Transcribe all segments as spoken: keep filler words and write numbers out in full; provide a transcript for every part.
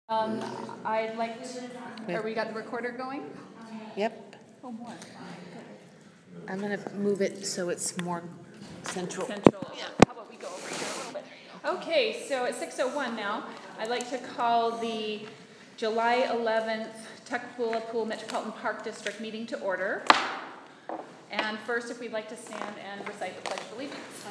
Um, I'd like to, or we got the recorder going? Yep. Oh, more. I'm going to move it so it's more central. Central. Yeah. How about we go over here a little bit? Okay, so at six oh one now, I'd like to call the July eleventh Tukwila Pool Metropolitan Park District meeting to order. And first, if we'd like to stand and recite the Pledge of Allegiance.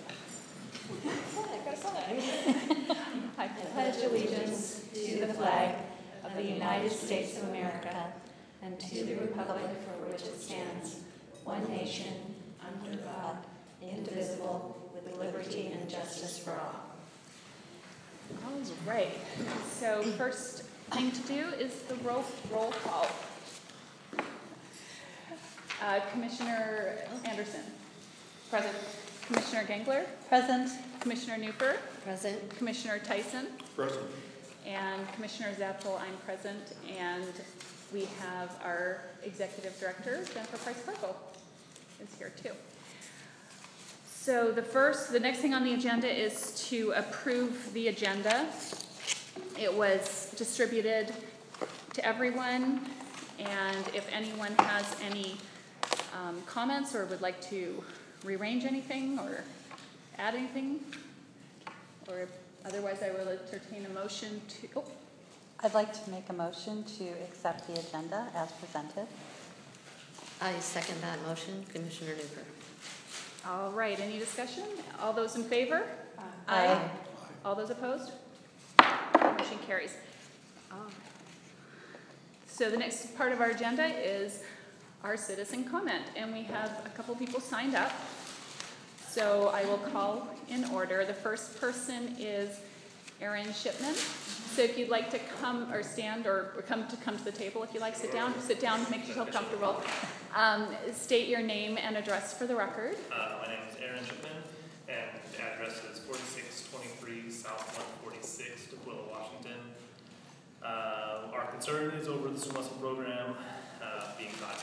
I pledge allegiance to the flag of the United States of America and to the republic for which it stands, one nation, under God, indivisible, with liberty and justice for all. All right. So first thing to do is the roll, roll call. Uh, Commissioner Anderson. Present. Commissioner Gengler. Present. Commissioner Newper. Present. Commissioner Tyson. Present. And Commissioner Zaptel, I'm present. And we have our Executive Director, Jennifer Price-Parkle, is here too. So the first, the next thing on the agenda is to approve the agenda. It was distributed to everyone, and if anyone has any um, comments or would like to rearrange anything or add anything, or otherwise I will entertain a motion to, oh. I'd like to make a motion to accept the agenda as presented. I second that motion, Commissioner Newper. All right, any discussion? All those in favor? Aye. Aye. All those opposed? Motion carries. All right. So the next part of our agenda is our citizen comment, and we have a couple people signed up. So I will call in order. The first person is Erin Shipman. So if you'd like to come or stand or come to come to the table, if you like, sit down. Sit down, make yourself comfortable. Um, state your name and address for the record. Uh, my name is Erin Shipman, and the address is forty-six twenty-three South one forty-six, Tukwila, Washington. Uh, our concern is over the swim lesson program uh, being taught.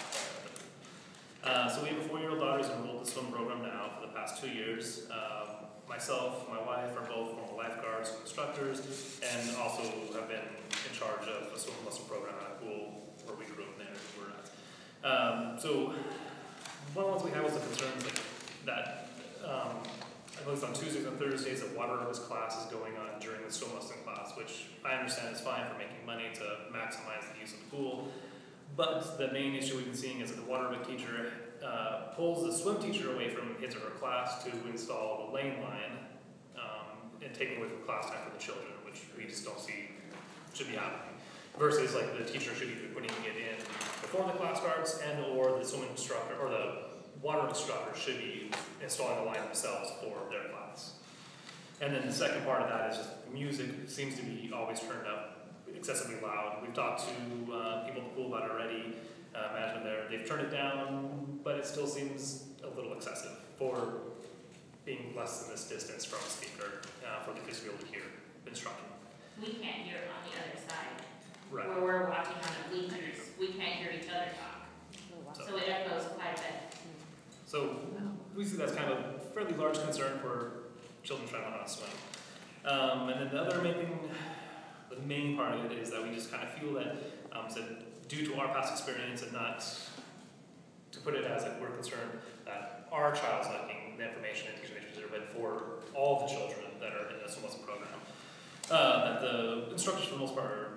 Uh, so we have a four-year-old daughter who's enrolled in the swim program now for the past two years. Um, myself and my wife are both former lifeguards and instructors, and also have been in charge of the swim lesson program at a pool where we grew up there. We're at. Um, so one of the ones we have was the concerns like that, um, at least on Tuesdays and Thursdays, a water aerobics class is going on during the swim lesson class, which I understand is fine for making money to maximize the use of the pool. But the main issue we've been seeing is that the water aerobic teacher uh, pulls the swim teacher away from his or her class to install the lane line um, and taking away from class time for the children, which we just don't see should be happening. Versus like the teacher should be putting it in before the class starts, and or the swim instructor or the water instructor should be installing the line themselves for their class. And then the second part of that is just music seems to be always turned up excessively loud. We've talked to uh, people at the pool about it already, uh, management there. They've turned it down, but it still seems a little excessive for being less than this distance from a speaker uh, for the kids to be able to hear instruction. We can't hear it on the other side. Right. Where we're watching on the bleachers, we can't hear each other talk. So, so it echoes quite a bit. So we see that's kind of a fairly large concern for children trying to learn how to swim. Um, and then the other main thing, the main part of it is that we just kind of feel that, um, so due to our past experience and not to put it as if we're concerned that our child's not getting the information and teaching issues, but for all the children that are in the swim lesson program, uh, that the instructors for the most part are,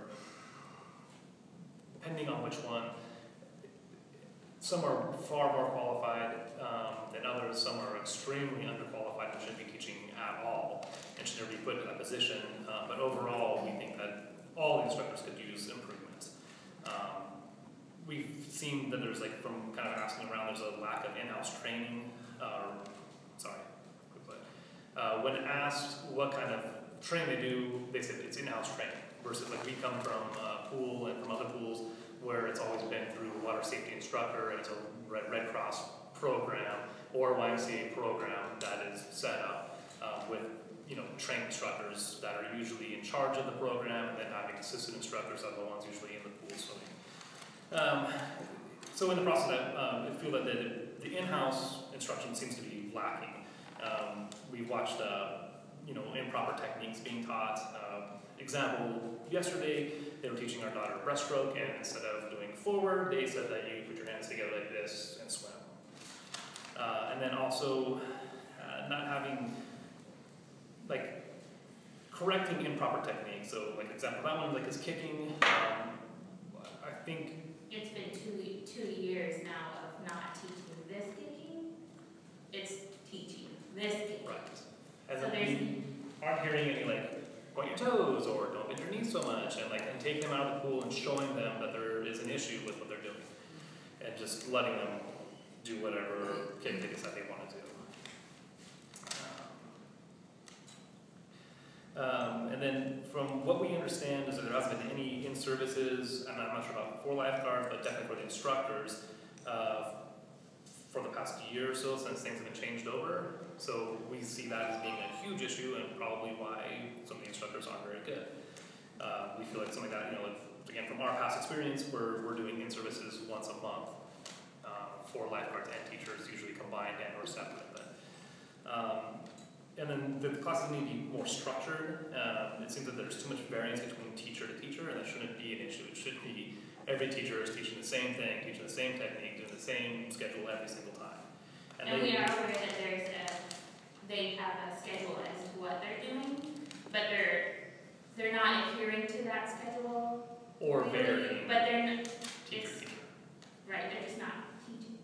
depending on which one, some are far more qualified um, than others, some are extremely underqualified and shouldn't be teaching at all and should never be put in that position. Uh, but overall, we think that all the instructors could use improvement. Um, we've seen that there's like, from kind of asking around, there's a lack of in-house training. Uh, sorry, quick uh, when asked what kind of training they do, they said it's in-house training versus like we come from a pool and from other pools where it's always been through a water safety instructor and it's a Red, Red Cross program or Y M C A program that is set up uh, with you know trained instructors that are usually in charge of the program, and then having assistant instructors are the ones usually in the pool swimming. Um, so in the process of that, um, I feel that the, the in-house instruction seems to be lacking. Um, we've watched uh, you know improper techniques being taught. Uh, example, yesterday they were teaching our daughter breaststroke, and instead of doing forward, they said that you put your hands together like this and swim. Uh, and then also uh, not having, like, correcting improper technique. So, like, example, that one, like, is kicking. Um, I think It's been two, two years now of not teaching this kicking. It's teaching this kicking. right. And So then there's- we aren't hearing any, like, point your toes or don't bend your knees so much, and like and taking them out of the pool and showing them that there is an issue with what they're doing, and just letting them do whatever kick they decide they want to do. Um, um, and then from what we understand is that there hasn't been any in-services, I'm not, I'm not sure about for lifeguards, but definitely for the instructors, uh, for the past year or so since things have been changed over. So we see that as being a huge issue and probably why some of the instructors aren't very good. Uh, we feel like something that, you know, like, again, from our past experience, we're, we're doing in-services once a month uh, for lifeguards and teachers, usually combined and or separate. But, um, and then the classes need to be more structured. Um, it seems that there's too much variance between teacher to teacher, and that shouldn't be an issue. It should be every teacher is teaching the same thing, teaching the same technique, doing the same schedule every single time. And they- we are aware that there's a, they have a schedule as to what they're doing, but they're, they're not adhering to that schedule. Or really, varying But they're, n- teacher it's- teacher. right, they're just not teaching.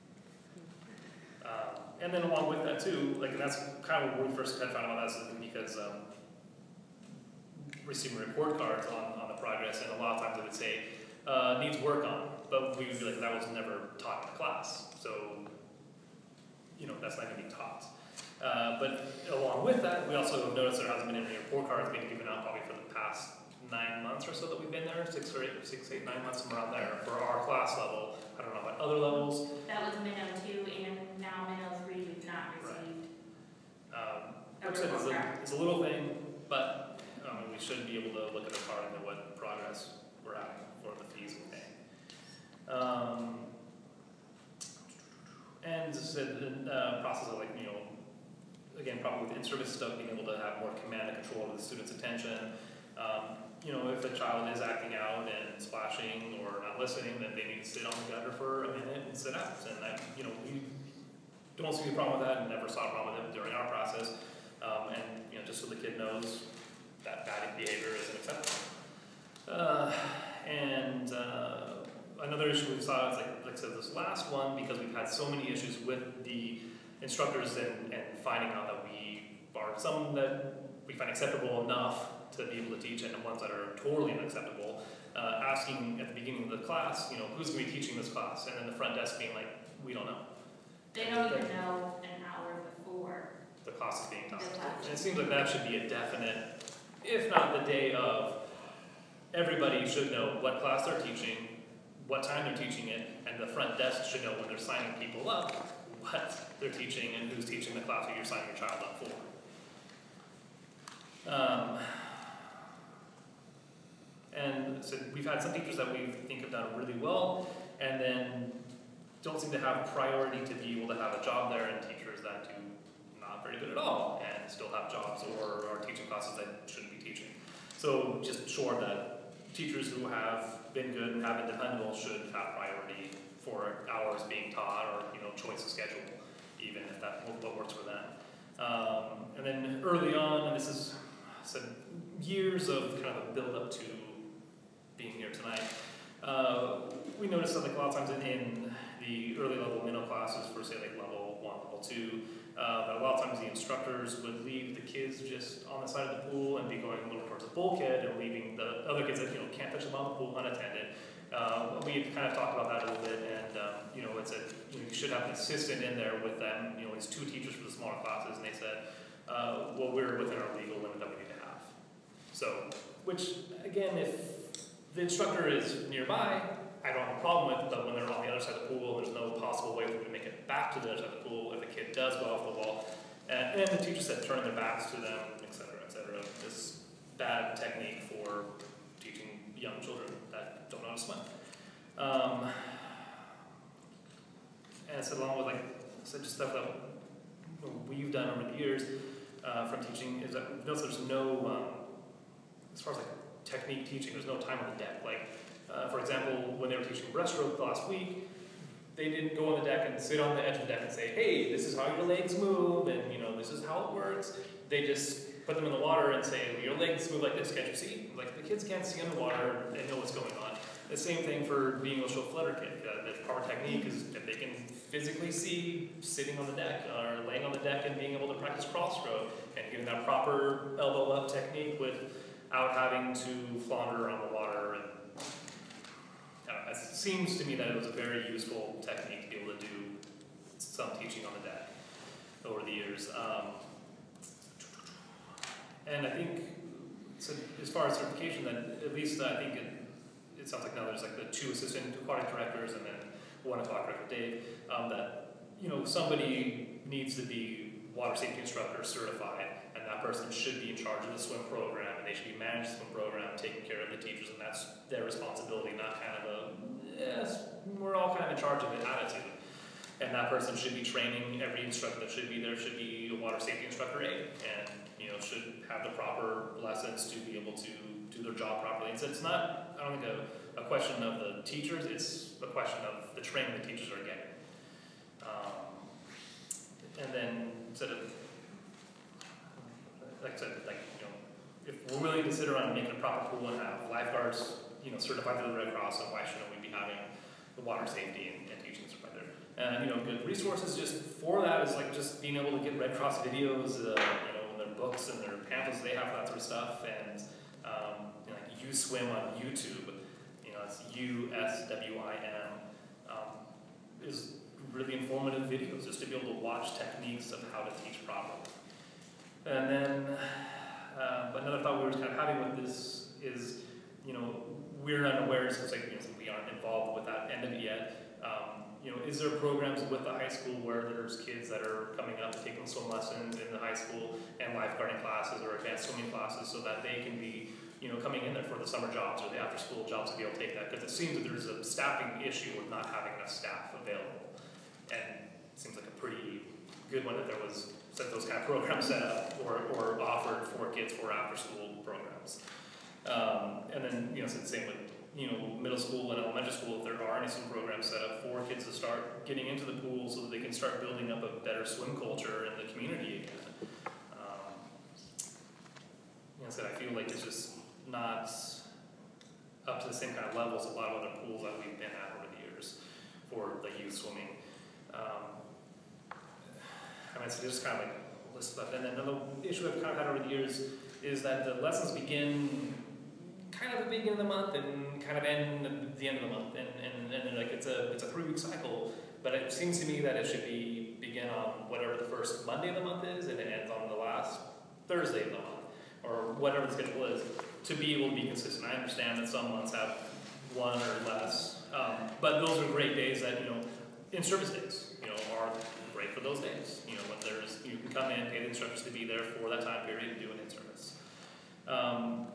Um, and then along with that too, like, and that's kind of when we first had found out about that, because um, receiving report cards on, on the progress, and a lot of times it would say, uh, needs work on, but we would be like, that was never taught in the class, so, you know, that's not going to be taught. Uh, but along with that, we also have noticed there hasn't been any report cards being given out probably for the past nine months or so that we've been there, six or eight, six, eight, nine months, somewhere around there, for our class level. I don't know about other levels. That was minnow two, and now minnow three, we've not received. Um, A which is report a, card. it's a little thing, but um, we should be able to look at the card and know what progress we're having for the fees we pay. Um, and as I said, the uh, process of, like, you know, again, probably with in-service stuff, being able to have more command and control of the student's attention. Um, you know, if a child is acting out and splashing or not listening, then they need to sit on the gutter for a minute and sit out. And that, you know, we don't see a problem with that and never saw a problem with it during our process. Um, and, you know, just so the kid knows that bad behavior isn't acceptable. Uh, and uh, another issue we saw is, like, like I said, this last one, because we've had so many issues with the instructors and, and finding out that we are some that we find acceptable enough to be able to teach, and the ones that are totally unacceptable, uh, asking at the beginning of the class, you know, who's going to be teaching this class, and then the front desk being like, we don't know. They don't even know an hour before. The class is being taught. The class. And it seems like that should be a definite, if not the day of, everybody should know what class they're teaching, what time they're teaching it, and the front desk should know when they're signing people up what they're teaching and who's teaching the class that you're signing your child up for. Um, and so we've had some teachers that we think have done really well, and then don't seem to have priority to be able to have a job there, and teachers that do not very good at all and still have jobs or are teaching classes that shouldn't be teaching. So just sure that teachers who have been good and have been dependable should have priority for hours being taught, or, you know, choice of schedule, even if that what works for them. Um, and then early on, and this is said years of kind of a build up to being here tonight. Uh, we noticed that, like, a lot of times in, in the early level minnow classes for, say, like level one, level two, uh, that a lot of times the instructors would leave the kids just on the side of the pool and be going a little towards the bulkhead and leaving the other kids that, you know, can't touch them on the pool unattended. Uh, we had kind of talked about that a little bit, and um, you know, it's a you, know, you should have an assistant in there with them. You know, it's two teachers for the smaller classes, and they said, uh, well, we're within our legal limit that we need to have. So, which again, if the instructor is nearby, I don't have a problem with, but when they're on the other side of the pool, there's no possible way for them to make it back to the other side of the pool if a kid does go off the wall. And, and the teacher said turning their backs to them, et cetera, et cetera. This bad technique for teaching young children that don't know how to swim. Um, and so along with, like, so just stuff that we've done over the years uh, from teaching is that we've noticed there's no um, as far as like technique teaching, there's no time on the deck. Like, uh, for example, when they were teaching breaststroke last week, they didn't go on the deck and sit on the edge of the deck and say, hey, this is how your legs move, and you know, this is how it works. They just put them in the water and say, well, your legs move like this, can't you see? Like, the kids can't see underwater and know what's going on. The same thing for being able to show flutter kick. Uh, the proper technique is if they can physically see sitting on the deck or laying on the deck and being able to practice cross stroke and getting that proper elbow up technique without having to flounder around the water. And uh, it seems to me that it was a very useful technique to be able to do some teaching on the deck over the years. Um, and I think, so as far as certification, then at least I think it, it sounds like now there's like the two assistant aquatic directors and then one aquatic director, Dave, um, that, you know, somebody needs to be water safety instructor certified, and that person should be in charge of the swim program, and they should be managing the swim program, taking care of the teachers, and that's their responsibility, not kind of a, yes, we're all kind of in charge of it attitude. And that person should be training every instructor that should be there, should be a water safety instructor aide, and, you know, should have the proper lessons to be able to do their job properly. And so it's not, I don't think, a, a question of the teachers, it's a question of the training the teachers are getting. Um, and then instead of, like I said, like, you know, if we're willing to sit around and make a proper pool and have lifeguards, you know, certified through the Red Cross, then why shouldn't we be having the water safety and, and teaching certified there? And, you know, good resources just for that is like just being able to get Red Cross videos, uh, you know, in their books and their pamphlets, they have that sort of stuff. And, um, you know, like U Swim on YouTube, you know, it's U S W I M, um, is really informative videos just to be able to watch techniques of how to teach properly. And then, uh, but another thought we were kind of having with this is, you know, we're not aware, since like, you know, we aren't involved with that end of it yet. Um, you know, is there programs with the high school where there's kids that are coming up and taking swim lessons in the high school and lifeguarding classes or advanced swimming classes so that they can be, you know, coming in there for the summer jobs or the after school jobs to be able to take that? Because it seems that there's a staffing issue with not having enough staff available. And it seems like a pretty good one that there was set those kind of programs set up or, or offered for kids for after school programs. Um, and then, you know, so the same with, you know, middle school and elementary school, if there are any swim programs set up for kids to start getting into the pool so that they can start building up a better swim culture in the community again. Um, like I said, I feel like it's just not up to the same kind of levels a lot of other pools that we've been at over the years for the youth swimming. Um, I mean, it's just kind of like a list of stuff. And then another issue I've kind of had over the years is that the lessons begin kind of at the beginning of the month and kind of end at the end of the month, and, and, and like it's a it's a three week cycle. But it seems to me that it should be begin on whatever the first Monday of the month is, and it ends on the last Thursday of the month, or whatever the schedule is, to be able to be consistent. I understand that some months have one or less, um, but those are great days that, you know, in service days, you know, are great for those days. You know, when there's, you can come in, pay the instructors to be there for that time period and do an in-service. Um,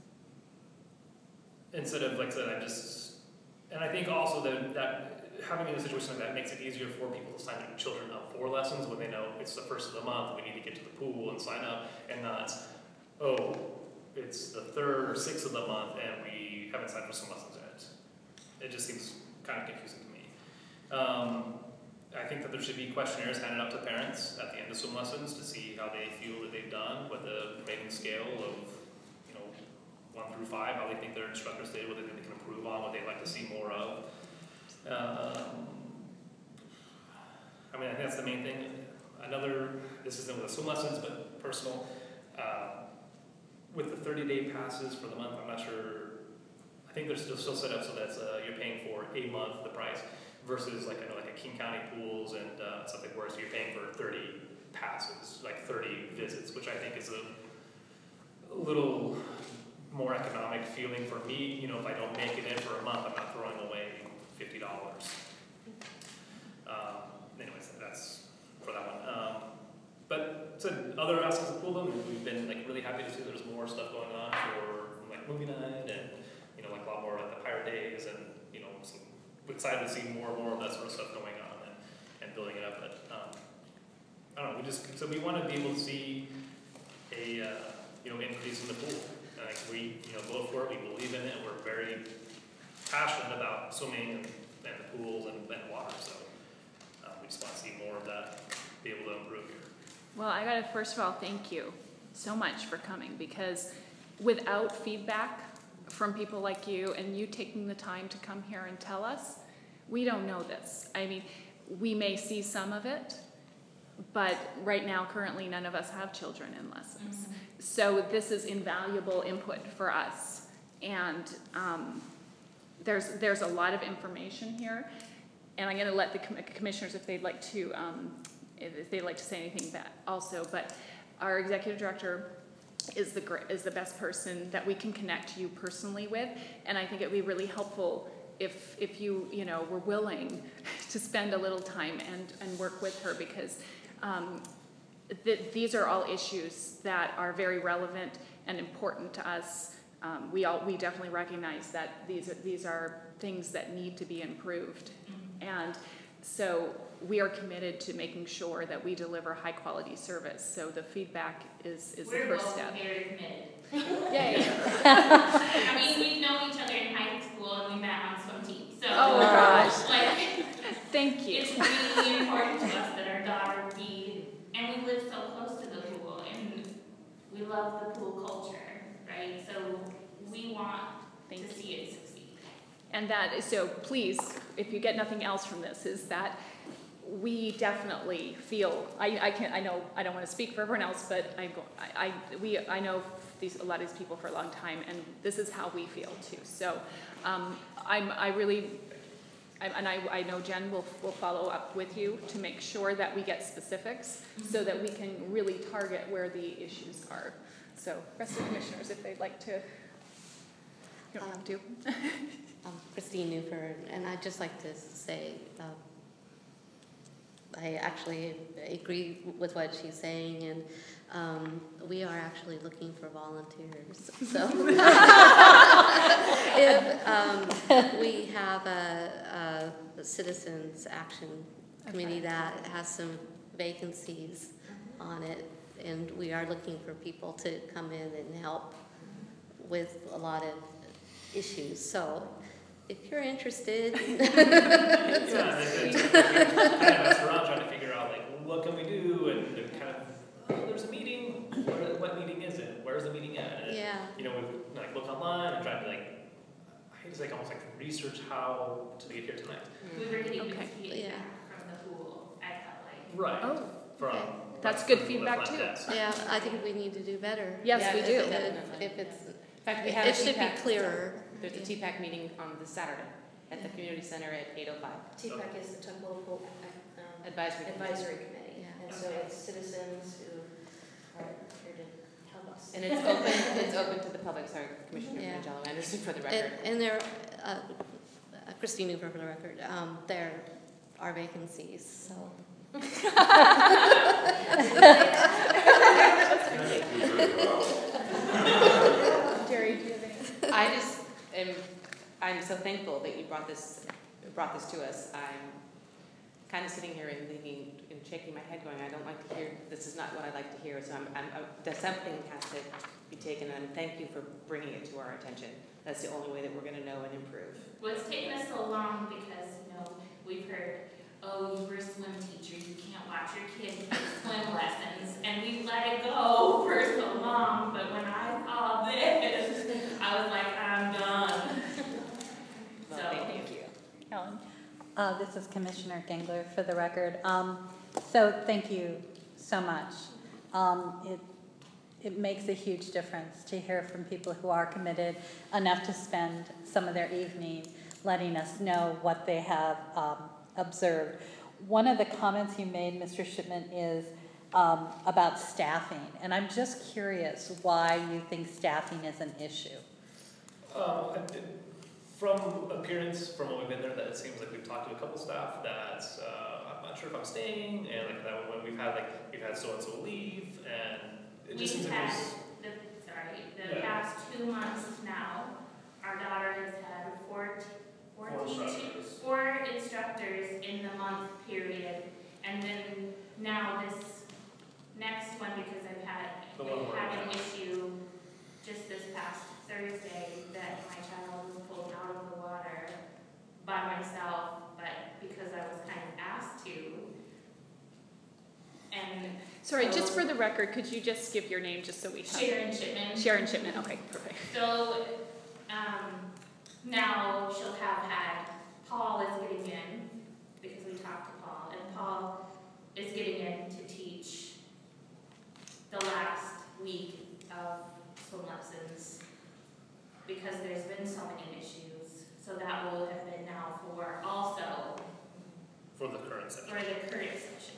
instead of, like I said, I just, and I think also that, that having in a situation like that makes it easier for people to sign their children up for lessons when they know it's the first of the month, we need to get to the pool and sign up, and not, oh, it's the third or sixth of the month and we haven't signed for some lessons yet. It just seems kind of confusing to me. Um, I think that there should be questionnaires handed out to parents at the end of swim lessons to see how they feel that they've done with the rating scale of, you know, one through five, how they think their instructors did, what they think they can improve on, what they'd like to see more of. Um, I mean, I think that's the main thing. Another, this isn't with the swim lessons, but personal, uh, with the thirty day passes for the month, I'm not sure, I think they're still, still set up so that's, uh, you're paying for a month the price, versus like I know like a King County Pools and uh, something where so you're paying for thirty passes, like thirty visits, which I think is a, a little more economic feeling for me. You know, if I don't make it in for a month, I'm not throwing away fifty dollars. Um, anyways, that's for that one. Um, but so other aspects of pool, we've been like really happy to see there's more stuff going on for like movie night and, you know, like a lot more like the pirate days and, you know, some, we're excited to see more and more of that sort of stuff going on and, and building it up. But um, I don't know, we just, so we want to be able to see a, uh, you know, increase in the pool. Uh, I think we, you know, vote for it, we believe in it, we're very passionate about swimming and, and the pools and, and water, so um, we just want to see more of that be able to improve here. Well, I gotta first of all thank you so much for coming, because without feedback from people like you and you taking the time to come here and tell us, we don't know this. I mean, we may see some of it, but right now, currently, none of us have children in lessons. Mm-hmm. So this is invaluable input for us. And um, there's there's a lot of information here. And I'm going to let the com- commissioners, if they'd like to, um, if they'd like to say anything back also. But our executive director is the gr- is the best person that we can connect you personally with. And I think it would be really helpful if if you you know were willing to spend a little time and and work with her, because um, th- these are all issues that are very relevant and important to us. Um, we all we definitely recognize that these are, these are things that need to be improved, mm-hmm. and so we are committed to making sure that we deliver high quality service. So the feedback is is We're the first both step. very committed. Yay! I mean, we've known each other in high school and we met on swim team. So, Oh my gosh! Like, thank you. It's really important to us that our daughter be, and we live so close to the pool, and we love the pool culture, right? So we want Thank to you. see it succeed. And that is, so please, if you get nothing else from this, is that we definitely feel, I, I can't, I know, I don't want to speak for everyone else, but I, I, I we, I know these, a lot of these people for a long time, and this is how we feel too. So, um, I'm, I really, I, and I, I know Jen will, will follow up with you to make sure that we get specifics, mm-hmm. so that we can really target where the issues are. So, rest of the commissioners, if they'd like to, you don't have to. Um, Christine Newford, and I'd just like to say, uh, I actually agree with what she's saying, and um, we are actually looking for volunteers. So, if um, we have a, a citizens action committee Okay. that has some vacancies on it, and we are looking for people to come in and help with a lot of issues. So, if you're interested, Yeah, and it's, it's, kind of mess around trying to figure out like what can we do, and, and kind of oh, there's a meeting. Where, what meeting is it? Where's the meeting at? And, yeah, you know, we like look online and try to like I hate to say like almost like research how to get here tonight. We were getting Okay. good feedback Yeah. from the pool, I felt like. Right. Oh, From okay. That's from good the feedback, front too. desk. yeah, I think we need to do better. yes, Yeah, we it do. is. If, Definitely. if it's, In fact, we have it a should be T PAC clearer. There's a T PAC meeting on this Saturday at the community center at eight oh five. T PAC is the Tukwila Pool um, Advisory committee. Advisory Committee, Yeah. and so Okay. it's citizens who are here to help us. And it's open, it's open to the public, sorry, Commissioner Yeah. Frangelo Anderson for the And, record. and there, uh, uh, Christine Newford for the record, um, there are vacancies, so. Jerry, do you have any? I just am, I'm so thankful that you brought this, brought this to us. I'm kind of sitting here and thinking and shaking my head going, I don't like to hear, this is not what I like to hear, so I'm, I'm, I'm that something has to be taken, and thank you for bringing it to our attention. That's the only way that we're gonna know and improve. Well, it's taken us so long because, you know, we've heard, oh, you were a swim teacher, you can't watch your kids get swim lessons, and we let it go for so long, but when I saw this, I was like, I'm done. Well, So- thank you. Ellen? Uh, This is Commissioner Gengler for the record. Um, So thank you so much. Um, It It makes a huge difference to hear from people who are committed enough to spend some of their evening letting us know what they have um, observed. One of the comments you made, Mister Shipman, is um, about staffing, and I'm just curious why you think staffing is an issue. Um, I did- from appearance, from what we've been there, that it seems like we've talked to a couple staff that uh, I'm not sure if I'm staying, and like that when we've had like we've had so and so leave, and it just We've seems like had, there's the, sorry, the Yeah. past two months now, our daughter has had four, t- four Four teachers, instructors. four instructors in the month period, and then now this next one, because I've had, The we one where- had an issue just this past Sorry, just for the record, could you just give your name just so we have? Sharon Shipman. Sharon Shipman, okay, perfect. So, um, now she'll have had, Paul is getting in, because we talked to Paul, and Paul is getting in to teach the last week of swim lessons, because there's been so many issues. So that will have been now for also, For the current for section. the current session.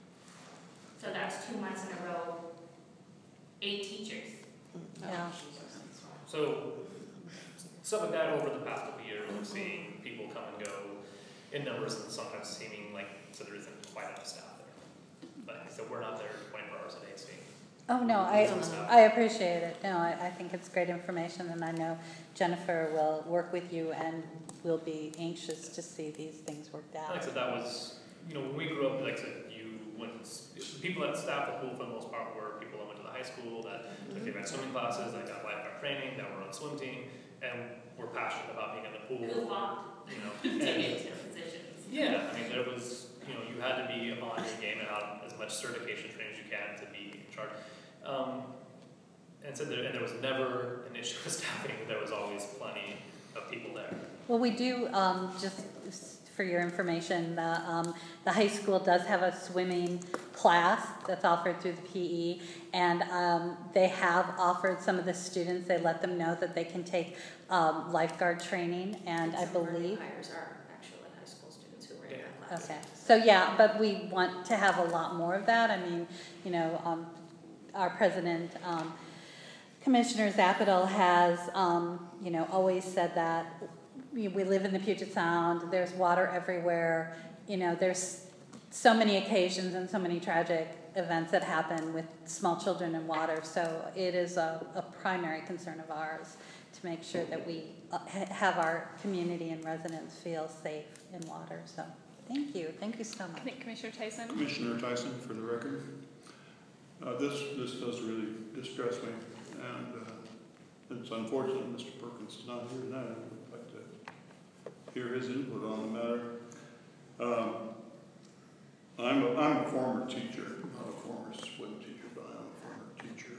So that's two months in a row, eight teachers. Yeah. So, stuff like that over the past couple of years, we're seeing people come and go in numbers and sometimes seeming like, so there isn't quite enough staff there. But, so we're not there twenty-four hours a day seeing. Oh, no, I, I appreciate it. No, I, I think it's great information, and I know Jennifer will work with you and will be anxious to see these things worked out. Like I said, that was, you know, when we grew up, like I said, you went, people that staffed the pool for the most part were people that went to the high school, that took the advanced swimming classes, that got lifeguard training, that were on swim team, and were passionate about being in the pool. Who fought You know, to and, get to positions? yeah, I mean, there was, you know, you had to be on your game and have as much certification training as you can to be in charge. Um, and so there, and there was never an issue with staffing, there was always plenty of people there. Well, we do, um, just for your information, the, um, the high school does have a swimming class that's offered through the P E, and um, they have offered some of the students, they let them know that they can take um, lifeguard training, and I Some of our new believe. hires are actually high school students who were in that class. Okay, so yeah, but we want to have a lot more of that. I mean, you know, um, our president, um, Commissioner Zapital has, um, you know, always said that we, we live in the Puget Sound, there's water everywhere, you know, there's so many occasions and so many tragic events that happen with small children in water, so it is a, a primary concern of ours to make sure that we uh, ha- have our community and residents feel safe in water, so thank you, thank you so much. I think Commissioner Tyson? Commissioner Tyson, for the record. Uh, this, this does really distress me, and uh, it's unfortunate Mister Perkins is not here tonight. I'd like to hear his input on the matter. Um, I'm, a, I'm a former teacher, not a former swim teacher, but I'm a former teacher,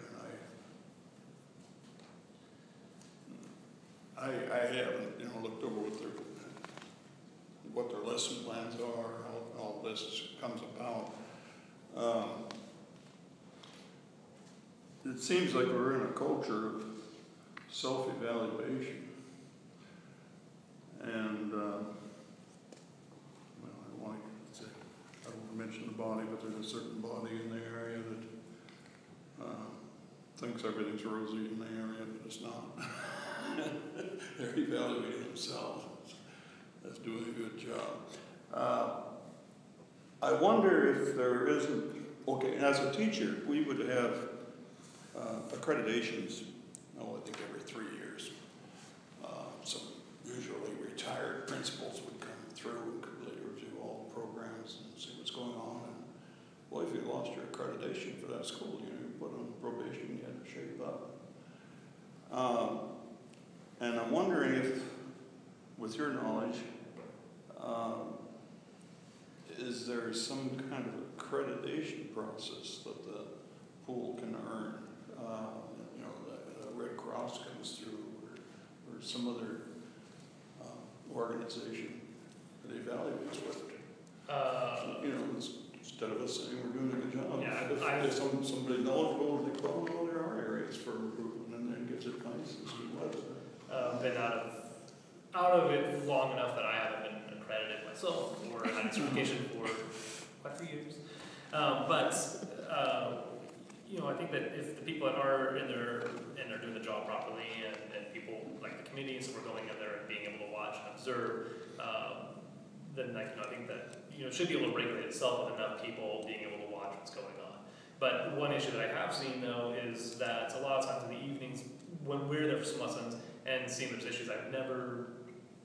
and I, I, I haven't, you know, looked over what their, what their lesson plans are, how all this comes about. Um, It seems like we're in a culture of self-evaluation. And, uh, well, I don't want to say, I don't want to mention the body, but there's a certain body in the area that uh, thinks everything's rosy in the area, but it's not. They're evaluating themselves as doing a good job. Uh, I wonder if there isn't, okay, as a teacher, we would have Uh, accreditations, oh, I think every three years. Uh, so usually retired principals would come through and completely review all the programs and see what's going on. And well, if you lost your accreditation for that school, you know, you put on probation, you had to shape up. Um, and I'm wondering if, with your knowledge, um, is there some kind of accreditation process that the pool can earn? Uh, you know, the, the Red Cross comes through, or, or some other uh, organization that evaluates with it. Uh, you know, instead of us saying we're doing a good job, Yeah, if, I- if some, somebody knowledgeable, they well, no, there are areas for improvement, and then gives advice as to what. uh, been out of, out of it long enough that I haven't been accredited myself or had certification for quite a few years. Um, but, uh, you know, I think that if the people that are in there and are doing the job properly, and, and people like the communities who are going in there and being able to watch and observe, um, then like, you know, I think that, you know, it should be able to regulate itself with enough people being able to watch what's going on. But one issue that I have seen though is that a lot of times in the evenings when we're there for some lessons and seeing those issues, I've never,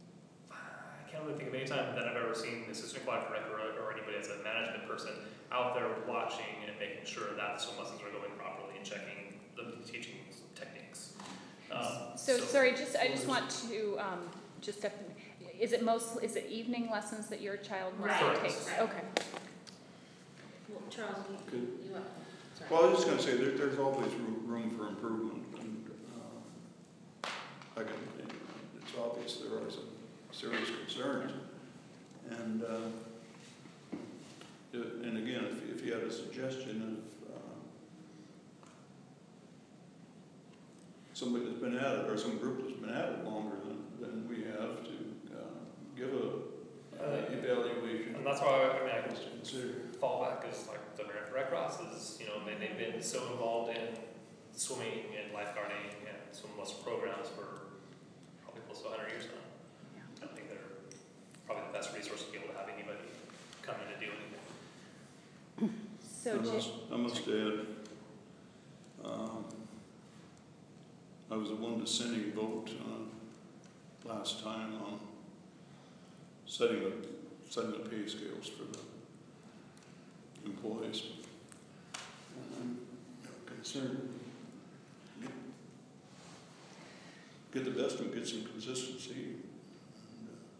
I can't really think of any time that I've ever seen the assistant aquatic director or, or anybody as a management person out there watching and making sure that the swim lessons are going properly and checking the teaching techniques. Um, So, sorry, just, I just want to, um, just, step in. Is it most, is it evening lessons that your child mostly Right, takes? right. Okay. Well, Charles, you, Good. you, Sorry. Well, I was just gonna say, there, there's always room, room for improvement, and, uh, I can, it's obvious there are some serious concerns. And, uh, and again, if, if you had a suggestion of, uh, somebody that's been at it, or some group that's been at it longer than, than we have, to, uh, give a, uh, evaluation. And that's why, I mean, I can to consider. fallback is like the Red Red Cross is, you know, they, they've been so involved in swimming and lifeguarding and swim lesson programs for probably close to a hundred years now. I think they're probably the best resource to be able to have anybody come in and do anything. So, I Jan- must, I must add, um, I was the one dissenting vote, uh, last time on setting the, setting the pay scales for the employees. And I'm concerned, get the best and get some consistency. And, uh,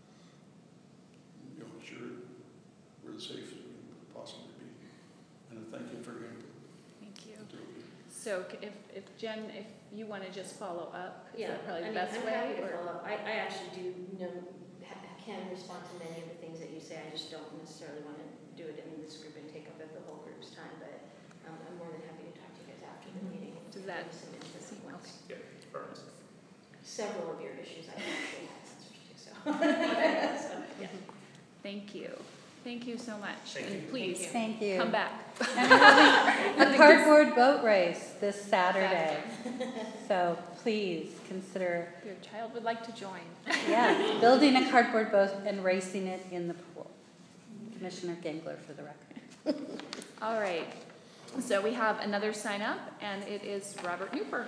you know, sure, we're the safest we can possibly be. And I thank you for your input. thank you. So c- if, if Jen, if you want to just follow up, is Yeah, that probably I the mean, best I'm way? happy to or- follow up. I, I actually do know, ha- can respond to many of the things that you say. I just don't necessarily want to do it in this group and take up the whole group's time, but um, I'm more than happy to talk to you guys after the meeting. Does that Give me some input seem once. okay? Yeah, perfect. Several of your issues I actually have answers to, so. So, yeah. Thank you. Thank you so much. Thank And you. please, Thank you. come back. And we're having a cardboard boat race this Saturday. So please consider, If your child would like to join. yes, building a cardboard boat and racing it in the pool. Commissioner Gangler for the record. All right. So we have another sign up, and it is Robert Newper.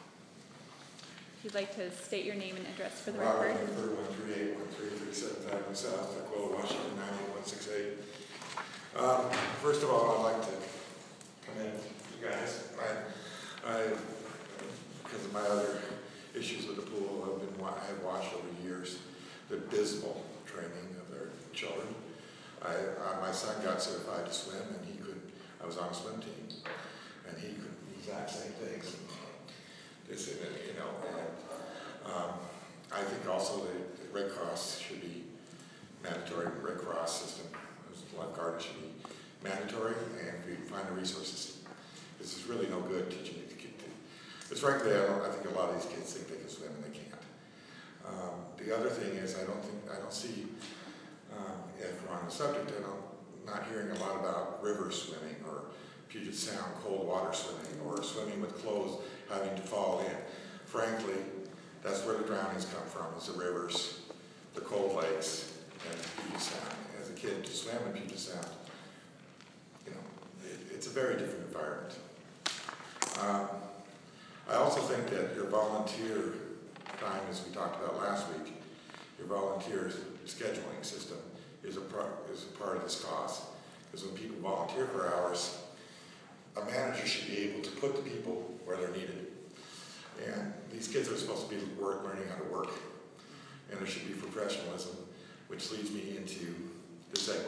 If you'd like to state your name and address for the Robert record. Newford, one three eight, one three three seventh Avenue South, Tukwila, Washington, nine eight one six eight. Um, first of all, I'd like to commend you guys. I, I, because of my other issues with the pool, I've been, wa- I have watched over the years the abysmal training of their children. I, uh, my son got certified to swim, and he could, I was on a swim team, and he could the exact same things. This, you know, and um, I think also the Red Cross should be mandatory. Red Cross system, lifeguard should be mandatory, and we find the resources. This is really no good teaching it to kids. It's frankly, I don't. I think a lot of these kids think they can swim and they can't. Um, the other thing is, I don't think I don't see. Um, if we're on the subject, I don't not hearing a lot about river swimming or Puget Sound cold water swimming or swimming with clothes having to fall in. Frankly, that's where the drownings come from, is the rivers, the cold lakes, and Puget Sound. As a kid, to swim in Puget Sound, you know, it, it's a very different environment. Um, I also think that your volunteer time, as we talked about last week, your volunteer scheduling system is a, pro is a part of this cost. Because when people volunteer for hours, a manager should be able to put the people where they're needed. And these kids are supposed to be work, learning how to work. And there should be professionalism, which leads me into the segue.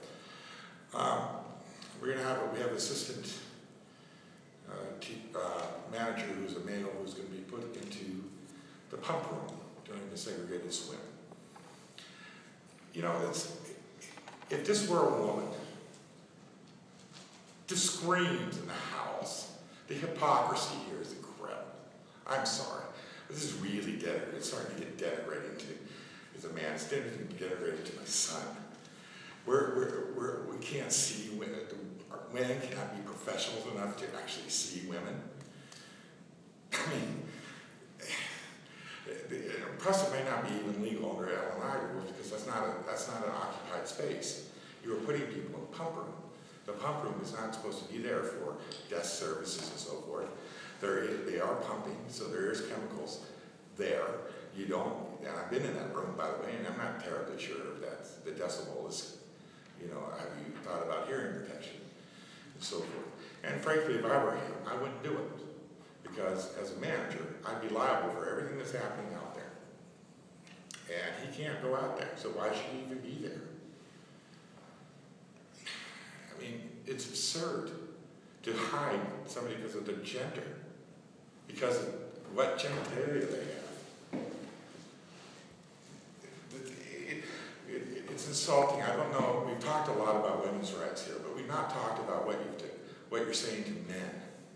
Um, we're going to have, a, we have an assistant uh, uh, manager who's a male who's going to be put into the pump room during the segregated swim. You know, it's, if this were a woman, just screams and howls. The hypocrisy here is incredible. I'm sorry. This is really denigrating. It's starting to get denigrating to, as a man, it's denigrating to my son. We're, we're, we're, we can't see women. Men cannot be professionals enough to actually see women. I mean, plus it may not be even legal under L and I rules because that's not, a, that's not an occupied space. You are putting people in the pump room. The pump room is not supposed to be there for desk services and so forth. There is, they are pumping, so there is chemicals there. You don't, and I've been in that room, by the way, and I'm not terribly sure if that's, the decibel is, you know, have you thought about hearing protection and so forth. And frankly, if I were him, I wouldn't do it. Because as a manager, I'd be liable for everything that's happening out there. And he can't go out there, so why should he even be there? I mean, it's absurd. to hide somebody because of their gender, because of what genitalia they have. It, it, it, it's insulting. I don't know. We've talked a lot about women's rights here, but we've not talked about what you what you're saying to men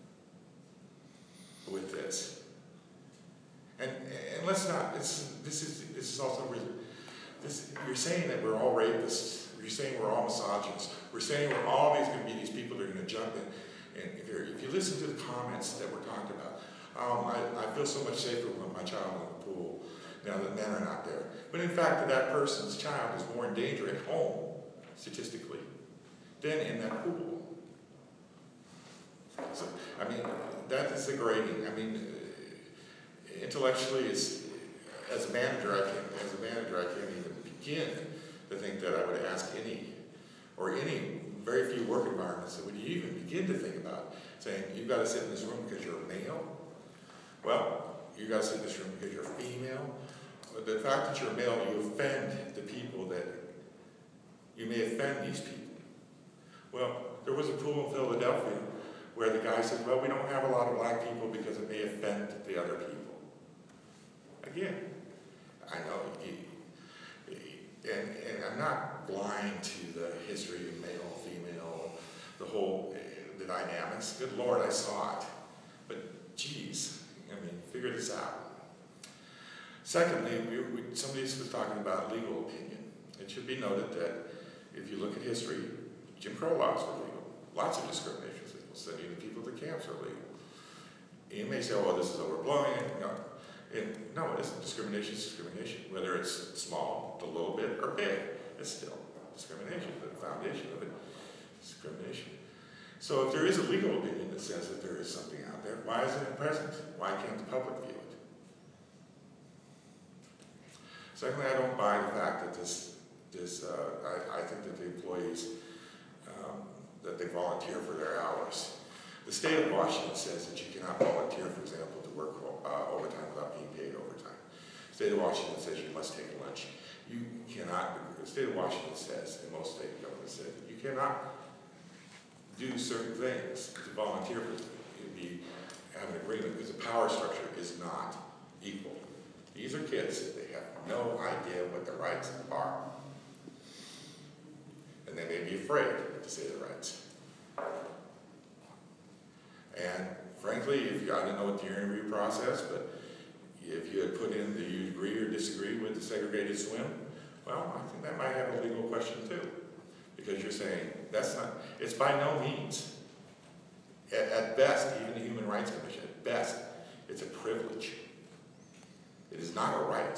with this. And and let's not. It's, this is this is also this. You're saying that we're all rapists. You're saying we're all misogynists. We're saying we're all these going to be these people that are going to jump in. And if, if you listen to the comments that we're talking about, um, I, I feel so much safer with my child in the pool now that men are not there. But in fact, that person's child is more in danger at home, statistically, than in that pool. So, I mean, that is degrading. I mean, intellectually, it's, as a manager, I can't, as a manager, I can't even begin to think that I would ask any, or any, very few work environments that would you even begin to think about saying, you've got to sit in this room because you're a male. Well, you've got to sit in this room because you're a female. But the fact that you're a male, you offend the people that, you may offend these people. Well, there was a pool in Philadelphia where the guy said, well, we don't have a lot of black people because it may offend the other people. Again, I know, and, and I'm not blind to the history of male, female, the whole, the dynamics. Good Lord, I saw it. But geez, I mean, figure this out. Secondly, we, we, somebody was talking about legal opinion. It should be noted that if you look at history, Jim Crow laws were legal. Lots of discrimination. Sending the people to camps are legal. You may say, oh, this is overblowing it. No, it, no, it isn't. Discrimination is discrimination. Whether it's small, a little bit, or big, it's still discrimination. The foundation of it is discrimination. So if there is a legal opinion that says that there is something out there, why isn't it present? Why can't the public view it? Secondly, I don't buy the fact that this, this uh, I, I think that the employees um, that they volunteer for their hours. The state of Washington says that you cannot volunteer, for example, to work uh, overtime without being paid overtime. The state of Washington says you must take lunch. You cannot, the state of Washington says, and most state governments say, you cannot do certain things to volunteer for, you'd be, have an agreement, because the power structure is not equal. These are kids, they have no idea what their rights are. And they may be afraid to say their rights. And frankly, if you, I don't know what the interview process, but if you had put in, do you agree or disagree with the segregated swim? Well, I think that might have a legal question too. Because you're saying, that's not, it's by no means, at, at best, even the Human Rights Commission, at best, it's a privilege. It is not a right.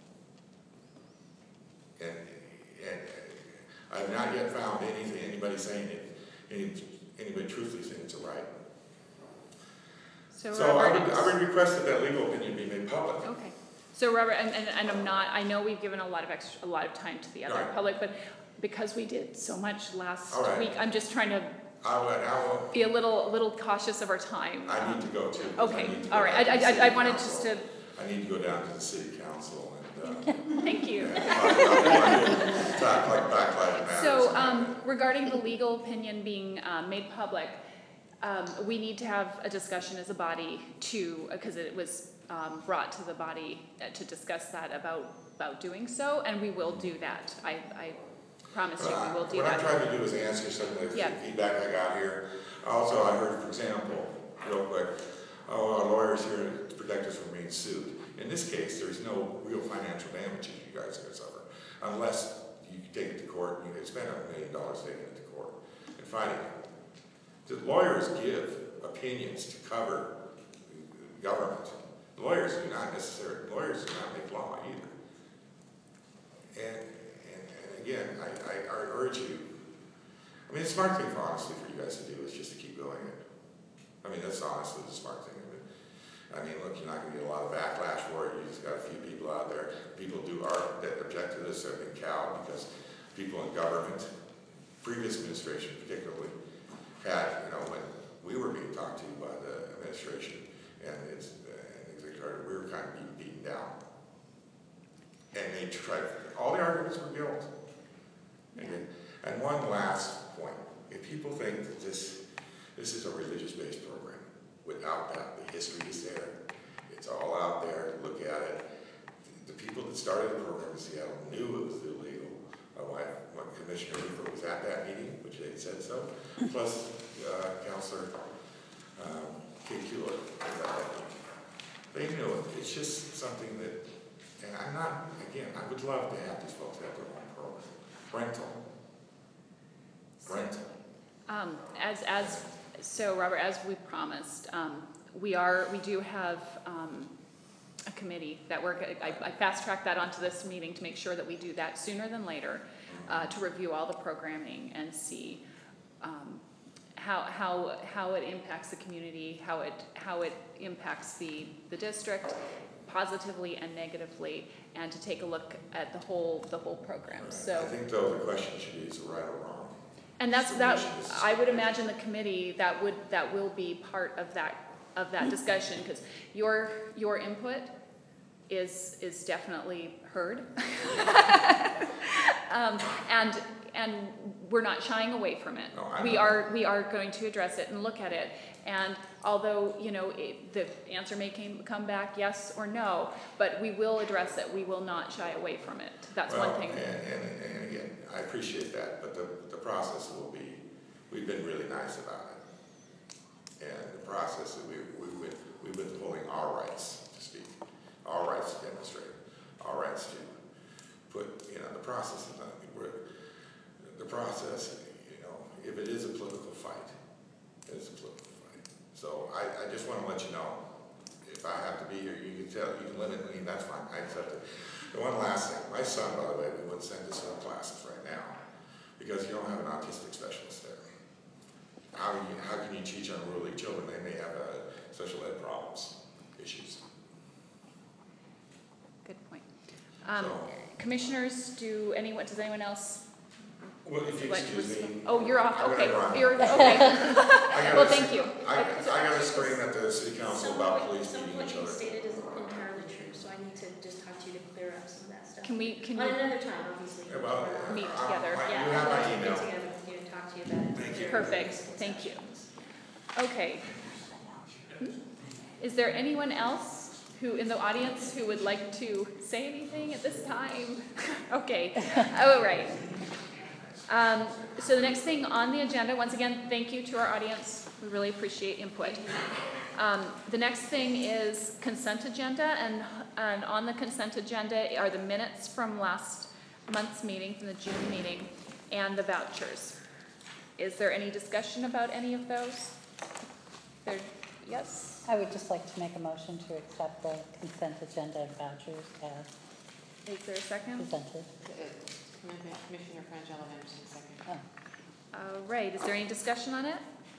And, and I have not yet found anything, anybody saying it, any, anybody truthfully saying it's a right. So, So I Robert, would, I would request that that legal opinion be made public. okay. So Robert, and, and, and I'm not, I know we've given a lot of extra, a lot of time to the other Right. public, but because we did so much last All right. week, I'm just trying to I will, I will, be a little, a little cautious of our time. I need to go too. 'cause I Okay, need to go all right. down I, to the I, city I wanted council. just to, I need to go down to the city council and, uh, thank you. and talk about, talk like backlight matters. So um, regarding the legal opinion being um, made public, um, we need to have a discussion as a body too, because it was um, brought to the body uh, to discuss that about, about doing so, and we will do that. I, I promise you, we will do What I'm that. trying to do is answer some of the Yeah. feedback I got here. Also, I heard, for example, real quick, oh, our lawyers here to protect us from being sued. In this case, there's no real financial damages you guys are going to suffer, unless you take it to court and you can spend a million dollars taking it to court and fighting it. The lawyers give opinions to cover government. Lawyers do not necessarily, lawyers do not make law either. And, and, and again, I, I, I urge you, I mean, the smart thing, for, honestly, for you guys to do is just to keep going it. I mean, that's honestly the smart thing. I mean, I mean, look, you're not going to get a lot of backlash for it. You just got a few people out there. People do are that object to this have been cowed because people in government, previous administration particularly, had, you know, when we were being talked to by the administration and it's uh, and executive, we were kind of being beaten down. And they tried, all the arguments were guilt. And, and one last point. If people think that this This is a religious-based program. Without that, the history is there. It's all out there. Look at it. The people that started the program in Seattle knew it was illegal. Uh, when, when Commissioner Hoover was at that meeting, which they said so, plus uh, Councilor um, Kate Kueller was at that meeting. They knew it. It's just something that, and I'm not, again, I would love to have these folks have their own program. Rental. Rental. Um, as, as, so Robert, as we promised, um, we are, we do have, um, a committee that we're, I, I fast-tracked that onto this meeting to make sure that we do that sooner than later, uh, to review all the programming and see, um, how, how, how it impacts the community, how it, how it impacts the, the district positively and negatively, and to take a look at the whole, the whole program, Right. so. I think though the question should be, is it right or wrong? And that's, that, Solution is- I would imagine the committee, that would, that will be part of that, of that discussion, because your, your input is, is definitely heard. um, and, and we're not shying away from it. No, I We know. are, we are going to address it and look at it. And although, you know, it, the answer may came, come back yes or no, but we will address it. We will not shy away from it. That's Well, one thing. And, and, and again, I appreciate that, but the, the process will be, we've been really nice about it. And the process, we, we've been, we've been pulling our rights to speak, our rights to demonstrate, our rights to put, you know, the process is not, we're, the process, you know, if it is a political fight, it is a political fight. So I, I just want to let you know, if I have to be here, you can tell, you can limit me, that's fine, I accept it. The one last thing, my son, by the way, we wouldn't send his son classes right now because you don't have an autistic specialist there. How, you, how can you teach unruly children? They may have uh, special ed problems, issues. Good point. Um, So- commissioners, do anyone, does anyone else? Well, if you like excuse res- me. Oh, you're off, I'm gonna okay, run. you're, okay. I gotta- Well, thank you. I, I gotta scream at the city council Some about of what- police some of beating what each you other. stated isn't entirely true, so I need to just talk to you to clear up some of that stuff. Can we, can On you, another time, obviously. Yeah, well, uh, Meet uh, together. my- Yeah, You have I'd like my to get email. together with you and talk to you about it. Thank you. Perfect, thank you. Okay. Is there anyone else who, in the audience, who would like to say anything at this time? Okay, all right. Um, so the next thing on the agenda, once again, thank you to our audience. We really appreciate input. Um, the next thing is consent agenda, and, and on the consent agenda are the minutes from last month's meeting, from the June meeting, and the vouchers. Is there any discussion about any of those? There, yes? I would just like to make a motion to accept the consent agenda and vouchers as Is there a second? presented. Commissioner Frangella Henderson, second. Oh. All right, is there any discussion on it?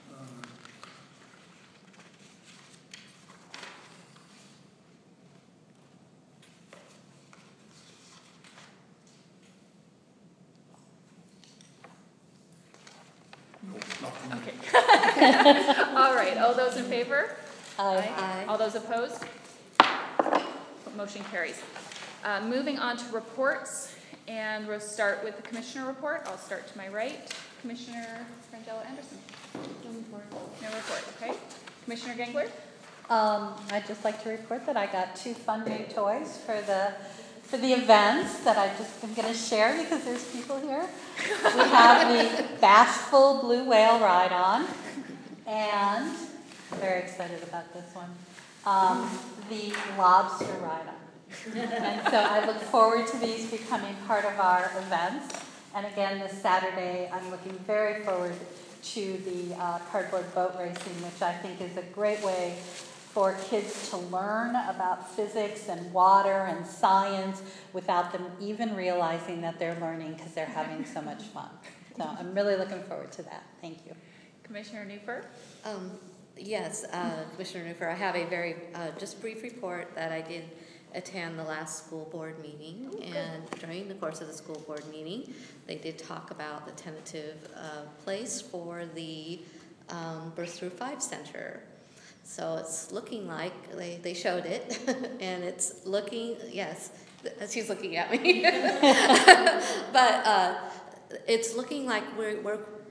Okay. All right, all those in favor? Aye. Aye. All those opposed? Motion carries. Uh, moving on to reports, and we'll start with the commissioner report. I'll start to my right. Commissioner Frangella Anderson. No report. No report, okay. Commissioner Gengler? Um, I'd just like to report that I got two fun new toys for the for the events that I just am going to share because there's people here. We have the Bashful Blue Whale Ride-On, and I'm very excited about this one, um, the Lobster Ride-On. And so I look forward to these becoming part of our events. And again, this Saturday, I'm looking very forward to the uh, cardboard boat racing, which I think is a great way for kids to learn about physics and water and science without them even realizing that they're learning because they're having so much fun. So I'm really looking forward to that. Thank you. Commissioner Newfer? Um, yes, uh, Commissioner Newfer, I have a very, uh, just brief report that I did attend the last school board meeting, and during the course of the school board meeting, they did talk about the tentative uh, place for the um, Birth Through Five Center. So it's looking like, they, they showed it, and it's looking, yes, she's looking at me. But uh, it's looking like we're, we're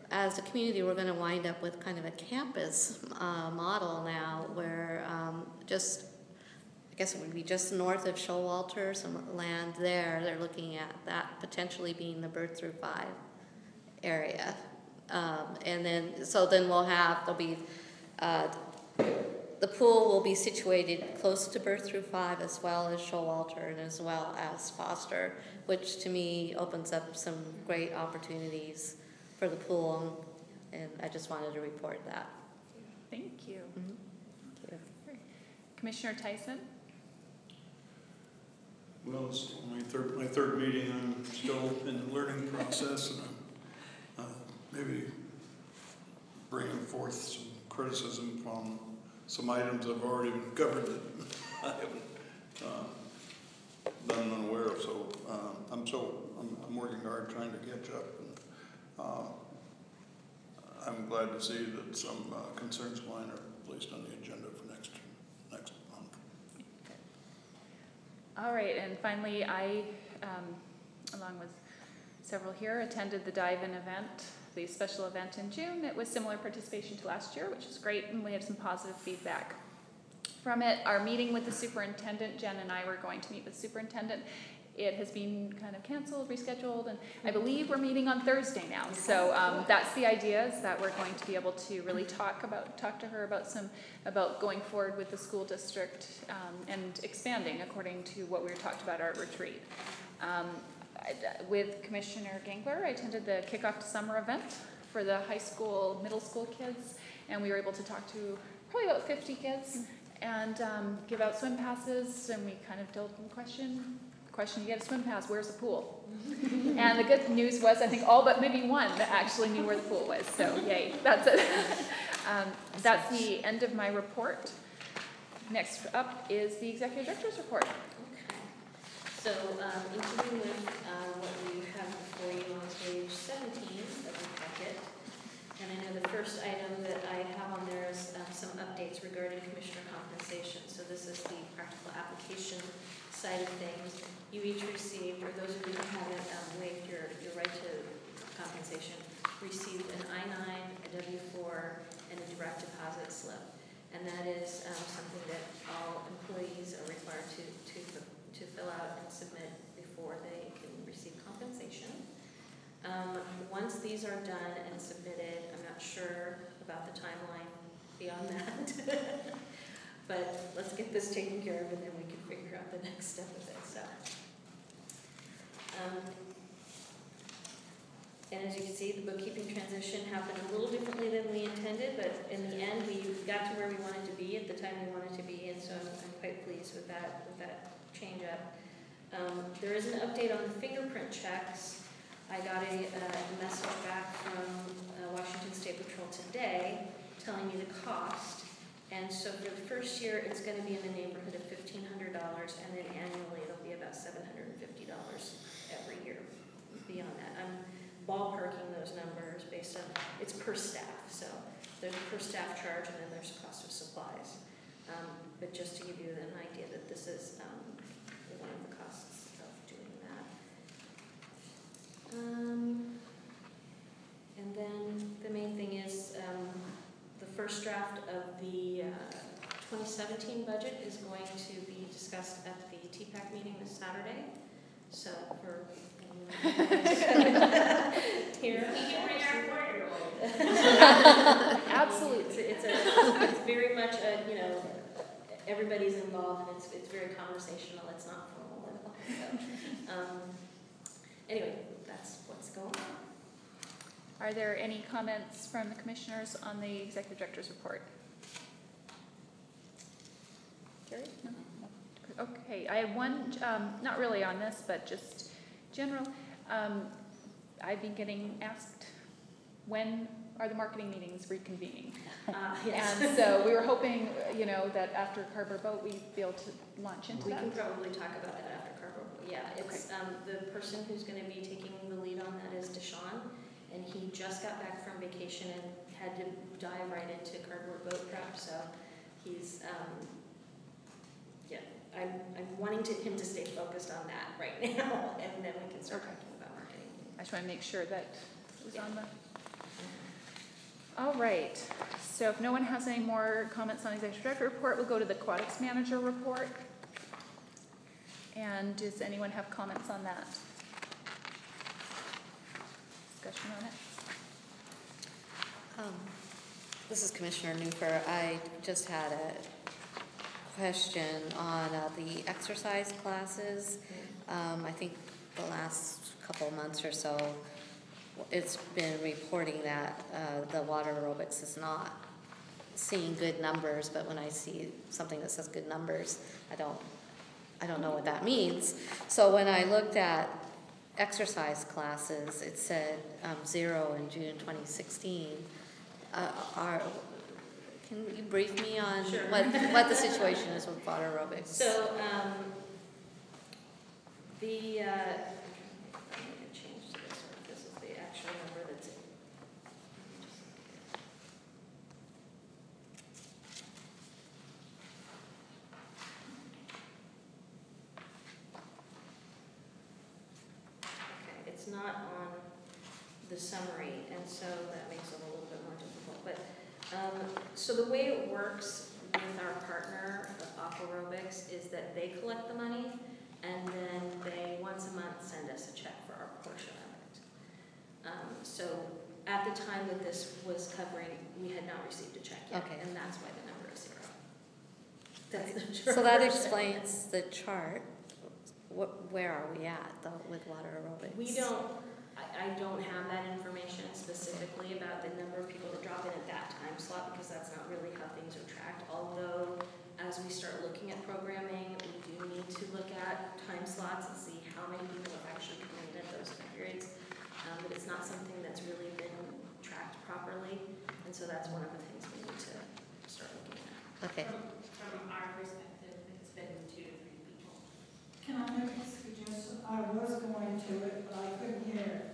as a community, we're going to wind up with kind of a campus uh, model now where um, just, I guess it would be just north of Showalter, some land there, they're looking at that potentially being the birth through five area. Um, and then, so then we'll have, there'll be, uh, the pool will be situated close to birth through five as well as Showalter and as well as Foster, which to me opens up some great opportunities for the pool, and I just wanted to report that. Thank you. Mm-hmm. Thank you. Commissioner Tyson? Well, it's my third, my third meeting. I'm still in the learning process, and I'm uh, maybe bringing forth some criticism from some items I've already been covered that I haven't uh, been unaware of. So uh, I'm so I'm, I'm working hard trying to catch up. And, uh, I'm glad to see that some uh, concerns of mine are placed on the agenda for next next month. All right, and finally, I, um, along with several here, attended the Dive-In event, the special event in June. It was similar participation to last year, which is great, and we had some positive feedback from it. Our meeting with the superintendent, Jen and I were going to meet with the superintendent. It has been kind of canceled, rescheduled, and I believe we're meeting on Thursday now. So um, that's the idea, is that we're going to be able to really talk about, talk to her about some, about going forward with the school district um, and expanding according to what we were talked about at our retreat. Um, I, with Commissioner Gangler, I attended the kickoff to summer event for the high school, middle school kids, and we were able to talk to probably about fifty kids and um, give out swim passes, and we kind of dealt with the question, question, you get a swim pass, where's the pool? And the good news was, I think all but maybe one that actually knew where the pool was, so yay, that's it. um, that's the end of my report. Next up is the Executive Director's report. Okay. So, um, in keeping with uh, what we have before you on page seventeen of the packet, and I know the first item that I have on there is uh, some updates regarding commissioner compensation. So this is the practical application side of things. You each received, or those of you who haven't um, waived your, your right to compensation, received an I nine, a W four, and a direct deposit slip. And that is um, something that all employees are required to, to, to fill out and submit before they can receive compensation. Um, once these are done and submitted, I'm not sure about the timeline beyond that. But let's get this taken care of, and then we can figure out the next step of it. So, um, and as you can see, the bookkeeping transition happened a little differently than we intended, but in the end, we got to where we wanted to be at the time we wanted to be, and so I'm, I'm quite pleased with that with that change up. Um, there is an update on the fingerprint checks. I got a, a message back from uh, Washington State Patrol today telling me the cost. And so for the first year, it's going to be in the neighborhood of fifteen hundred dollars, and then annually it'll be about seven hundred fifty dollars every year beyond that. I'm ballparking those numbers based on, it's per staff, so there's a per staff charge, and then there's a cost of supplies. Um, but just to give you an idea that this is um, one of the costs of doing that. Um, and then the main thing is um, the first draft of the uh, twenty seventeen budget is going to be discussed at the T PAC meeting this Saturday. So for here, We can bring our four-year-old. Absolutely. It's, it's, a, it's very much a, you know, everybody's involved, and it's it's very conversational. It's not formal at all. So, um, anyway, that's what's going on. Are there any comments from the commissioners on the Executive Director's report? Carrie? No? No. Okay, I have one, um, not really on this, but just general. Um, I've been getting asked, when are the marketing meetings reconvening? Uh, yes. And so we were hoping, you know, that after Carver Boat, we'd be able to launch into We that. can probably talk about that after Carver. Yeah, it's um, the person who's going to be taking the lead on that is Deshaun, and he just got back from vacation and had to dive right into cardboard boat prep. So he's, um, yeah, I'm I'm wanting to, him to stay focused on that right now, and then we can start Okay. talking about marketing. I just want to make sure that it was Yeah. on the All right, so if no one has any more comments on executive director report, we'll go to the aquatics manager report. And does anyone have comments on that? Discussion on it? Um, This is Commissioner Newfer. I just had a question on uh, the exercise classes. Um, I think the last couple of months or so, it's been reporting that uh, the water aerobics is not seeing good numbers, but when I see something that says good numbers, I don't, I don't know what that means. So when I looked at exercise classes, it said um, zero in June twenty sixteen. Uh, are, can you brief me on Sure. what what the situation is with water aerobics? So, um, the, uh, I'm gonna change to this one, this is the actual number that's. Okay, it's not on the summary, and so that makes it a little bit more difficult, but, um, so the way it works with our partner, Aqua Aerobics, is that they collect the money, and then they, once a month, send us a check for our portion of it. Um, so, at the time that this was covering, we had not received a check yet, Okay. and that's why the number is zero. That's the short So that version. explains the chart. What, where are we at though with water aerobics? We don't, I, I don't have that information specifically about the number of people that drop in at that time slot, because that's not really how things are tracked. Although, as we start looking at programming, we do need to look at time slots and see how many people have actually come in at those periods. Um, but it's not something that's really been tracked properly, and so that's one of the things we need to start looking at. Okay. From, from our perspective, it's been two to three people. Can I make a suggestion? I was going to it, but I couldn't hear it.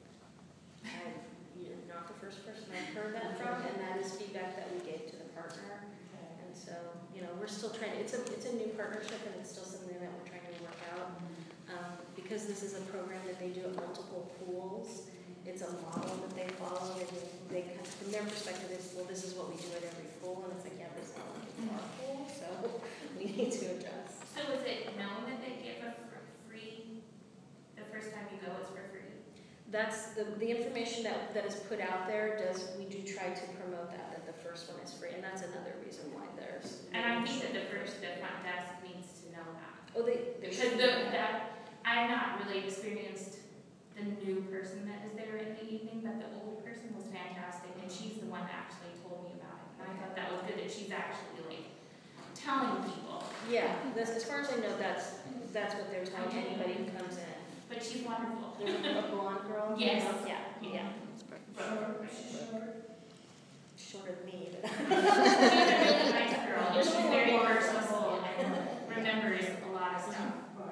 And you're not the first person I've heard that from, and that is feedback that we gave to the partner. And so, you know, we're still trying, it's a, it's a new partnership, and it's still something that we're trying to work out. Um, because this is a program that they do at multiple pools, it's a model that they follow, and they, they, kind of- from their perspective, it's, well, this is what we do at every pool, and it's like, yeah, but it's not like it's our pool, so we need to adjust. So is it known that they give a fr- free, the first time you go it's for free? That's, the, the information that, that is put out there does, we do try to promote that, that the first one is free, and that's another reason why there's. And I think that the first, the front desk needs to know that. Oh, they, they Because the, that, I've not really experienced the new person that is there in the evening, but the old person was fantastic, and she's the one that actually told me about it. And I thought that was good that she's actually like telling people, Yeah, that's, as far as I know, that's, that's what they're telling anybody who comes in. but she's wonderful. There's a blonde girl? Yes. Yeah, yeah. Short, short. Shorter than me, but. She's a really nice girl, and she's very personable and remembers a lot of stuff.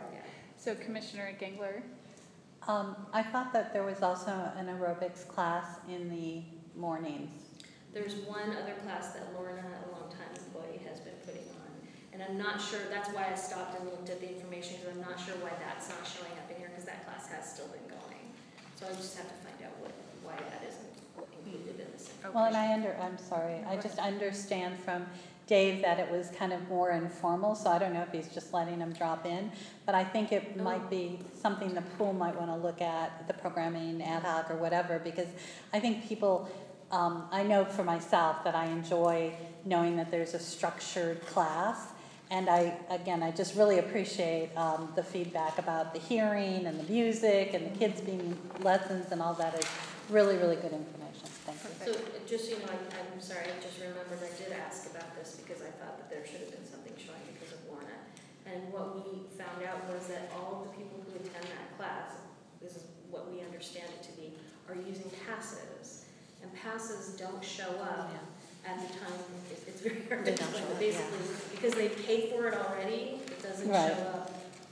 So Commissioner Gengler? Um, I thought that there was also an aerobics class in the mornings. There's one other class that Lorna, a longtime employee, has been putting on. And I'm not sure, that's why I stopped and looked at the information, because I'm not sure why that's not showing up in here, because that class has still been going. So I just have to find out what, why that isn't included in this information. Well, and I under, I'm sorry, I just understand from Dave that it was kind of more informal, so I don't know if he's just letting them drop in. But I think it might be something the pool might want to look at, the programming ad hoc or whatever, because I think people, um, I know for myself that I enjoy knowing that there's a structured class. And I, again, I just really appreciate um, the feedback about the hearing and the music and the kids being lessons and all that is really, really good information. Thank you. So, just so you know, I, I'm sorry, I just remembered I did ask about this because I thought that there should have been something showing because of Lorna. And what we found out was that all of the people who attend that class, this is what we understand it to be, are using passes. And passes don't show up at the time, it, it's very hard to They don't explain, show but up, basically, because they paid for it already, it doesn't Right. show up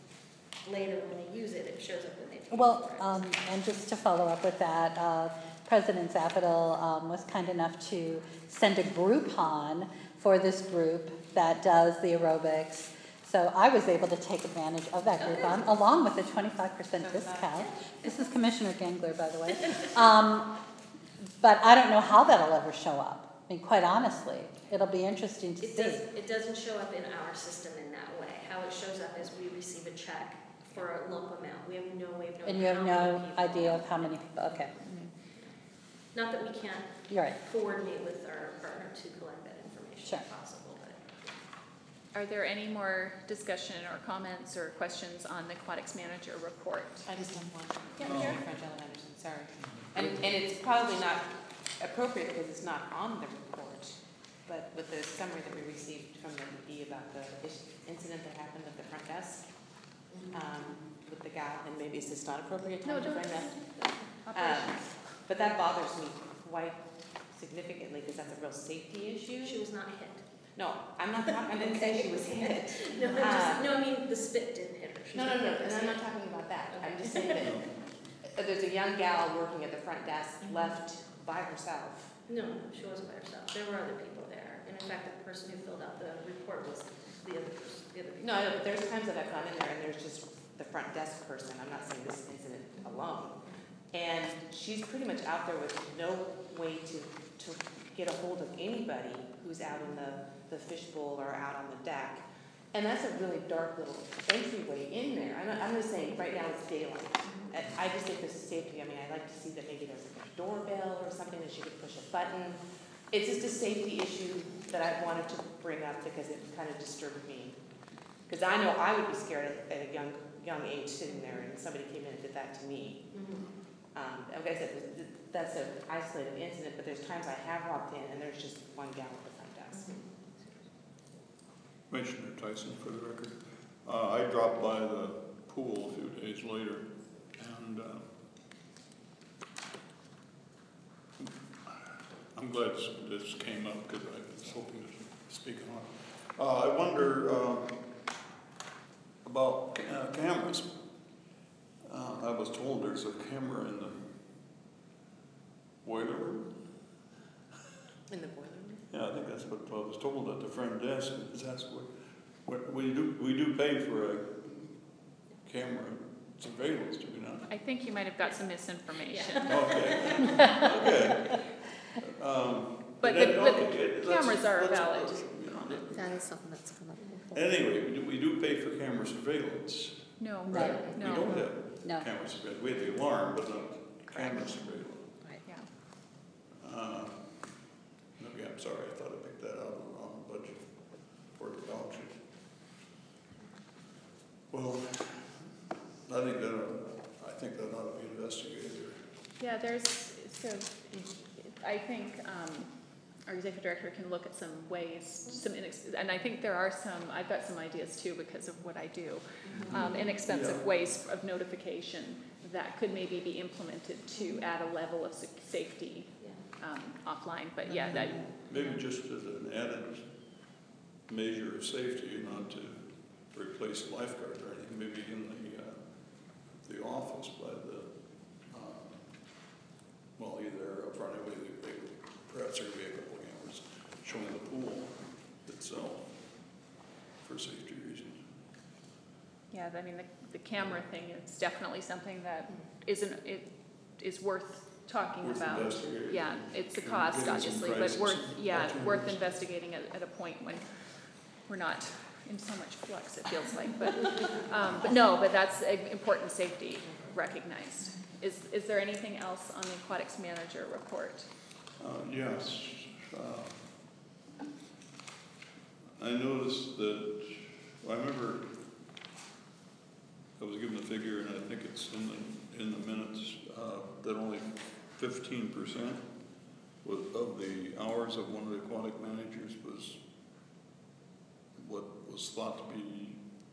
later when they use it, it shows up when they pay Well, for it. um, and just to follow up with that, uh, President Zapidel um, was kind enough to send a Groupon for this group that does the aerobics. So I was able to take advantage of that Okay. Groupon, along with a twenty-five percent discount. This is Commissioner Gengler, by the way. Um, but I don't know how that'll ever show up. I mean, quite honestly, it'll be interesting to It see. does, it doesn't show up in our system in that way. How it shows up is we receive a check for a lump amount. We have no way of knowing And you have how no many people. idea of how many people, okay, Not that we can't you're right. coordinate with our partner to collect that information Sure. if possible, but. Are there any more discussion or comments or questions on the aquatics manager report? I just have one. Yeah, Commissioner sure. Frangella Henderson, sorry. And, and it's probably not appropriate because it's not on the report, but with the summary that we received from the E about the is- incident that happened at the front desk, um, with the gal, and maybe it's just not appropriate No, time to don't. bring that. Um, But that bothers me quite significantly because that's a real safety issue. She was not hit. No, I'm not talking, I didn't say she was hit. No, I'm Uh, just, no, I mean, the spit didn't hit her. She No, was no, no, not hit. and I'm not talking about that. I'm just saying that uh, there's a young gal working at the front desk left by herself. No, no, she wasn't by herself. There were other people there. And in fact, the person who filled out the report was the other person, the other people. No, I know, but there's times that I've gone in there and there's just the front desk person. I'm not saying this incident alone. And she's pretty much out there with no way to, to get a hold of anybody who's out in the, the fishbowl or out on the deck. And that's a really dark little entryway in there. I'm, not, I'm just saying, right now it's daylight. I, I just think this is safety. I mean, I'd like to see that maybe there's a doorbell or something that she could push a button. It's just a safety issue that I wanted to bring up because it kind of disturbed me. Because I know I would be scared at, at a young, young age sitting there and somebody came in and did that to me. Mhm. Um, like I said, th- th- that's an isolated incident, but there's times I have walked in and there's just one gal at the front desk. Commissioner Tyson, for the record. Uh, I dropped by the pool a few days later, and uh, I'm glad this- this came up because I was hoping to speak on it. Uh, I wonder uh, about uh, cameras. Uh, I was told there's a camera in the boiler room. In the boiler room? Yeah, I think that's what I was told at the front desk, and that's what, what, we do, we do pay for a camera surveillance, do we not? I think you might have got some misinformation. Okay, okay. Um, But then- the, but okay, the let's- cameras are a let's- valid let's- comment. That is something that's come up before. Anyway, we do, we do pay for camera surveillance. No, No. Right? no. We don't have No. camera surveillance, we have the alarm, but not camera surveillance. Yeah. Uh, Okay, I'm sorry, I thought I picked that out of the wrong budget for the auction. Well, I think that, ought- I think that ought to be investigated. Yeah, there's, so, I think, um, our executive director can look at some ways, some inex, and I think there are some, I've got some ideas too because of what I do. Um, inexpensive Yeah. ways of notification that could maybe be implemented to add a level of sec- safety, Yeah. um, offline, but yeah, that, Maybe just as an added measure of safety, not to replace lifeguard or anything, maybe in the, uh, the office by the, uh, well, either up front, anyway, they, they, perhaps there could be a couple of cameras showing the pool itself for safety reasons. yeah, I mean, the, the camera thing is definitely something that isn't, it is worth talking Worth about. investigating. Yeah, it's a Getting cost, some obviously, but prices, worth, some yeah, worth alternatives. investigating at, at a point when we're not in so much flux, it feels like, but, um, but no, but that's a important safety recognized. Is, is there anything else on the aquatics manager report? Uh, yes. Uh, I noticed that, I remember I was given the figure, and I think it's in the, in the minutes, uh, that only fifteen percent of the hours of one of the aquatic managers was what was thought to be,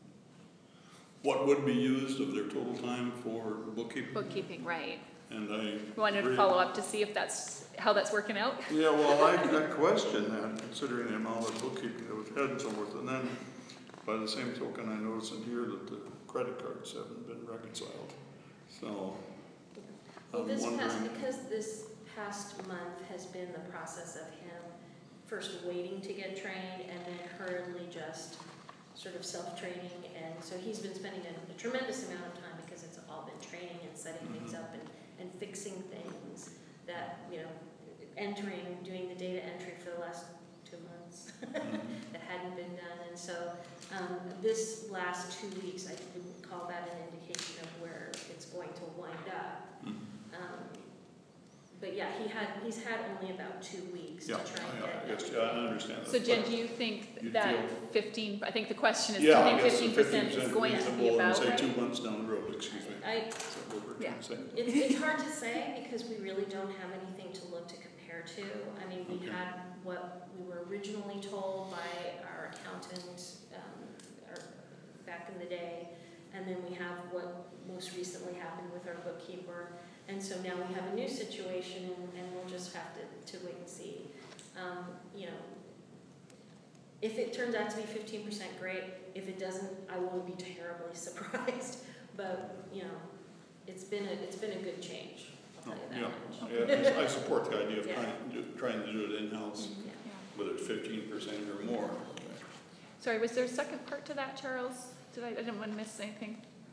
what would be used of their total time for bookkeeping. Bookkeeping, right. And I. Wanted to really- follow up to see if that's, how that's working out? Yeah, well, I, I question that, considering the amount of bookkeeping that we've had and so forth. And then, by the same token, I notice in here that the credit cards haven't been reconciled. So, Well, I'm this past, wondering, because this past month has been the process of him first waiting to get trained and then hurriedly just sort of self-training. And so he's been spending a, a tremendous amount of time because it's all been training and setting things up and, and fixing things that, you know, entering, doing the data entry for the last two months that hadn't been done. And so um, this last two weeks, I would call that an indication of where it's going to wind up. Um, But yeah, he had, he's had only about two weeks to Yeah, try and I, get I it. guess, yeah, I understand that. So Jen, but do you think You'd that feel- fifteen, I think the question is, do Yeah, you I think guess fifteen percent is going to be reasonable and about say right? two months down the road, excuse me. I, Is that what we're Yeah. trying to say? it's, it's hard to say because we really don't have anything to look to compare to. I mean, we Okay. had what we were originally told by our accountant, um, our, back in the day, and then we have what most recently happened with our bookkeeper. And so now we have a new situation, and, and we'll just have to, to wait and see. Um, you know, if it turns out to be fifteen percent, great. If it doesn't, I won't be terribly surprised. But, you know, it's been a, it's been a good change, I'll tell you that much. Yeah, yeah, I support the idea of Yeah. trying, to do- trying to do it in-house, Yeah. whether it's fifteen percent or more. Sorry, was there a second part to that, Charles? Did I, I didn't want to miss anything?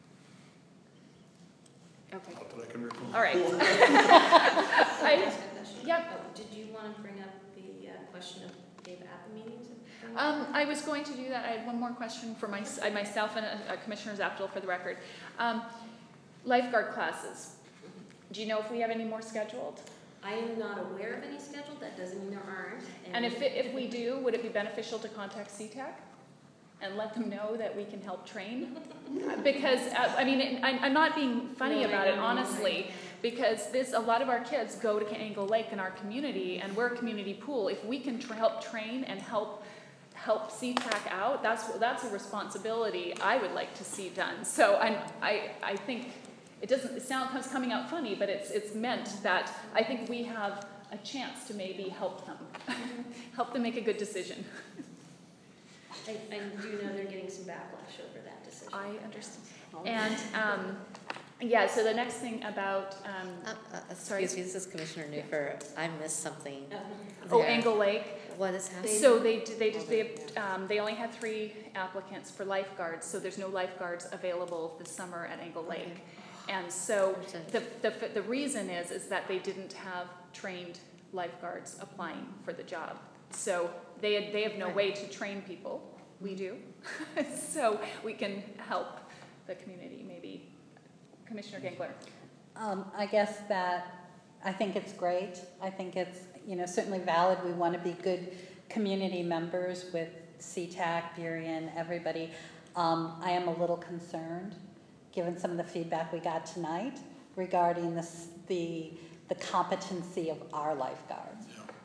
Okay, Not that I can recall. all right. Can I I, ask a question? yeah. Oh, did you want to bring up the uh, question of Dave at the meetings? Um, I was going to do that. I had one more question for my, uh, myself and uh, uh, Commissioner Zaptel for the record. Um, lifeguard classes. Do you know if we have any more scheduled? I am not aware of any scheduled. That doesn't mean there aren't. And if, it, if we do, would it be beneficial to contact C TAC and let them know that we can help train? Because, uh, I mean, I'm, I'm not being funny No, I about it, know, honestly, because this, a lot of our kids go to Angle Lake in our community, and we're a community pool. If we can tra- help train and help help C TAC out, that's, that's a responsibility I would like to see done. So I'm, I, I think it doesn't, it sound, comes coming out funny, but it's, it's meant that I think we have a chance to maybe help them, help them make a good decision. I, I do know they're getting some backlash over that decision. I understand. And, um, yeah, so the next thing about, um, Uh, uh, Sorry. Excuse me, this is Commissioner Newfer. I missed something Oh, oh, there. Angle Lake. What is happening? So they, d- they, just- they, um, they only had three applicants for lifeguards, so there's no lifeguards available this summer at Angle Lake. Okay. And so Understood. the, the, the reason is, is that they didn't have trained lifeguards applying for the job. So they, had- they have no way to train people. We do. So we can help the community, maybe. Commissioner Gengler. Um, I guess that, I think it's great. I think it's, you know, certainly valid. We want to be good community members with C TAC, Burien, everybody. Um, I am a little concerned, given some of the feedback we got tonight regarding this, the, the competency of our lifeguards.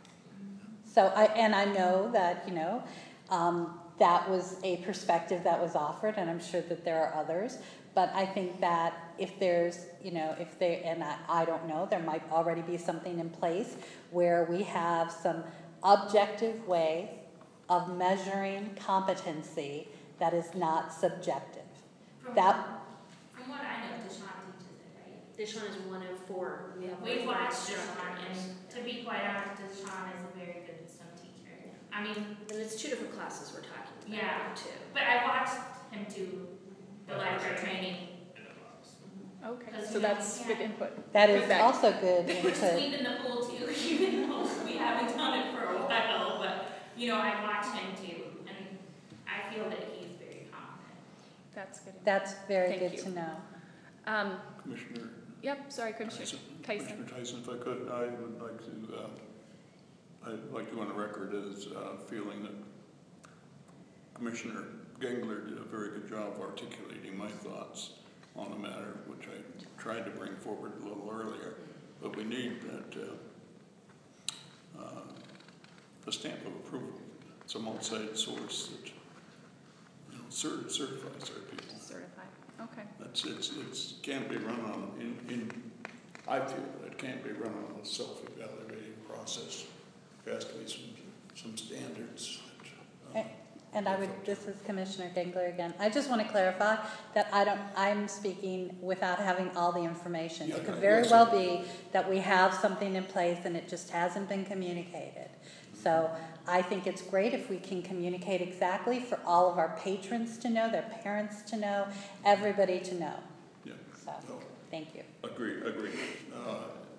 So I, and I know that, you know, um, that was a perspective that was offered, and I'm sure that there are others. But I think that if there's, you know, if they, and I, I don't know, there might already be something in place where we have some objective way of measuring competency that is not subjective. From, That, from what I know, Deshaun teaches it, right? Deshaun is one of four. We have We've one watched Deshaun, instructors. and to be quite honest, Deshaun is a very good swim teacher. I mean, And it's two different classes we're talking about. Yeah. Too. but I watched him do the lifeguard training. Okay, Because so we don't- that's good yeah. input. that is Feedback. also good We're input. sweet in the pool too, even though we haven't done it for a while, but, you know, I watched him too, and I feel that he's very confident. That's good. That's very Thank good you. to know. Um, Commissioner yep, sorry, Commissioner Tyson, Tyson. Commissioner Tyson, if I could, I would like to, uh, I'd like to go on the record as uh, feeling that Commissioner Gengler did a very good job of articulating my thoughts on the matter, which I tried to bring forward a little earlier. But we need that, uh, uh, a stamp of approval, some outside source that, you know, cert- certifies our people. Certified, okay. That's, it's, it's, can't be run on, in, in, I feel that it can't be run on a self-evaluating process. There has to be some, some standards. that, uh, And I would, this is Commissioner Gengler again. I just want to clarify that I don't, I'm speaking without having all the information. Yeah, It could I- very yes. well be that we have something in place and it just hasn't been communicated. So I think it's great if we can communicate exactly for all of our patrons to know, their parents to know, everybody to know. Yeah, So, no, thank you. agree, agree. Uh,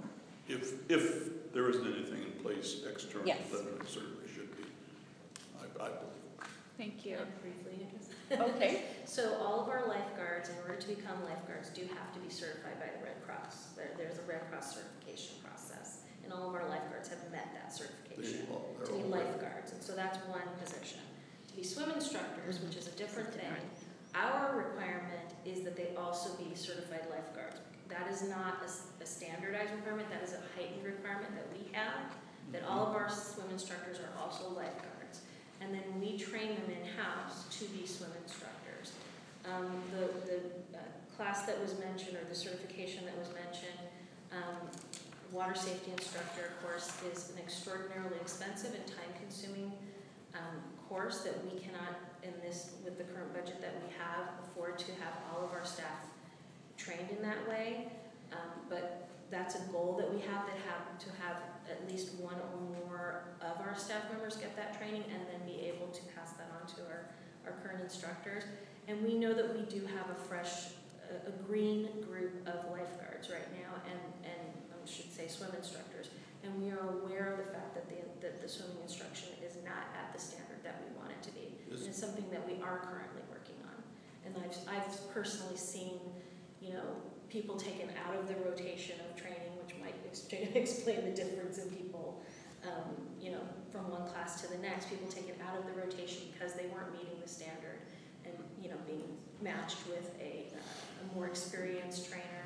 If, if there isn't anything in place external, Yes. then it certainly should be, I, I believe. Thank you. Can I briefly address? Okay. So all of our lifeguards, in order to become lifeguards, do have to be certified by the Red Cross. There, there's a Red Cross certification process, and all of our lifeguards have met that certification They all- they're to be all- lifeguards, and so that's one position. To be swim instructors, which is a different thing, our requirement is that they also be certified lifeguards. That is not a, s- a standardized requirement, that is a heightened requirement that we have, that all of our swim instructors are also lifeguards. And then we train them in-house to be swim instructors. Um, the the uh, class that was mentioned, or the certification that was mentioned, um, water safety instructor course, is an extraordinarily expensive and time-consuming um, course that we cannot, in this, with the current budget that we have, afford to have all of our staff trained in that way. Um, but that's a goal that we have, that have to have at least one or more of our staff members get that training and then be able to pass that on to our, our current instructors. And we know that we do have a fresh, a, a green group of lifeguards right now, and, and I should say swim instructors. And we are aware of the fact that the, that the swimming instruction is not at the standard that we want it to be. And it's something that we are currently working on. And I've, I've personally seen, you know, people taken out of the rotation of training, which might explain the difference in people, um, you know, from one class to the next. People taken out of the rotation because they weren't meeting the standard, and you know, being matched with a, uh, a more experienced trainer.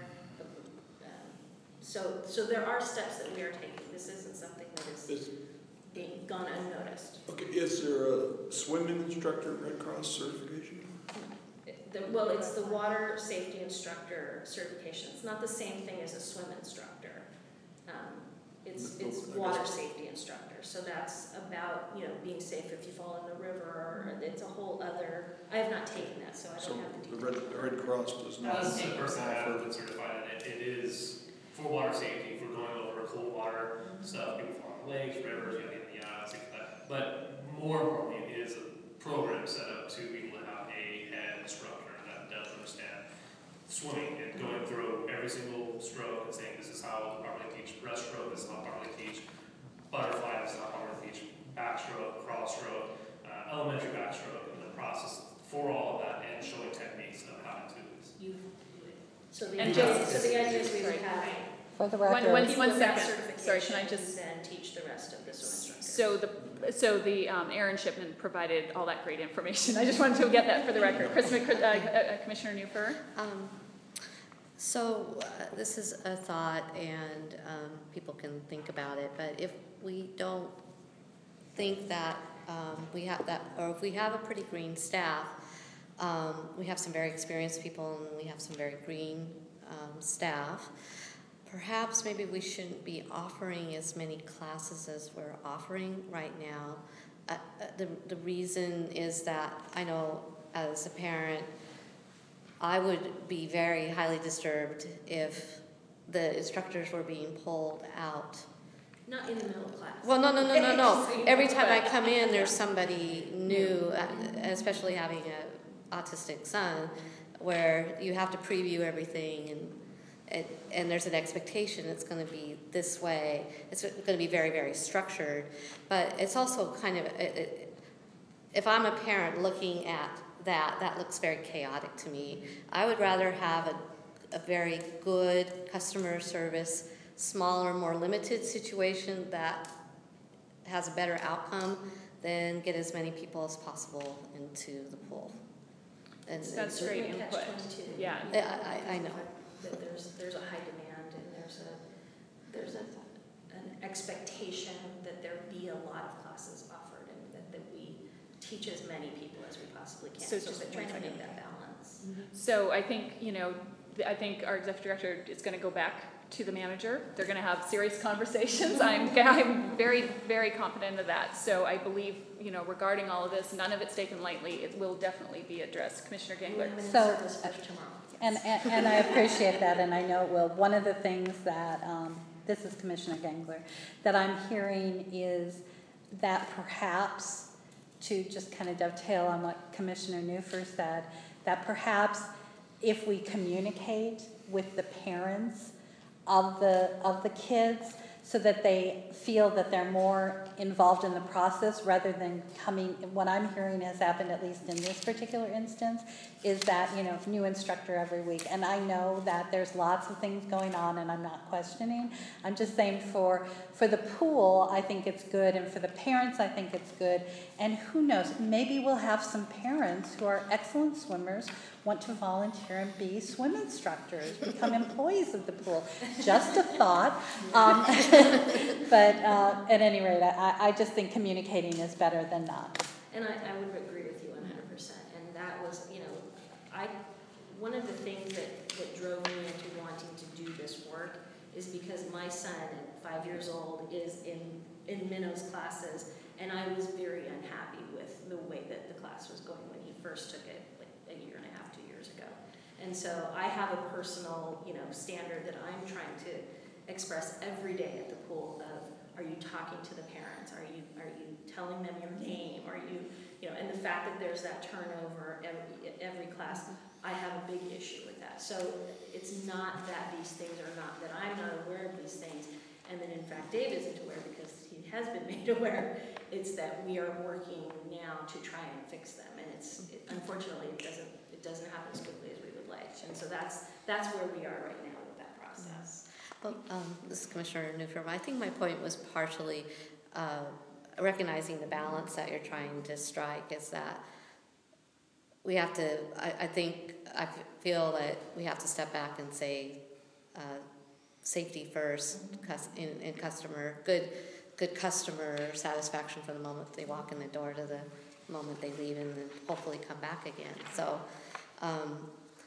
Um, so, so there are steps that we are taking. This isn't something that is, Is, being gone unnoticed. okay, is there a swimming instructor Red Cross certification? The, well, it's the water safety instructor certification. It's not the same thing as a swim instructor. Um, it's it's water safety instructor. So that's about, you know, being safe if you fall in the river, or it's a whole other. I have not taken that, so I don't So have the the details. Red, the Red Cross does not As the person that offer. has been certified in it, it is for water safety, for going over cold water stuff, people fall in lakes, rivers, you know, the uh, things like that. But more importantly, it is a program set up to be able to have a head instructor that does understand swimming and going through every single stroke and saying, this is how to properly teach breaststroke, this is how to properly teach butterfly, this is how to properly teach backstroke, cross stroke, uh, elementary backstroke, and the process for all of that, and showing techniques of how to do this. You do it. So the And idea, just- so the idea is we would Sorry. have For the One- record. one- people one with that second. Sorry, can I certification just- who then teach the rest of the swim instructors. So the, so the, um, Aaron Shipman provided all that great information. I just wanted to get that for the record. Chris, Mc- uh, uh, Commissioner Newfer? Um, So uh, this is a thought, and um, people can think about it, but if we don't think that um, we have that, or if we have a pretty green staff, um, we have some very experienced people and we have some very green um, staff, perhaps maybe we shouldn't be offering as many classes as we're offering right now. Uh, uh, the, the reason is that I know as a parent, I would be very highly disturbed if the instructors were being pulled out. Not in the middle of class. Well, no, no, no, no, no. So you Every know, time I but- come in, there's somebody new, uh, especially having an autistic son, where you have to preview everything, and and, and there's an expectation it's going to be this way. It's going to be very, very structured, but it's also kind of, it, it, if I'm a parent looking at that, that looks very chaotic to me. I would rather have a, a very good customer service, smaller, more limited situation that has a better outcome than get as many people as possible into the pool. And That's It's a great catch input. twenty-two. Yeah. You I- I- I know. That there's, there's a high demand, and there's a, there's a, an expectation that there be a lot of classes offered, and that, that we teach as many people as we possibly can. So So just that trying to one make second. that balance. So I think, you know, th- I think our executive director is going to go back to the manager. They're going to have serious conversations. I'm, I'm very, very confident of that. So I believe, you know, regarding all of this, none of it's taken lightly. It will definitely be addressed. Commissioner We'll Gangler? have an So- in-service for tomorrow. And, and, and I appreciate that, and I know it will. One of the things that, um, this is Commissioner Gangler, that I'm hearing is that perhaps, to just kind of dovetail on what Commissioner Newfer said, that perhaps if we communicate with the parents of the, of the kids, so that they feel that they're more involved in the process rather than coming, what I'm hearing has happened, at least in this particular instance, is that, you know, new instructor every week. And I know that there's lots of things going on, and I'm not questioning. I'm just saying for, for the pool, I think it's good, and for the parents, I think it's good. And who knows, maybe we'll have some parents who are excellent swimmers want to volunteer and be swim instructors, become employees of the pool. Just a thought. Um, but uh, at any rate, I, I just think communicating is better than not. And I, I would agree with you one hundred percent. And that was, you know, I, one of the things that, that drove me into wanting to do this work is because my son at five years old is in, in Minnow's classes, and I was very unhappy with the way that the class was going when he first took it, like a year and a half, two years ago. And so I have a personal, you know, standard that I'm trying to express every day at the pool of, are you talking to the parents? Are you, are you telling them your name? Are you, you know, and the fact that there's that turnover every, every class, I have a big issue with that. So it's not that these things are not, that I'm not aware of these things, and that in fact Dave isn't aware because he has been made aware. It's that we are working now to try and fix them, and it's, it, unfortunately it doesn't, it doesn't happen as quickly as we would like. And so that's, that's where we are right now with that process. Well, um, this is Commissioner Newfirm. I think my point was partially uh, recognizing the balance that you're trying to strike is that we have to, I, I think, I feel that we have to step back and say uh, safety first, cus- in, in customer, good good customer satisfaction from the moment they walk in the door to the moment they leave, and then hopefully come back again. So um,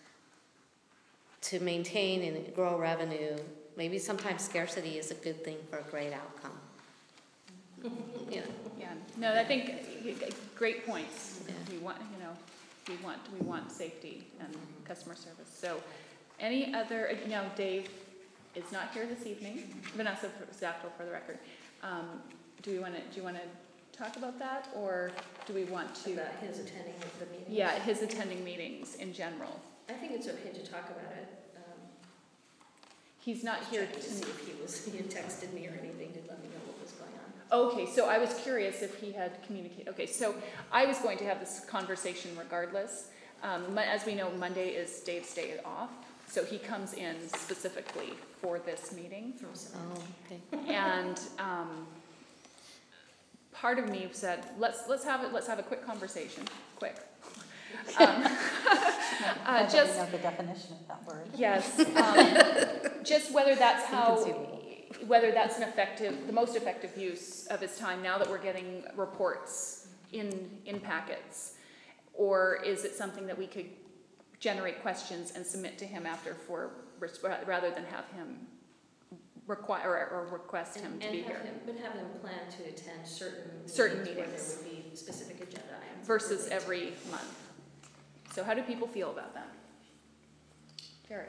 to maintain and grow revenue, maybe sometimes scarcity is a good thing for a great outcome. You know. Yeah, no, I think great points. Yeah. We want, you know, we want, we want safety and customer service. So any other, now Dave is not here this evening, Vanessa Zaptel for the record. Um, do we want to, do you want to talk about that, or do we want to? About his attending the meetings? Yeah, his attending meetings in general. I think it's okay to talk about it. Um, He's not here to see if he was, he had texted me or anything to let me know what was going on. Okay, so I was curious if he had communicated. Okay, so I was going to have this conversation regardless. Um, as we know, Monday is Dave's day off, so he comes in specifically for this meeting. Oh, okay. And um, part of me said, let's let's have it. Let's have a quick conversation. Quick. Um, uh, just know the definition of that word. Yes. Um, just whether that's how, whether that's an effective, the most effective use of his time now that we're getting reports in in packets, or is it something that we could generate questions and submit to him after for rather than have him require or, or request him and, to and be have here. Him, but have him plan to attend certain certain meetings, meetings where there would be specific agenda items versus every month. So how do people feel about that? Gary.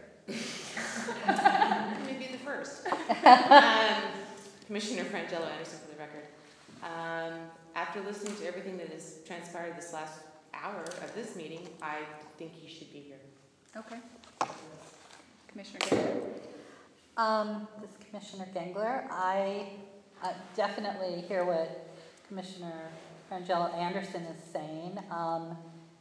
Maybe the first. um, Commissioner Frangelo Anderson for the record. Um, after listening to everything that has transpired this last hour of this meeting, I think he should be here. Okay. Commissioner Gengler. Um, this is Commissioner Gengler. I uh, definitely hear what Commissioner Frangelo Anderson is saying. Um,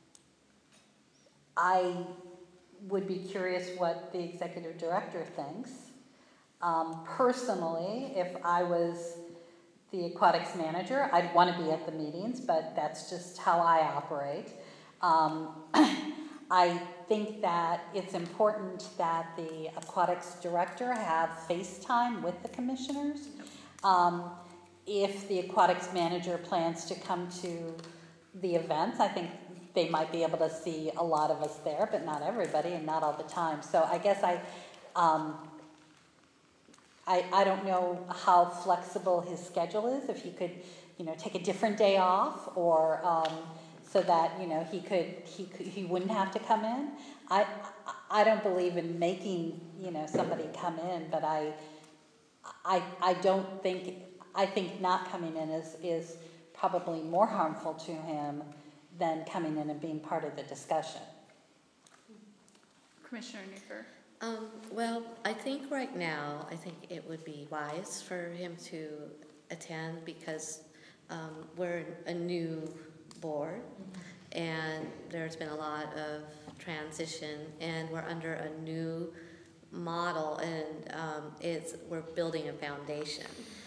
I would be curious what the executive director thinks. Um, personally, if I was the aquatics manager, I'd want to be at the meetings, but that's just how I operate. Um, I think that it's important that the aquatics director have FaceTime with the commissioners. Um, if the aquatics manager plans to come to the events, I think they might be able to see a lot of us there, but not everybody and not all the time. So I guess I, um, I, I don't know how flexible his schedule is, if he could, you know, take a different day off, or um, so that, you know, he could, he could, he wouldn't have to come in. I, I don't believe in making, you know, somebody come in, but I, I, I don't think, I think not coming in is, is probably more harmful to him than coming in and being part of the discussion. Commissioner Newfer. Um, well, I think right now, I think it would be wise for him to attend because um, we're a new board and there's been a lot of transition and we're under a new model and um, it's we're building a foundation.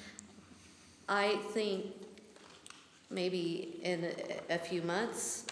I think maybe in a, a few months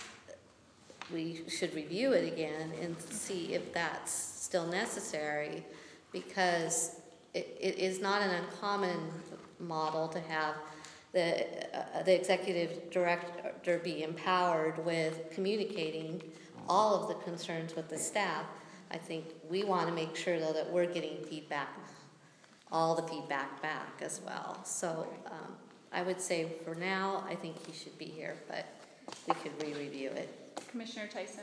we should review it again and see if that's still necessary because it, it is not an uncommon model to have the, uh, the executive director be empowered with communicating all of the concerns with the staff. I think we want to make sure though that we're getting feedback, all the feedback back as well. So um, I would say for now, I think he should be here, but we could re-review it. Commissioner Tyson?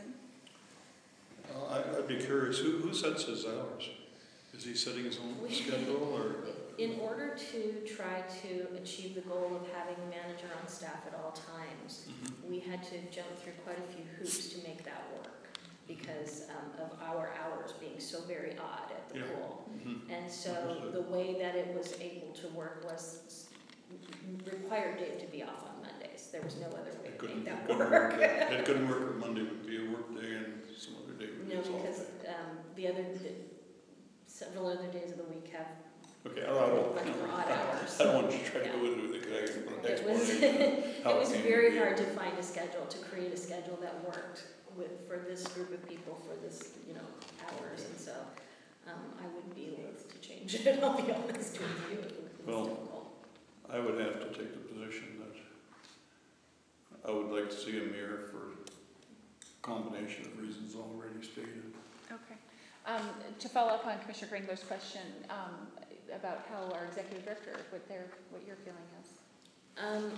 Uh, I- I'd be curious, who, who sets his hours? Is he setting his own schedule or? In order to try to achieve the goal of having a manager on staff at all times, Mhm. we had to jump through quite a few hoops to make that work because um, of our hours being so very odd at the Yeah. pool. Mhm. And so Understood. the way that it was able to work was required Dave to be off on Mondays. There was no other way It to couldn't, make it that couldn't work. work. that- It couldn't work. Monday would be a work day and some other day would be No, a off because day. um, the other, the, several other days of the week have Okay, I don't, much more odd I hours. I don't want you to try to go into it, because I can It was, it was very hard to find a schedule, to create a schedule that worked with, for this group of people, for this, you know, hours, and so, um, I wouldn't be loath to change it, I'll be honest with you, it was Well, difficult. I would have to take the position that I would like to see a mayor for a combination of reasons already stated. Okay. Um, to follow up on Commissioner Gringler's question um, about how our executive director, what their, what your feeling is. Um,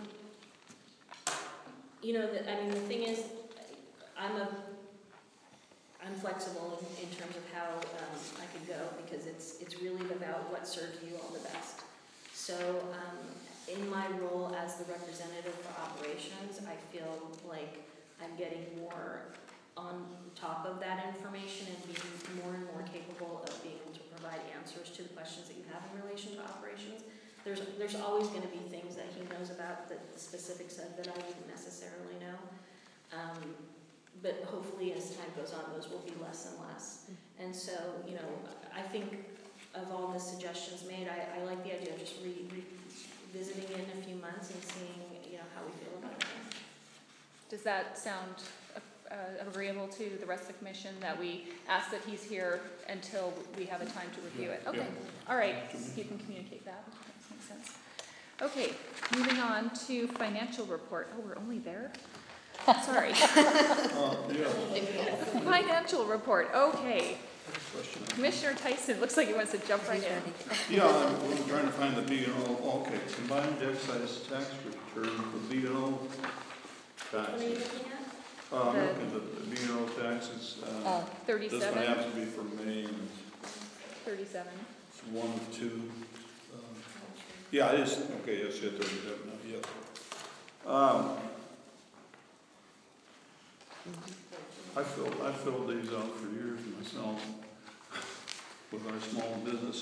you know, the, I mean, the thing is, I'm a, I'm flexible in, in terms of how um, I could go because it's it's really about what serves you all the best. So, um, in my role as the representative for operations, I feel like I'm getting more on top of that information and being more and more capable of being able to provide answers to the questions that you have in relation to operations. There's there's always going to be things that he knows about that the specifics of that I wouldn't necessarily know. Um, but hopefully as time goes on, those will be less and less. And so, you know, I think of all the suggestions made, I, I like the idea of just re, revisiting it in a few months and seeing, you know, how we feel about it. Does that sound uh, agreeable to the rest of the commission that we ask that he's here until we have a time to review it? Okay, all right, you can communicate that. That makes sense. Okay, moving on to financial report. Oh, we're only there? Sorry. Uh, yeah, Financial report, okay. question. Commissioner Tyson, looks like he wants to jump right in. Yeah, I'm, I'm trying to find the B and O, okay, combined excise tax return for B and O What are you taxes. looking at? Uh, I'm The- looking at the B and O taxes, uh, this one thirty-seven, happens to be for May and thirty-seven. it's one of two. um, Yeah, it is, okay, yes, yeah, thirty-seven, now, yeah. Um, I filled, I filled these out for years myself with our small business.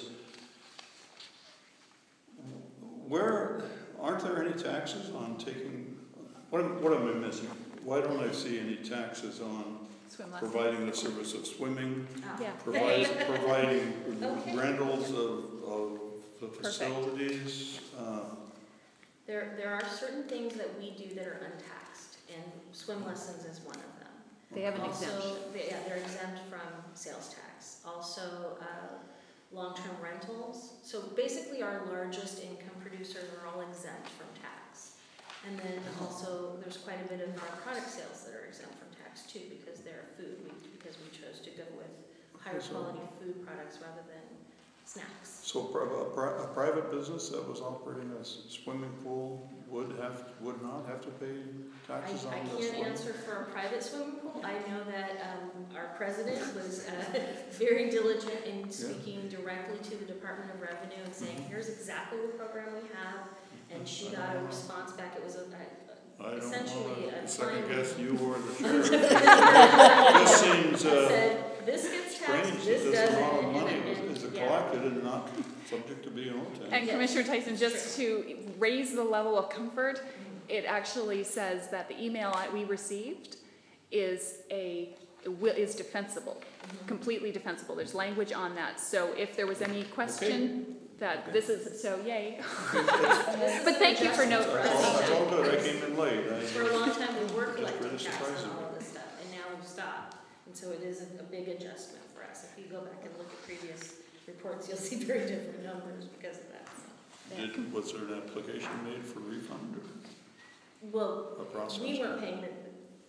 Where, aren't there any taxes on taking, what am, what am I missing? Why don't I see any taxes on Swim lessons. providing the service of swimming, Ah. Yeah. providing, providing Okay. rentals of, of the Perfect. facilities? uh, There, there are certain things that we do that are untaxed, and swim lessons is one of them. They have an Also, exemption. they- yeah, they're exempt from sales tax. Also, uh, long-term rentals. So basically, our largest income producers are all exempt from tax. And then also, there's quite a bit of our product sales that are exempt from tax too, because they're food, we- because we chose to go with higher So- quality food products rather than snacks. So pri- a, pri- a private business that was operating a s- swimming pool would have, would not have to pay I, taxes I on the can't swim? answer for a private swimming pool. I know that um, our president was uh, very diligent in speaking directly to the Department of Revenue and saying, Mhm. here's exactly the program we have. And she got a response back. It was a, a I don't essentially want a to second fine- guess you or the sheriff. This seems, that uh, said, this gets Strange taxed, that this this doesn't. amount of and- money and- is is yeah. collected and not subject to being owed tax. And Yeah. Commissioner Tyson, just to raise the level of comfort, it actually says that the email I- we received is a, wi- is defensible, completely defensible. There's language on that. So if there was any question that this is, so yay. But thank you for note. That's all, that's all good, I came in late. I- For a long time, we were Just collecting really tax surprising. on all of this stuff, and now we've stopped. And so it is a, a big adjustment for us. If you go back and look at previous reports, you'll see very different numbers because of that. So, yeah. Did, was there an application made for refund or Well, a process? we weren't paying it.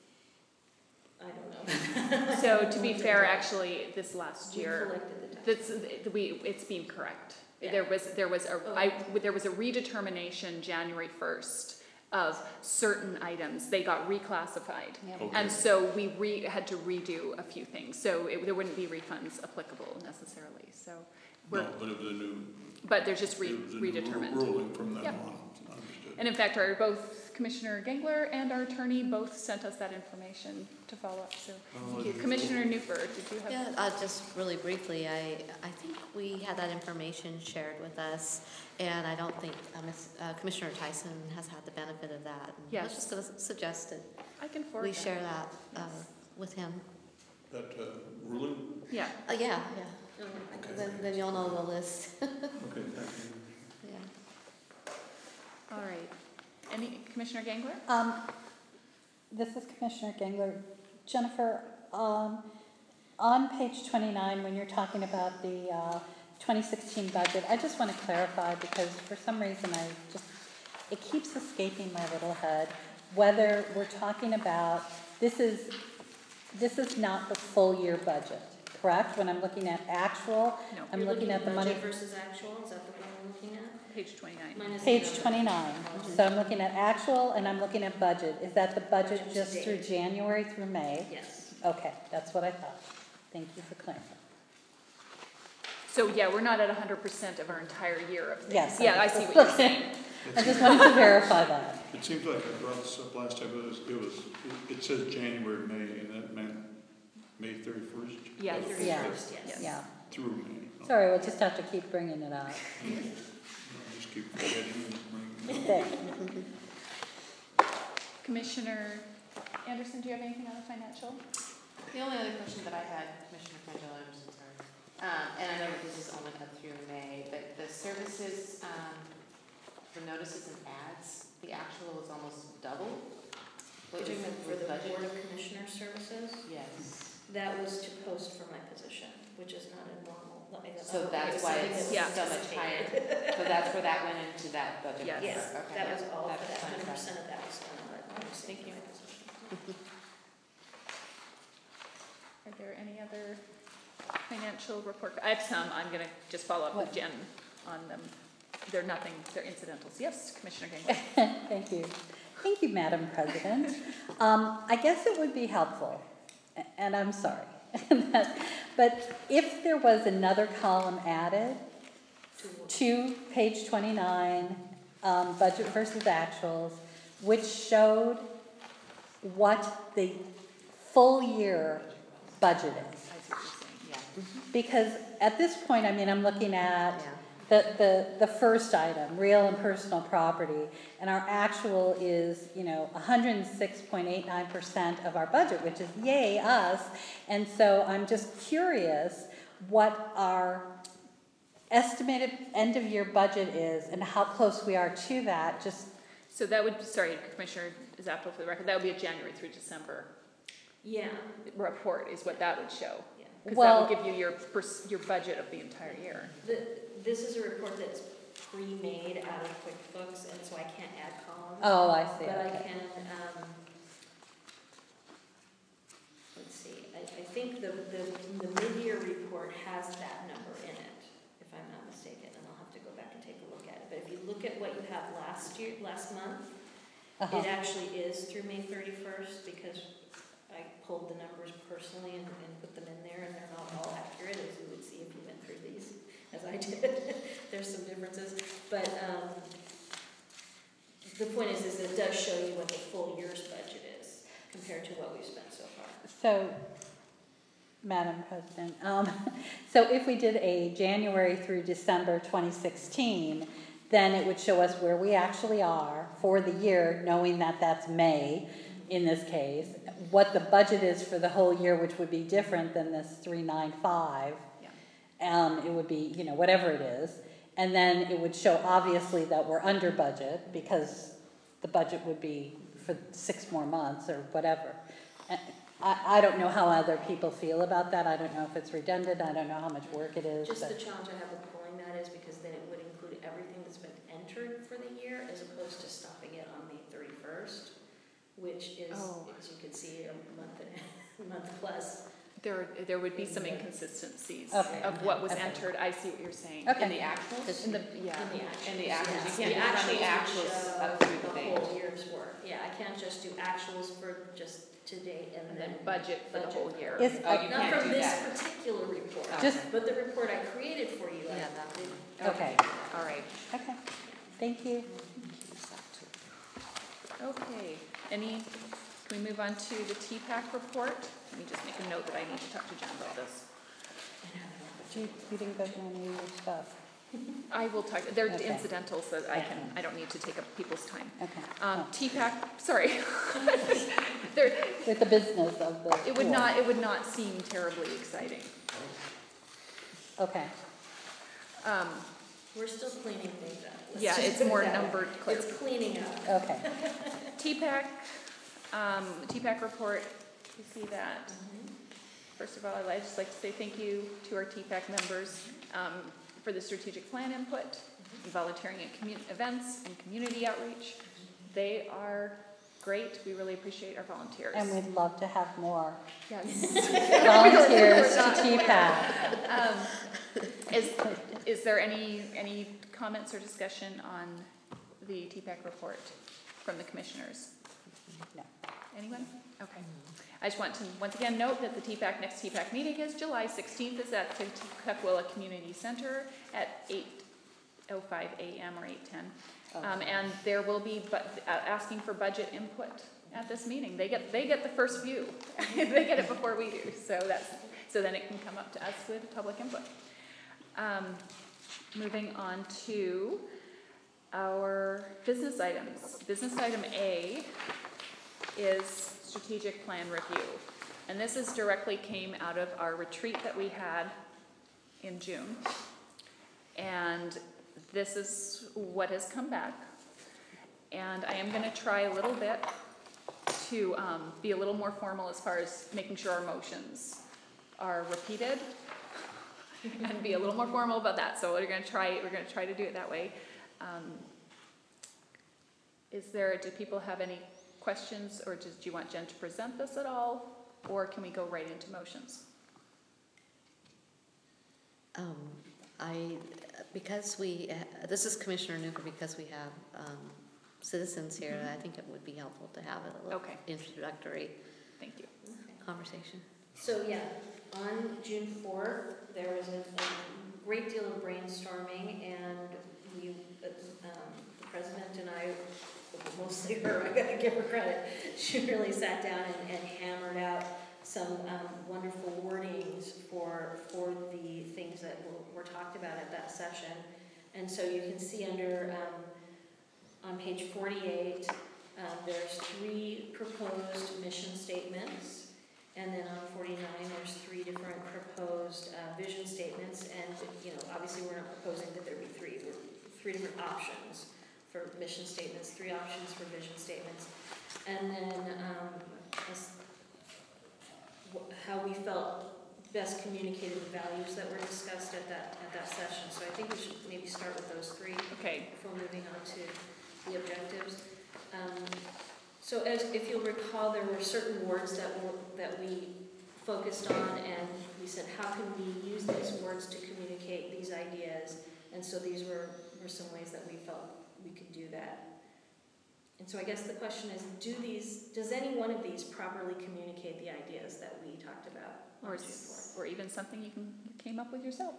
I don't know. So to be fair, actually, this last We year, collected the tax. this, we, it's being correct. Yeah. There was, there was a, Oh. I, there was a redetermination January first of certain items. They got reclassified. Okay. And so we re, had to redo a few things, so it, there wouldn't be refunds applicable necessarily, so we're, No, but it was a new, but there's just re, it was a new ru- redetermined. ruling from then Yep. on, understood. And in fact, our, both Commissioner Gengler and our attorney both sent us that information to follow up, so. Thank you. Commissioner Newford, did you have? Yeah, uh, just really briefly, I, I think we had that information shared with us, and I don't think uh, Miz uh, Commissioner Tyson has had the benefit of that. And I was Yes. just going to suggest that I can forward we that. share that uh, with him. That uh, ruling? Yeah, Uh, yeah, yeah. Oh, Okay. Then, then you'll know the list. Okay, thank you. Yeah. all right. Any, Commissioner Gengler? Um, this is Commissioner Gengler. Jennifer, um, on page twenty-nine, when you're talking about the uh, twenty sixteen budget, I just want to clarify because for some reason I just, it keeps escaping my little head whether we're talking about, this is, this is not the full year budget, correct? When I'm looking at actual, No. I'm You're looking at the money. budget versus actual, is that the one we're looking at? Page twenty-nine. Minus the Page number. twenty-nine, so I'm looking at actual and I'm looking at budget. Is that the budget Budget just to through date. January through May? Yes. Okay, that's what I thought. Thank you for clarifying. So yeah, we're not at hundred percent of our entire year of things. Yes. Yeah, I see what you're saying. I just wanted to verify that. It seems like I brought this up last time, it was, it was, it says January, May, and that meant May thirty-first? Yes. May Yeah. thirty-first, yes. Yeah. Through May. No, Sorry, we'll just have to keep bringing it up. no, just keep forgetting and bringing it up. There. Commissioner Anderson, do you have anything on the financial? The only other question that I had, Commissioner Frangillo, I'm so sorry, um, and I know that this is only up through May, but the services, um, for notices and ads, the actual is almost double. What You're was talking about for was the budget? Board of Commissioner Services? Yes. That was to post for my position, which is not a normal, like, I So don't that's think why something it's that was Yeah. so much higher, anticipated. so that's where that went into that budget. Yes. Yes, Okay. that was all for That's that, fine. hundred percent of that was done on my position. Thank you. Are there any other financial report? I have some, I'm gonna just follow up with What? Jen on them. They're nothing, they're incidentals. Yes, Commissioner Gengler? Thank you. Thank you, Madam President. Um, I guess it would be helpful, a- and I'm sorry, that- but if there was another column added to page twenty-nine, um, budget versus actuals, which showed what the full year budget is. I see what you're saying. Yeah. Because at this point, I mean, I'm looking at Yeah. the, the, the first item, real and personal property, and our actual is, you know, one hundred six point eight nine percent of our budget, which is yay, us. And so I'm just curious what our estimated end-of-year budget is and how close we are to that, just, So that would, sorry, Commissioner Zapple, for the record, that would be a January through December Yeah, report is what that would show. yeah. Because that Well- would give you your, pers- your budget of the entire year. The, this is a report that's pre-made out of QuickBooks, and so I can't add columns. oh, I see, But I okay. can, um, let's see, I, I think the, the, the mid-year report has that number in it, if I'm not mistaken, and I'll have to go back and take a look at it. But if you look at what you have last year, last month, Uh-huh. it actually is through May thirty-first, because I pulled the numbers personally and, and put them in there, and they're not all accurate, as you would see if you went through these, as I did. There's some differences, but, um, the point is, is it does show you what the full year's budget is compared to what we've spent so far. So, Madam President. Um, so if we did a January through December twenty sixteen, then it would show us where we actually are for the year, knowing that that's May in this case, what the budget is for the whole year, which would be different than this three nine five. Yeah. Um, it would be, you know, whatever it is. And then it would show obviously that we're under budget because the budget would be for six more months or whatever. And I, I don't know how other people feel about that. I don't know if it's redundant. I don't know how much work it is. Just but the challenge I have with pulling that is because then it would include everything that's been entered for the year as opposed to stopping it on May thirty-first, which is, Oh. as you can see, a month and a month plus. There, there would be some inconsistencies Okay. of what was Okay. entered. I see what you're saying. Okay. In the actuals? In the, yeah. In the actuals. In the actuals, you yeah. can't put on the actuals actuals show up through the the date. whole year's work. Yeah, I can't just do actuals for just to date and And then. then budget for the budget whole for- year. Is- Oh, you Not can't from do this that. particular report, Just- but the report I created for you, I Yeah, that- did. Okay. All right. Okay. Thank you. Okay. Any, can we move on to the T PAC report? Let me just make a note that I need to talk to Jen about this. You, you didn't go through any of your stuff. I will talk, they're Okay. incidental, so I can, Okay. I don't need to take up people's time. Okay. Um, Oh. T PAC, sorry. There, With the business of the. it would school. not, it would not seem terribly exciting. Okay. Um, We're still cleaning things up. Let's yeah, just it's put it more that way. numbered clear. It's cleaning up. Okay. T PAC, um, T PAC report, you see that. First of all, I'd just like to say thank you to our T PAC members um, for the strategic plan input, volunteering at community events and community outreach. They are great. We really appreciate our volunteers. And we'd love to have more Yes. volunteers to T PAC. Um, is, is there any, any comments or discussion on the T PAC report from the commissioners? No. Anyone? Okay. I just want to once again note that the T PAC, next T PAC meeting is July sixteenth, is at the Tukwila Community Center at eight oh five a m or eight ten. Um, and there will be bu- uh, asking for budget input at this meeting. They get, they get the first view. They get it before we do, so that's, so then it can come up to us with public input. Um, moving on to our business items. Business item A is strategic plan review. And this is directly came out of our retreat that we had in June. And this is what has come back. And I am gonna try a little bit to um, be a little more formal as far as making sure our motions are repeated and be a little more formal about that. So we're gonna try, we're gonna try to do it that way. Um, is there, do people have any questions, or just, do you want Jen to present this at all, or can we go right into motions? Um, I, because we, uh, this is Commissioner Newker, because we have um, citizens here, Mhm. I think it would be helpful to have a little Okay. introductory Thank you. conversation. So, yeah, on June fourth, there was a, a great deal of brainstorming, and we, uh, um, the president and I, mostly her, I gotta give her credit, she really sat down and, and hammered out some um, wonderful wordings for, for the things that were, were talked about at that session. And so you can see under, um, on page forty-eight, um, there's three proposed mission statements. And then on forty-nine, there's three different proposed uh, vision statements. And, you know, obviously we're not proposing that there be three, we're three different options for mission statements, three options for vision statements. And then um, as, wh- how we felt best communicated the values that were discussed at that, at that session. So I think we should maybe start with those three Okay. before moving on to the objectives. Um, so as, if you'll recall, there were certain words that were, that we focused on, and we said, how can we use these words to communicate these ideas? And so these were, were some ways that we felt we could do that. And so I guess the question is, do these, does any one of these properly communicate the ideas that we talked about on Or, June s- fourth? or even something you can, you came up with yourself.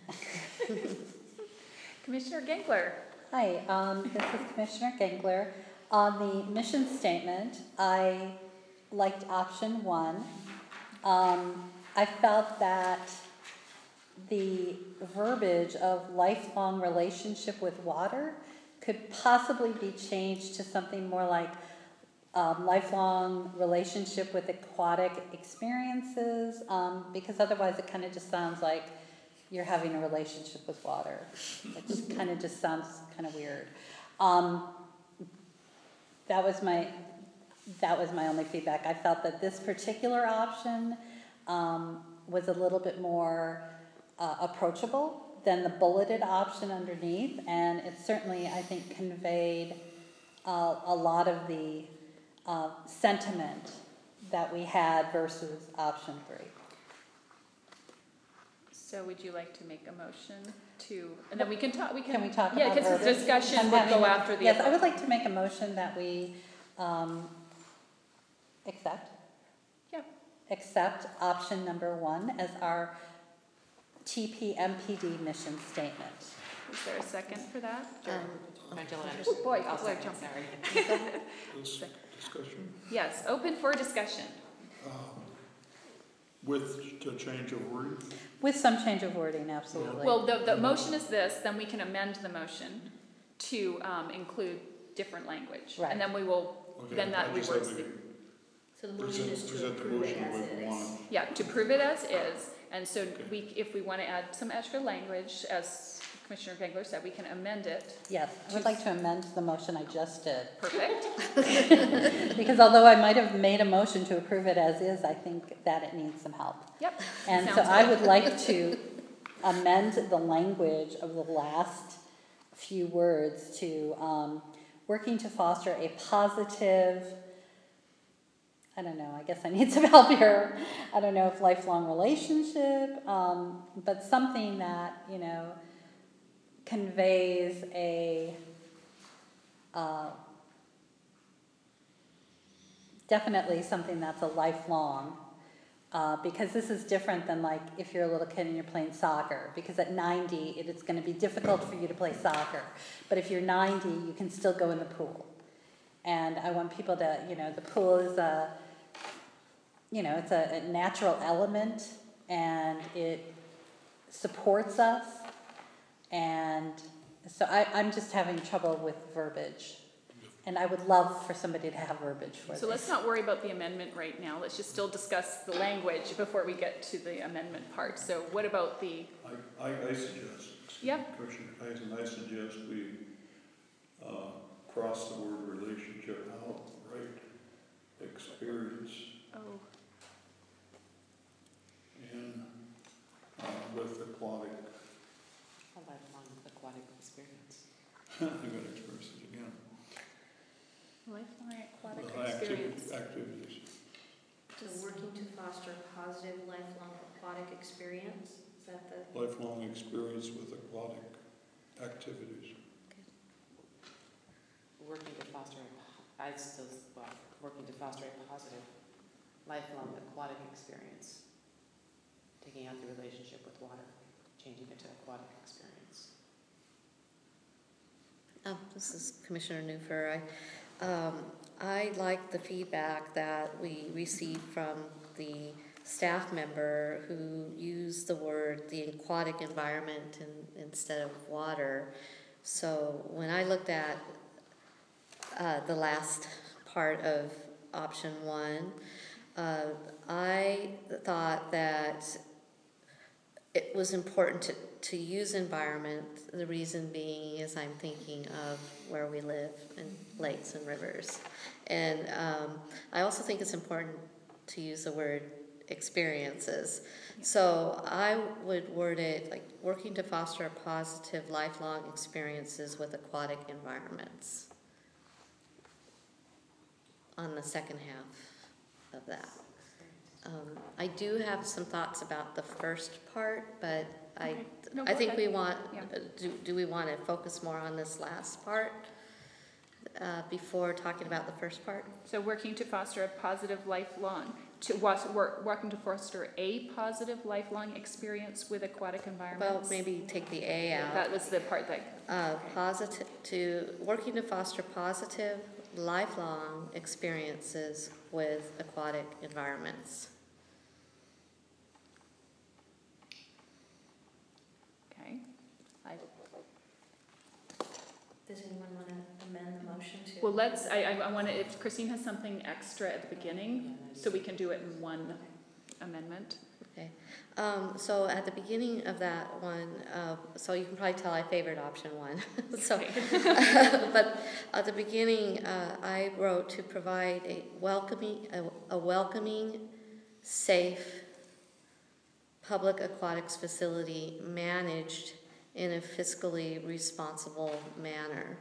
Commissioner Gengler. Hi, um, this is Commissioner Gengler. On the mission statement, I liked option one. Um, I felt that the verbiage of lifelong relationship with water could possibly be changed to something more like um, lifelong relationship with aquatic experiences, um, because otherwise it kind of just sounds like you're having a relationship with water. It just kind of just sounds kind of weird. Um, that was my that was my only feedback. I felt that this particular option um, was a little bit more uh, approachable than the bulleted option underneath, and it certainly, I think, conveyed uh, a lot of the uh, sentiment that we had versus option three. So would you like to make a motion to, and then we can talk, we can. Can we talk yeah, about because verbiage? discussion I'm would having go a- after the. Yes, I would like to make a motion that we um, accept. Yeah. Accept option number one as our T P M P D mission statement. Is there a second for that? Um, Angela Anderson. Oh, boy, I'll people are second, jumping. sorry. This discussion, Yes, open for discussion. um, with the change of wording. With some change of wording, absolutely. Well, the, the motion is this, then we can amend the motion to um, include different language. Right. And then we will, Okay, then that I just rewords had the, to So the motion present, is to present the approve it motion as with it one. is. yeah, to prove it as is. And so we, if we want to add some extra language, as Commissioner Gengler said, we can amend it. Yes, I would like to amend the motion I just did. Perfect. Because although I might have made a motion to approve it as is, I think that it needs some help. Yep. And so Sounds I good. would like to amend the language of the last few words to um, working to foster a positive, I don't know, I guess I need some help here. I don't know if lifelong relationship, um, but something that, you know, conveys a, uh, definitely something that's a lifelong, uh, because this is different than like if you're a little kid and you're playing soccer, because at ninety it, it's going to be difficult for you to play soccer, but if you're ninety you can still go in the pool. And I want people to, you know, the pool is a, you know, it's a, a natural element, and it supports us, and so I, I'm just having trouble with verbiage. And I would love for somebody to have verbiage for this. So let's not worry about the amendment right now. Let's just still discuss the language before we get to the amendment part. So what about the, I, I, I suggest, excuse me, Yeah. Commissioner Tyson, I suggest we, uh, cross the word relationship out, right? Experience oh, in, uh, with aquatic, A lifelong aquatic experience. I'm gonna express it again. lifelong aquatic Uh, activi- experience. Activities. So working to foster positive lifelong aquatic experience, is that the? Lifelong experience with aquatic activities. Working to foster, a- I still, well, working to foster a positive lifelong aquatic experience. Taking out the relationship with water, changing it to aquatic experience. Oh, this is Commissioner Newfer. I, um, I like the feedback that we received from the staff member who used the word the aquatic environment in, instead of water. So when I looked at uh, the last part of option one, uh, I thought that it was important to, to use environment. The reason being is I'm thinking of where we live and lakes and rivers. And um, I also think it's important to use the word experiences. So I would word it like working to foster positive lifelong experiences with aquatic environments on the second half of that. Um, I do have some thoughts about the first part, but I, Okay. No, I go think ahead. we want, Yeah. uh, do, do we want to focus more on this last part uh, before talking about the first part? So working to foster a positive lifelong, to was, work, working to foster a positive lifelong experience with aquatic Well, environments. maybe take the A out. That was the part that, Uh, positive, to, working to foster positive lifelong experiences with aquatic environments. Does anyone want to amend the motion to? Well, let's, I, I, I want to, if Christine has something extra at the beginning, so we can do it in one amendment. Okay. Um, so at the beginning of that one, uh, so you can probably tell I favored option one. so, but at the beginning, uh, I wrote to provide a welcoming, a, a welcoming, safe public aquatics facility managed in a fiscally responsible manner.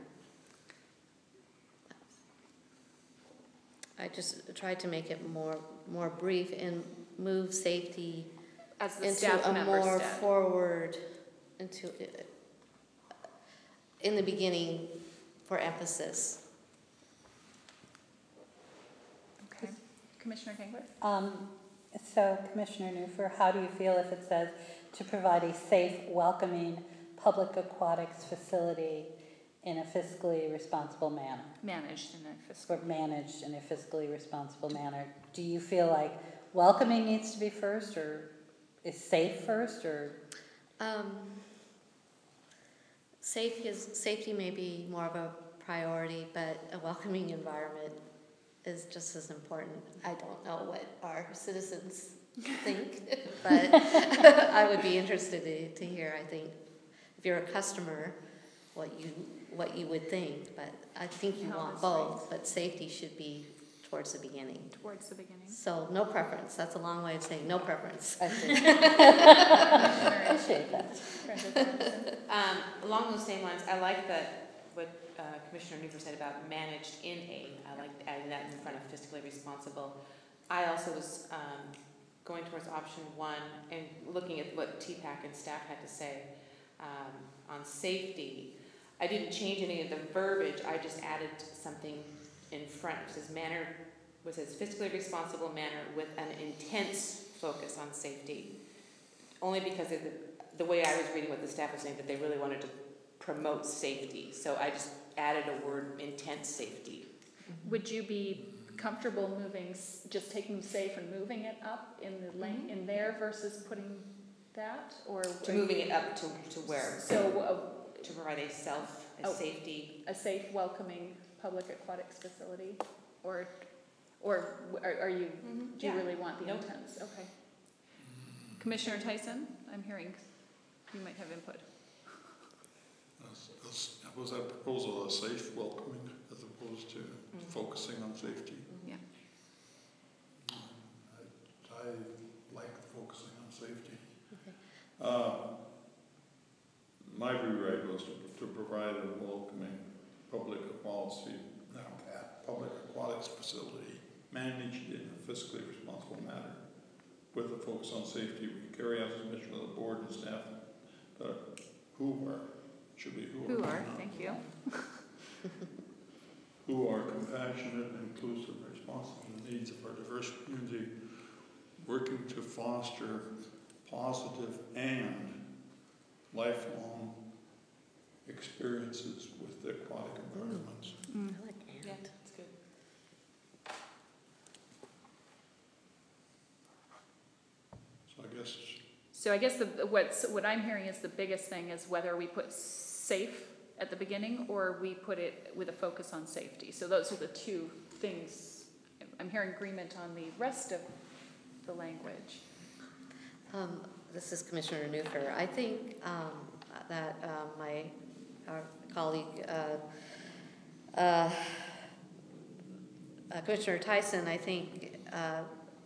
I just tried to make it more more brief and move safety As the into staff a member more step. forward, into in the beginning for emphasis. Okay. Commissioner Gangler? Um, so Commissioner Newfer, how do you feel if it says to provide a safe, welcoming public aquatics facility in a fiscally responsible manner? Managed in a fiscal. Or managed in a fiscally responsible manner. Do you feel like welcoming needs to be first, or is safe first, or? Um, safe is, safety may be more of a priority, but a welcoming environment is just as important. I don't know what our citizens think, but I would be interested to, to hear, I think, if you're a customer, what you what you would think, but I think you How want this both, rates. but safety should be towards the beginning. Towards the beginning. So no preference, that's a long way of saying no preference. I see. Appreciate that. Um, along those same lines, I like that what uh, Commissioner Newfer said about managed in a. I like adding that in front of fiscally responsible. I also was um, going towards option one and looking at what T PAC and staff had to say um, on safety. I didn't change any of the verbiage. I just added something in front. It says manner, which says fiscally responsible manner with an intense focus on safety. Only because of the, the way I was reading what the staff was saying, that they really wanted to promote safety. So I just added a word, intense safety. Would you be comfortable moving, s- just taking safe and moving it up in the lane, in there versus putting that, or? To moving it up to, to where? So, uh, To provide a self, a Oh. safety. a safe, welcoming public aquatics facility, or, or are, are you, Mm-hmm. do you Yeah. really want the Nope. intense? Okay. Commissioner Tyson, I'm hearing you might have input. As- as- Was that proposal a safe welcoming as opposed to Mhm. focusing on safety? Yeah. I, I like focusing on safety. Okay. Uh, my rewrite was to, to provide a welcoming public aquatics, no, public aquatics facility managed in a fiscally responsible manner with a focus on safety. We carry out the mission of the board and staff, but who are, should be who are. Who are, not thank you. Who are compassionate, inclusive, responsive to the needs of our diverse community, working to foster positive and lifelong experiences with the aquatic environments. Mm. I like and. Yeah, that's good. So I guess So I guess the, what's, what I'm hearing is the biggest thing is whether we put safe at the beginning or we put it with a focus on safety. So those are the two things. I'm hearing agreement on the rest of the language. Um, this is Commissioner Newfer. I think um, that uh, my our colleague uh, uh, uh, Commissioner Tyson, I think uh,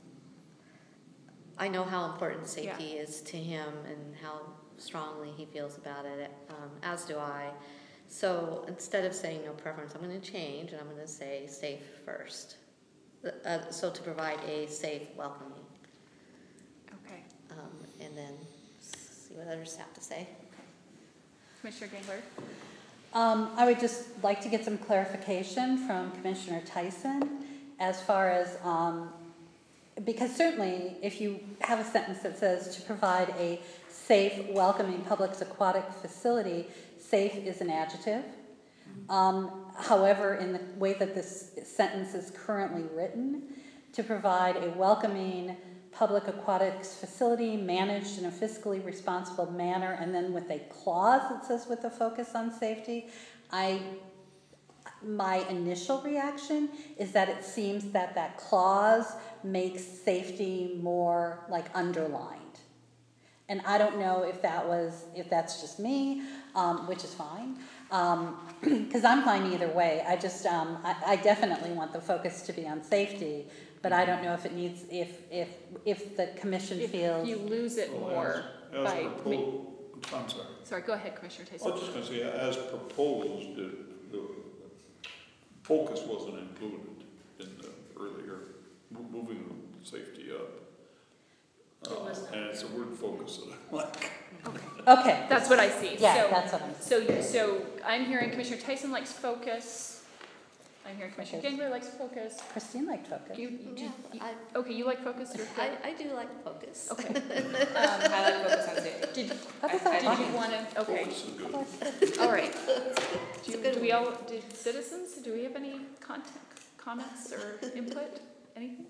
I know how important safety Yeah. is to him and how strongly he feels about it, um, as do I. So instead of saying no preference, I'm going to change and I'm going to say safe first. Uh, so to provide a safe, welcoming. Okay. Um, and then see what others have to say. Commissioner Gangler? Um, I would just like to get some clarification from Commissioner Tyson as far as, um, because certainly if you have a sentence that says to provide a safe, welcoming public aquatic facility, safe is an adjective. Um, however, in the way that this sentence is currently written, to provide a welcoming public aquatics facility managed in a fiscally responsible manner, and then with a clause that says with a focus on safety, I, my initial reaction is that it seems that that clause makes safety more like underlined. And I don't know if that was, if that's just me, um, which is fine, because um, I'm fine either way. I just, um, I, I definitely want the focus to be on safety, but I don't know if it needs, if if if the commission If feels. you lose it Well, more as, as by. proposed, I'm sorry. Sorry, go ahead, Commissioner I Tyson. was just gonna say, as proposed, the, the focus wasn't included in the earlier, mo- moving the safety up. Uh, and it's the word focus that I like. Okay. That's what I see. Yeah, So- that's what I'm. So, so I'm hearing Commissioner Tyson likes focus. I'm hearing Commissioner Focus. Gangler likes focus. Christine liked focus. Do you, do you- Yeah, I, okay, you like focus, you're I, good? I do like focus. Okay. I like focus on safety. Did, Focus I- I on did you focus. want to, okay, Focus is good. all right. Do you, a good do we one. all, did citizens, do we have any contact, comments or input, anything?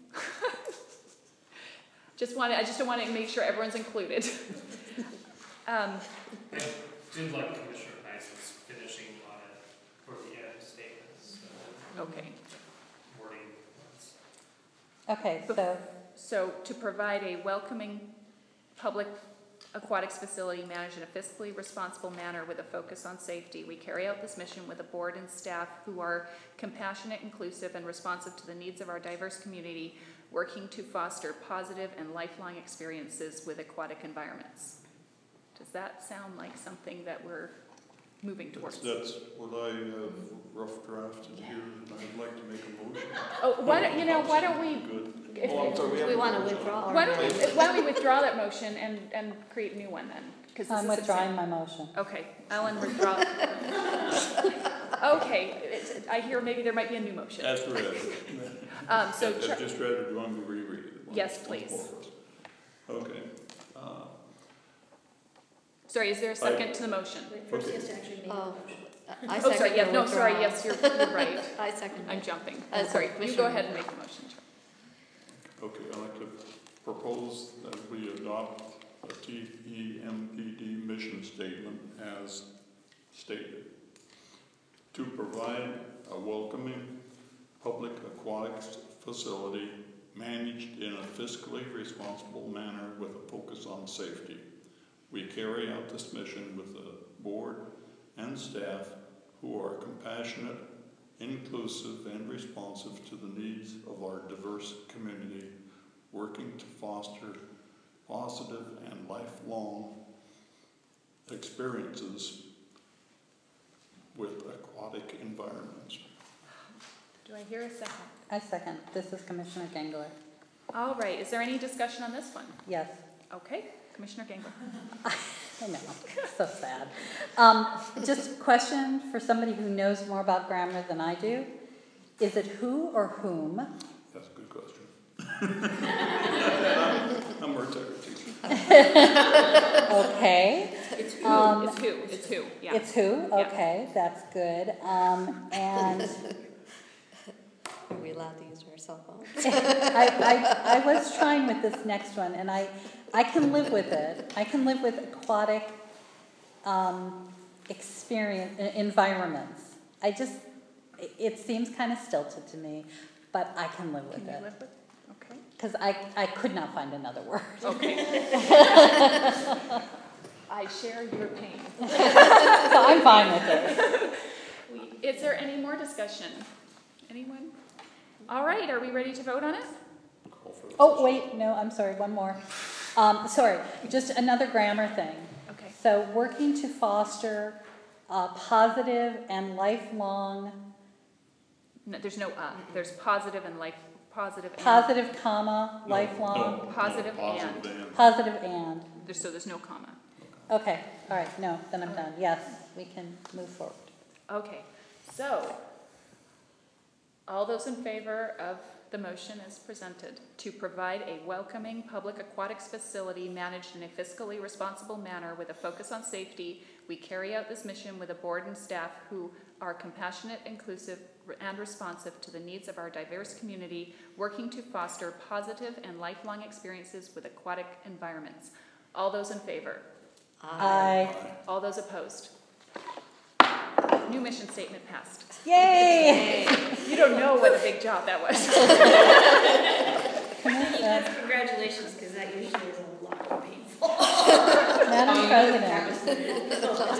Just want to, I just want to make sure everyone's included. Um, I did like Commissioner Tyson's finishing on it for the end statements, uh, okay, wording. Okay, so so to provide a welcoming public aquatics facility managed in a fiscally responsible manner with a focus on safety, we carry out this mission with a board and staff who are compassionate, inclusive, and responsive to the needs of our diverse community, working to foster positive and lifelong experiences with aquatic environments. Does that sound like something that we're moving That's, towards? that's what I have rough drafted here, and I'd like to make a motion. Oh, why don't, you know, why don't we, Good. if- Oh, I'm sorry, we have We a want to motion. withdraw our why don't, motion. we- why don't we withdraw that motion and, and create a new one then? 'Cause this I'm is withdrawing my motion. Okay, Ellen withdraw. Okay, it's- I hear maybe there might be a new motion. As read. Um, so, As Char- just read it, do you want me to reread it? Yes, Once please. more for us? Okay. Uh, sorry, is there a second to the motion? Wait, first he Okay. has to actually make a Oh, motion. I Oh, sorry, second yeah, the no, sorry, withdrawal. yes, you're, you're right. I second I'm it. jumping. Uh, Sorry, you Commissioner- go ahead and make the motion, Char. Okay, I'd like to propose that we adopt a T E M P D mission statement as stated. To provide a welcoming public aquatics facility managed in a fiscally responsible manner with a focus on safety. We carry out this mission with a board and staff who are compassionate, inclusive, and responsive to the needs of our diverse community, working to foster positive and lifelong experiences with aquatic environments. Do I hear a second? I second. This is Commissioner Gangler. All right, is there any discussion on this one? Yes. Okay, Commissioner Gangler. I know, so sad. Um, just a question for somebody who knows more about grammar than I do. Is it who or whom? That's a good question. I'm, I'm a retired teacher. Okay. It's who, Um, it's who, it's who, yeah. It's who? Okay, that's good. Um, and Are we allowed to use our cell phones? I, I, I was trying with this next one, and I, I can live with it. I can live with aquatic um, experience, e- environments. I just, it, it seems kind of stilted to me, but I can live with Can you it. live with, okay? Because I, I could not find another word. Okay. I share your pain. So I'm fine with it. We- Is there any more discussion? Anyone? All right, are we ready to vote on it? Call for the Oh, question. wait, no, I'm sorry, one more. Um, sorry, just another grammar thing. Okay. So working to foster a positive and lifelong, No, there's no uh, there's positive and life, positive and. positive comma, No, lifelong, no, Positive no, and. positive and. positive and. There's, so there's no comma. Okay, all right, no, then I'm done. Yes, we can move forward. Okay, so, all those in favor of the motion as presented, to provide a welcoming public aquatics facility managed in a fiscally responsible manner with a focus on safety, We carry out this mission with a board and staff who are compassionate, inclusive, and responsive to the needs of our diverse community, working to foster positive and lifelong experiences with aquatic environments. All those in favor? Aye. All those opposed? New mission statement passed. Yay! You don't know what a big job that was. That's congratulations, because that usually is a lot more painful. Madam President.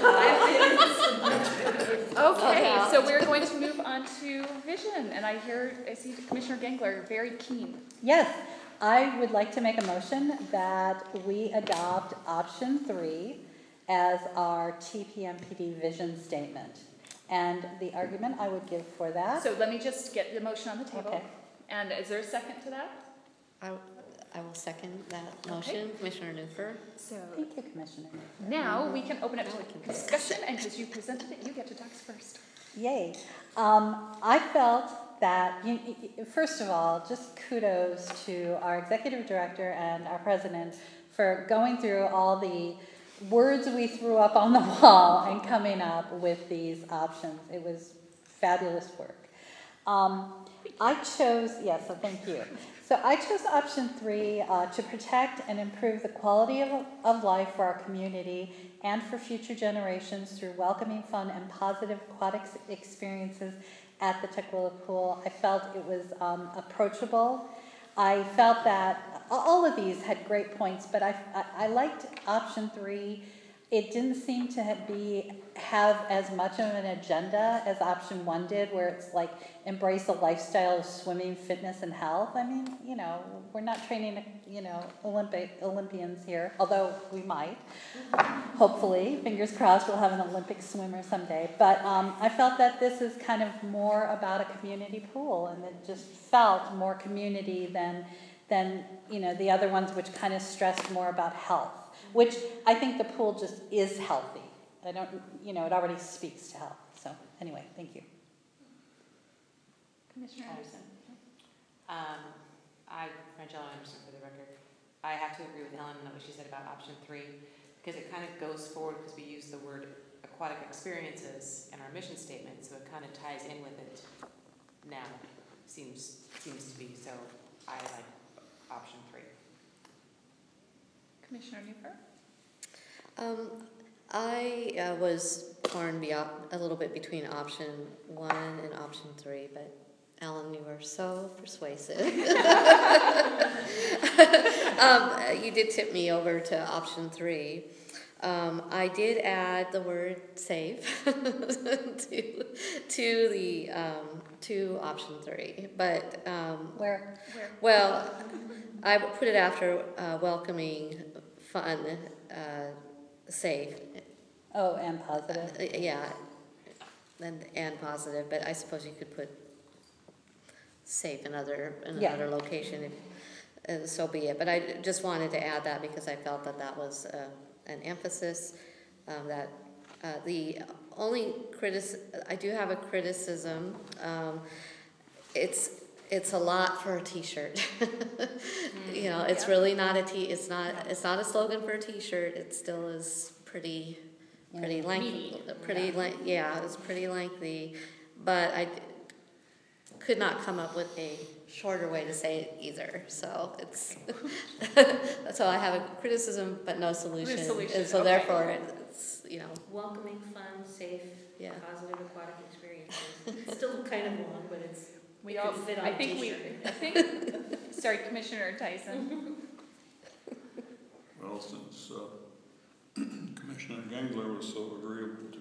Okay, so we're going to move on to vision, and I hear, I see Commissioner Gangler very keen. Yes, I would like to make a motion that we adopt option three as our T P M P D vision statement. And the argument I would give for that. So let me just get the motion on the table. Okay. And is there a second to that? I, I will second that motion. Commissioner Newfer. So Thank you, Commissioner. now we can open up Now we to can discussion, and because you presented it, you get to talk first. Yay. Um, I felt that, you, you- first of all, just kudos to our executive director and our president for going through all the words we threw up on the wall and coming up with these options. It was fabulous work. Um, I chose, yes, so thank you. So I chose option three uh, to protect and improve the quality of, of life for our community and for future generations through welcoming, fun, and positive aquatic experiences at the Tukwila Pool. I felt it was um, approachable. I felt that all of these had great points, but I, I, I liked option three. It didn't seem to be have as much of an agenda as option one did, where it's like embrace a lifestyle of swimming, fitness, and health. I mean, you know, we're not training, you know, Olympic Olympians here, although we might. Hopefully, fingers crossed, we'll have an Olympic swimmer someday. But um, I felt that this is kind of more about a community pool, and it just felt more community than than you know the other ones, which kind of stressed more about health. Which I think the pool just is healthy. I don't, you know, it already speaks to health. So anyway, thank you. Commissioner Anderson. Um, I, Frangela Anderson for the record, I have to agree with Ellen on what she said about option three, because it kind of goes forward, because we use the word aquatic experiences in our mission statement, so it kind of ties in with it now, seems, seems to be, so I like option three. Commissioner Newfer? Um, I uh, was torn be op- a little bit between option one and option three, but Ellen, you were so persuasive. um, you did tip me over to option three. Um, I did add the word safe to to the um, to option three, but um, Where? Where? well, I put it after uh, welcoming, fun, uh, safe. Oh, and positive. Uh, yeah, and and positive. But I suppose you could put safe in other in Yeah. another location. If, uh, so be it. But I just wanted to add that because I felt that that was uh, an emphasis. Um, that uh, the only critic I do have a criticism. Um, it's It's a lot for a T-shirt. You know, it's Yeah. really not a T. It's not. It's not a slogan for a T-shirt. It still is pretty, pretty lengthy. Meaty. Pretty Yeah. length. Yeah, it's pretty lengthy. But I d- could not come up with a shorter way to say it either. So it's. So I have a criticism, but no solution. solution, And so okay. therefore, it's you know. Welcoming, fun, safe, Yeah. positive aquatic experiences. It's still kind of long, but it's, We it all, could fit on I a think we, t-shirt. I think, sorry, Commissioner Tyson. Well, since uh, Commissioner Gangler was so agreeable to,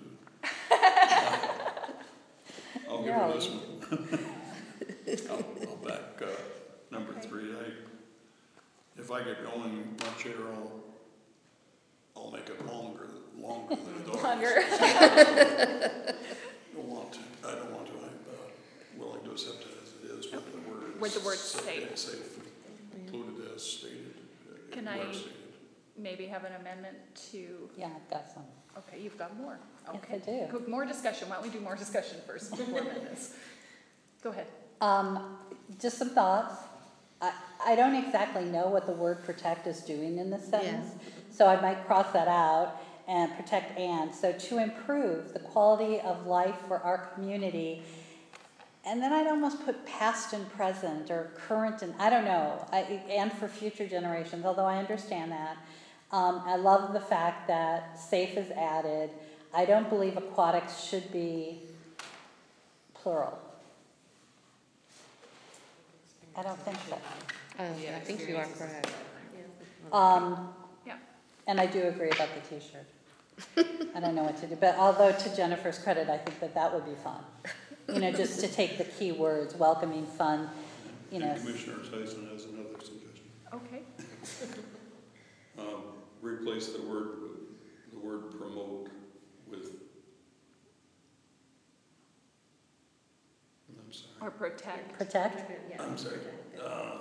I'll give her this one. I'll, I'll back uh, number Okay. three. I, if I get going, my chair, I'll, I'll make it longer, longer than it already Longer. is. Don't want to. I don't want to. I'm uh, willing to accept it as it is with the word. With the word safe. safe. Safe included as stated. uh, Can where I- stated. Maybe have an amendment to, Yeah, I've got some. okay, you've got more. Yes, Okay. I do. More discussion. Why don't we do more discussion first before amendments? Go ahead. Um, just some thoughts. I, I don't exactly know what the word protect is doing in this sentence, so I might cross that out. and protect and, so to improve the quality of life for our community. And then I'd almost put past and present or current and, I don't know, I, and for future generations, although I understand that. Um, I love the fact that safe is added. I don't believe aquatics should be plural. I don't think so. Uh, I think you are correct. Um, Yeah. and I do agree about the t-shirt. I don't know what to do, but although to Jennifer's credit, I think that that would be fun. You know, just to take the key words, welcoming, fun, you know. And Commissioner Tyson has another suggestion. Okay. Um, replace the word, with- the word promote with, I'm sorry, Or protect. Protect? Yeah. I'm sorry, uh,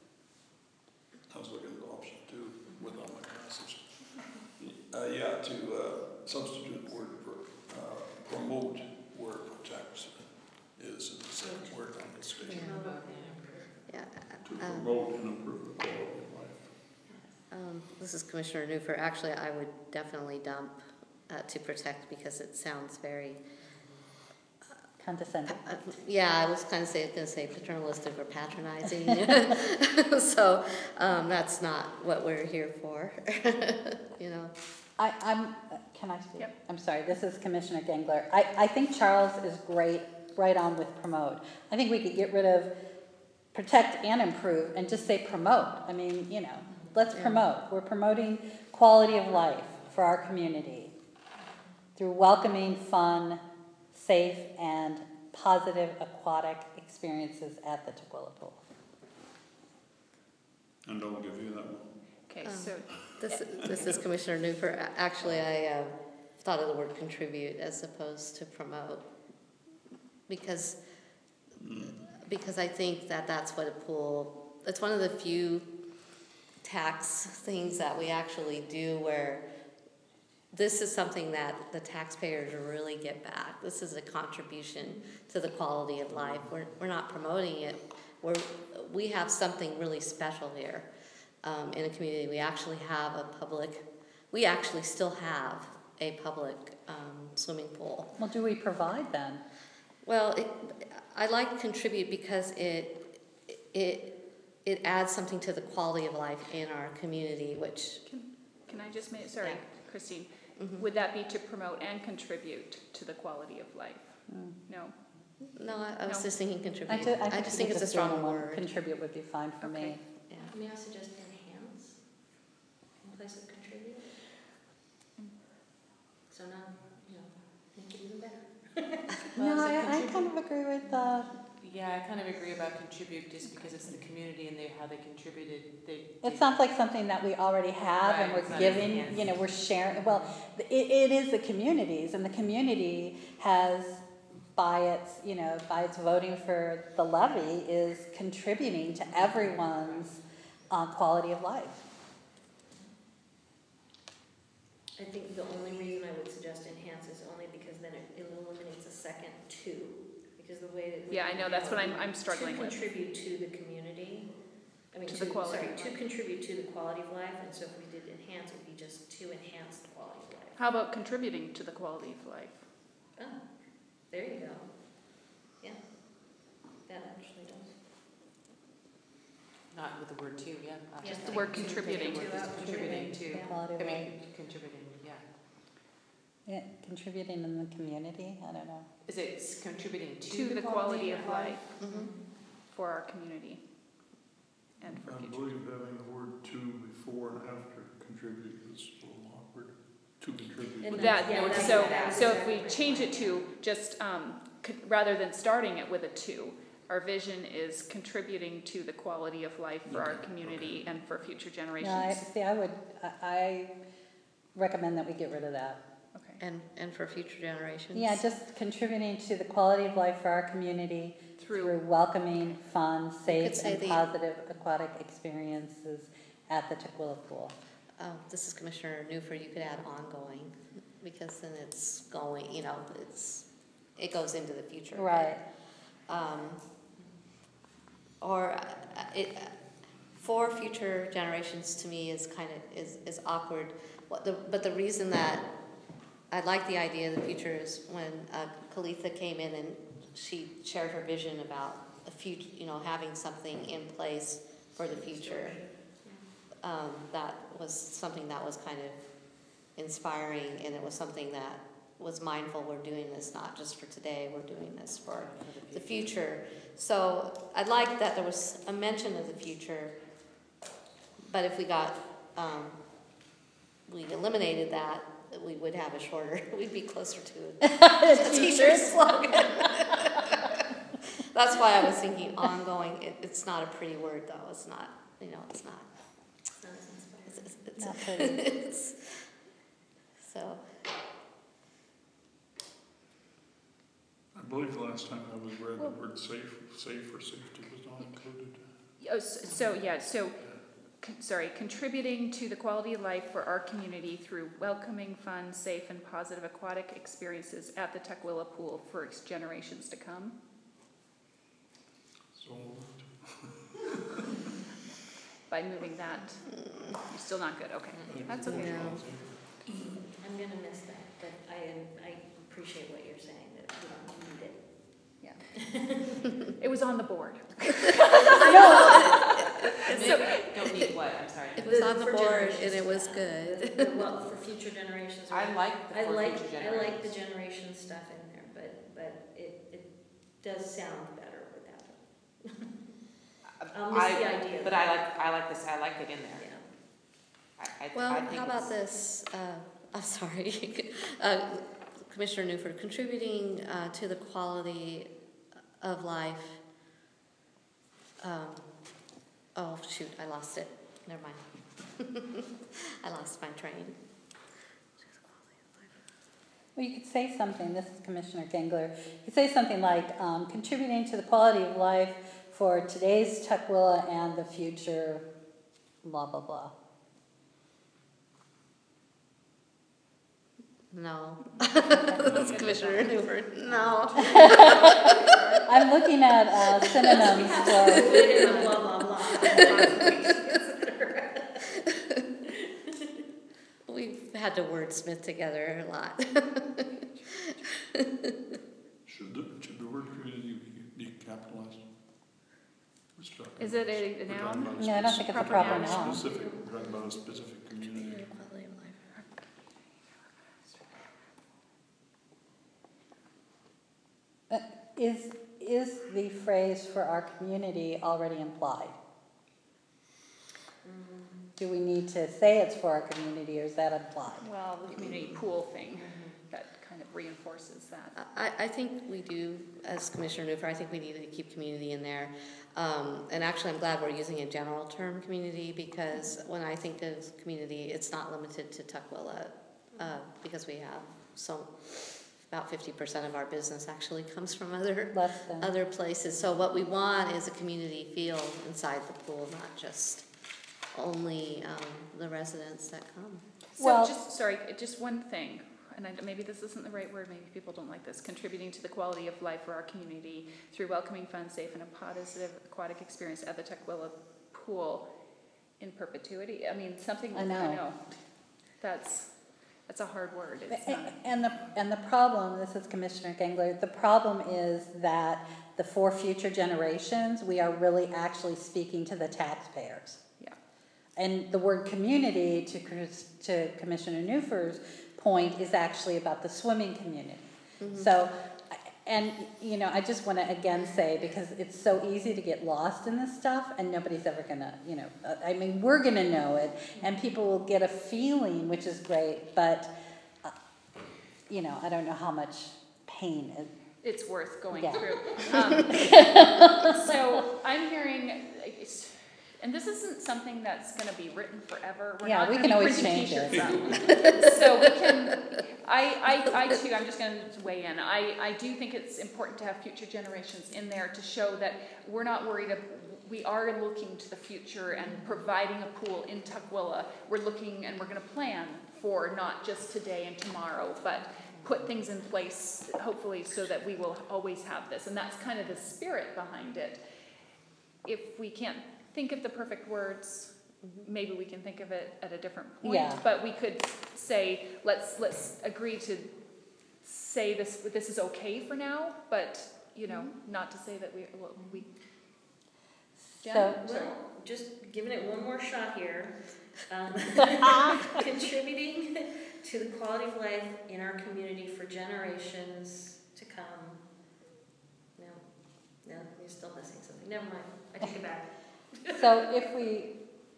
I was looking at option two without my glasses. Uh, yeah, to, uh, substitute word pro, uh, promote word protect is the second word on the station. Yeah. To um, promote and improve the quality of life. Um, this is Commissioner Newfer. Actually, I would definitely dump uh, to protect because it sounds very, Condescending. uh, yeah, I was kind of say, going to say paternalistic or patronizing. So um, that's not what we're here for, you know. I, I'm, uh, can I speak? Yep. I'm sorry, this is Commissioner Gengler. I, I think Charles is great, right on with promote. I think we could get rid of protect and improve and just say promote. I mean, you know, let's Yeah. promote. We're promoting quality of life for our community through welcoming, fun, safe, and positive aquatic experiences at the Tukwila Pool. And I'll give you that one. Okay, Um, so This, this is Commissioner Newfer. A- Actually, I uh, thought of the word contribute as opposed to promote because because I think that that's what a pool, it's one of the few tax things that we actually do where this is something that the taxpayers really get back. This is a contribution to the quality of life. We're, we're not promoting it. We're, we have something really special here. Um, in a community, we actually have a public, we actually still have a public um, swimming pool. Well, do we provide then? Well, it, I like contribute because it, it, it adds something to the quality of life in our community, which. can, can I just make, sorry, Yeah. Christine, Mhm. would that be to promote and contribute to the quality of life? Mm. No? No, I, I was No. just thinking contribute. I, ju- I, I just think it's a throw strong one. word. Contribute would be fine for Okay. me. Yeah. May I suggest enhance in place of contribute? So now, you know, make it even better. No, I, I kind of agree with, uh, Yeah, I kind of agree about contribute just because it's the community and they, how they contributed, they. it they- sounds like something that we already have and Right, it's we're not giving, enhanced. you know, we're sharing, well, it, it is the communities, and the community has, by its, you know, by its voting for the levy, is contributing to everyone's uh, quality of life. I think the only reason I would suggest enhance is only because then it eliminates a second two, because the way that. we- Yeah, I know, that's what I'm, I'm struggling To with. contribute to the community, I mean, To to, the quality sorry, of to life. contribute to the quality of life, and so if we did enhance, it would be just to enhance the quality of life. How about contributing to the quality of life? Oh, there you go. Yeah, that actually does. Not with the word to, yeah. uh, Yeah. Just the word contributing. Word is Contributing to, The quality I of life. mean, contributing, yeah. Yeah, contributing in the community, I don't know. Is it s- contributing to? To the quality of life Mm-hmm. for our community and for I future. believe having the word to before and after contribute is a little awkward. To contribute. And That, Yeah, no, that's- so, that's so if we exactly change right. it to just, um, co- rather than starting it with a two, our vision is contributing to the quality of life for our Okay, community and for future No, I, generations. see, I would, I, I recommend that we get rid of that. Okay. And, and for future generations. Yeah, just contributing to the quality of life for our community through Through, welcoming, fun, safe, say and the- positive aquatic experiences at the Tukwila Pool. Um, this is Commissioner Newfer. You could add ongoing because then it's going, you know, it's, it goes into the future. Right. Um, or uh, it, for future generations to me is kind of, is, is awkward what the, but the reason that I like the idea of the future is when uh, Kalitha came in and she shared her vision about a future, you know, having something in place for the future. Um, that was something that was kind of inspiring, and it was something that was mindful. We're doing this not just for today, we're doing this for the future. So I like that there was a mention of the future, but if we got, um, we eliminated that, we would have a shorter, we'd be closer to a teacher's slogan. That's why I was thinking ongoing. It, it's not a pretty word though. It's not, you know, it's not. It's, it's, it's, Not pretty. it's, so. I believe the last time I was read, the word safe, safe or safety was not included. Oh, so, so yeah, so, con- sorry, contributing to the quality of life for our community through welcoming, fun, safe, and positive aquatic experiences at the Tukwila Pool for its generations to come. So By moving that, you're still not good, okay, that's okay. No. I'm gonna miss that, but I, I appreciate what you're saying, that we don't need it. Yeah. It was on the board. So, don't need what, I'm sorry. It was on the For board generations and it was to good. come. The- the- Well, for future generations. I like the I for like, future I like the generations. generation stuff in there, but, but it, it does sound better without it. I'll miss I- the idea. But I like, I like this, I like it in there. Yeah. I, I, Well, I think how about it's- this? Uh, I'm sorry, uh, Commissioner Newford, contributing uh, to the quality of life. Um, oh shoot, I lost it. Never mind. I lost my train. Well, you could say something, this is Commissioner Gengler, you could say something like, um, contributing to the quality of life for today's Tukwila and the future, blah, blah, blah. No. Commissioner Newford, no. I'm looking at uh, synonyms for, Blah, blah, blah. We've had to wordsmith together a lot. should the, should the word community be decapitalized? We're talking Is it a about- we're talking noun? about a yeah, I don't think it's a proper Proper noun. Specific, we're talking about a specific community. Quality of life. Uh, Is, is the phrase for our community already implied? Do we need to say it's for our community, or is that implied? Well, the community pool thing, that kind of reinforces that. I, I think we do, as Commissioner Newford, I think we need to keep community in there. Um, and actually, I'm glad we're using a general term, community, because when I think of community, it's not limited to Tukwila, uh, because we have so, about fifty percent of our business actually comes from other, Less than. other places. So what we want is a community feel inside the pool, not just only um, the residents that come. So Well- just, sorry, just one thing, and I, maybe this isn't the right word, maybe people don't like this, contributing to the quality of life for our community through welcoming, fun, safe, and a positive aquatic experience at the Tukwila Pool in perpetuity. I mean, something, I I know. know. That's, that's a hard word. It's A- not. And the, and the problem, this is Commissioner Gengler, the problem is that the for future generations, we are really actually speaking to the taxpayers. Yeah. And the word community, to, Chris- to Commissioner Newford's point, is actually about the swimming community. Mm-hmm. So, and, you know, I just want to again say, because it's so easy to get lost in this stuff, and nobody's ever going to, you know, uh, I mean, we're going to know it, and people will get a feeling, which is great, but, uh, you know, I don't know how much pain it, It's worth going Yeah. through. Um, so I'm hearing, it's- and this isn't something that's going to be written forever. We're Yeah, not we gonna can be always printing change t-shirts out. So we can, I, I, I too, I'm just going to weigh in. I, I do think it's important to have future generations in there to show that we're not worried of, we are looking to the future and providing a pool in Tukwila. We're looking and we're going to plan for not just today and tomorrow, but put things in place, hopefully, so that we will always have this. And that's kind of the spirit behind it. If we can't think of the perfect words, maybe we can think of it at a different point. Yeah. But we could say, let's, let's agree to say this, this is okay for now, but, you know, not to say that we, well, we. Jen? So, Well, just giving it one more shot here. Um, contributing to the quality of life in our community for generations to come. No, no, you're still missing something. Never mind. I take it back. so if we,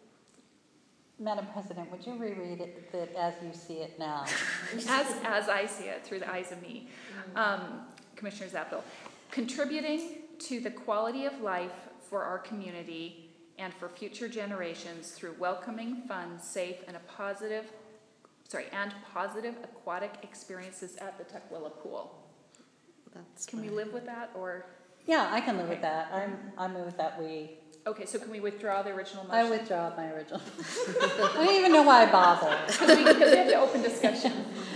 Madam President, would you reread it, that as you see it now? As, as I see it, through the eyes of me, um, Commissioner Zapple, contributing to the quality of life for our community and for future generations through welcoming, fun, safe, and a positive, sorry, and positive aquatic experiences at the Tukwila Pool. That's Can we fine. live with that, or? Yeah, I can live with Okay. that. I'm, I move that we, Okay, so can we withdraw the original I motion? withdraw my original. I don't even know why I bother. Because we, because we have to open discussion.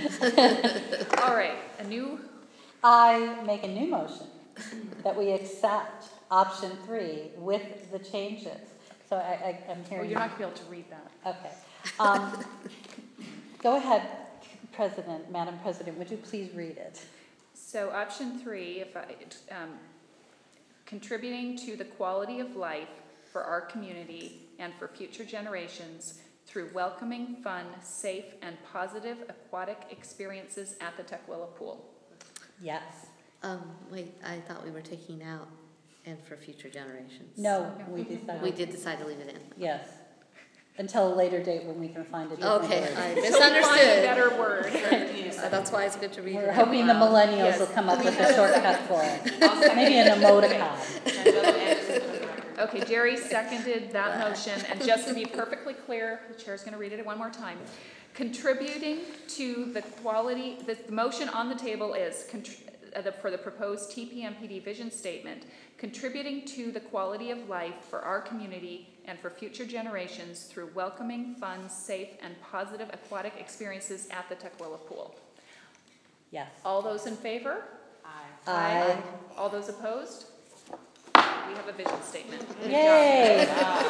All right, a new, I make a new motion that we accept option three with the changes. So I, I, I'm oh, hearing. you're not gonna be able to read that. Okay. Um, go ahead, President, Madam President, would you please read it? So option three, if I, um, contributing to the quality of life for our community and for future generations through welcoming, fun, safe, and positive aquatic experiences at the Tukwila Pool. Yes. Um, wait, I thought we were taking out and for future generations. No, we decided. We did decide to leave it in. Yes. Until a later date when we can find a different Okay, word. I So we find a misunderstood. better word. Uh, That's why it's good to read We're it. hoping the millennials Yes. will come up with a shortcut for it. Maybe an emoticon. Okay, Jerry seconded that motion, and just to be perfectly clear, the chair's gonna read it one more time. Contributing to the quality, the, the motion on the table is, contr- uh, the, for the proposed T P M P D vision statement, contributing to the quality of life for our community and for future generations through welcoming, fun, safe, and positive aquatic experiences at the Tukwila Pool. Yes. All those in favor? Aye. Aye. All those opposed? We have a vision statement. Good job. Yay!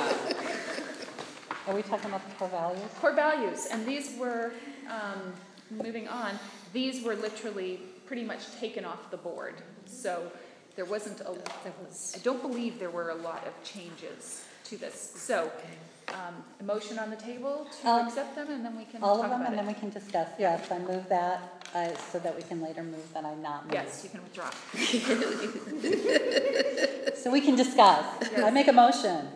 Are we talking about the core values? Core values, and these were, um, moving on, these were literally pretty much taken off the board. So there wasn't a, there was, I don't believe there were a lot of changes to this. So, um, a motion on the table to Um, accept them, and then we can All talk of them, about and then it. we can discuss. Yes, I move that, uh, so that we can later move that I not move. Yes, you can withdraw. So we can discuss. I make a motion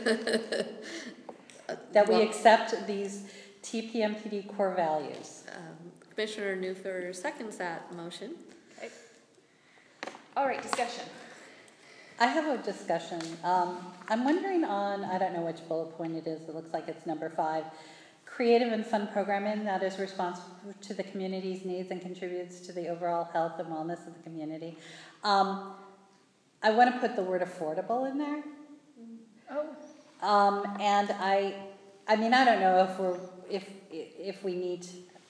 that we Well, accept these T P M P D core values. um, Commissioner Newfer seconds that motion. Okay. All right, discussion. I have a discussion. Um, I'm wondering on, I don't know which bullet point it is, it looks like it's number five. Creative and fun programming that is responsive to the community's needs and contributes to the overall health and wellness of the community. Um, I want to put the word affordable in there. Oh, Um, and I, I mean, I don't know if we're, if, if we need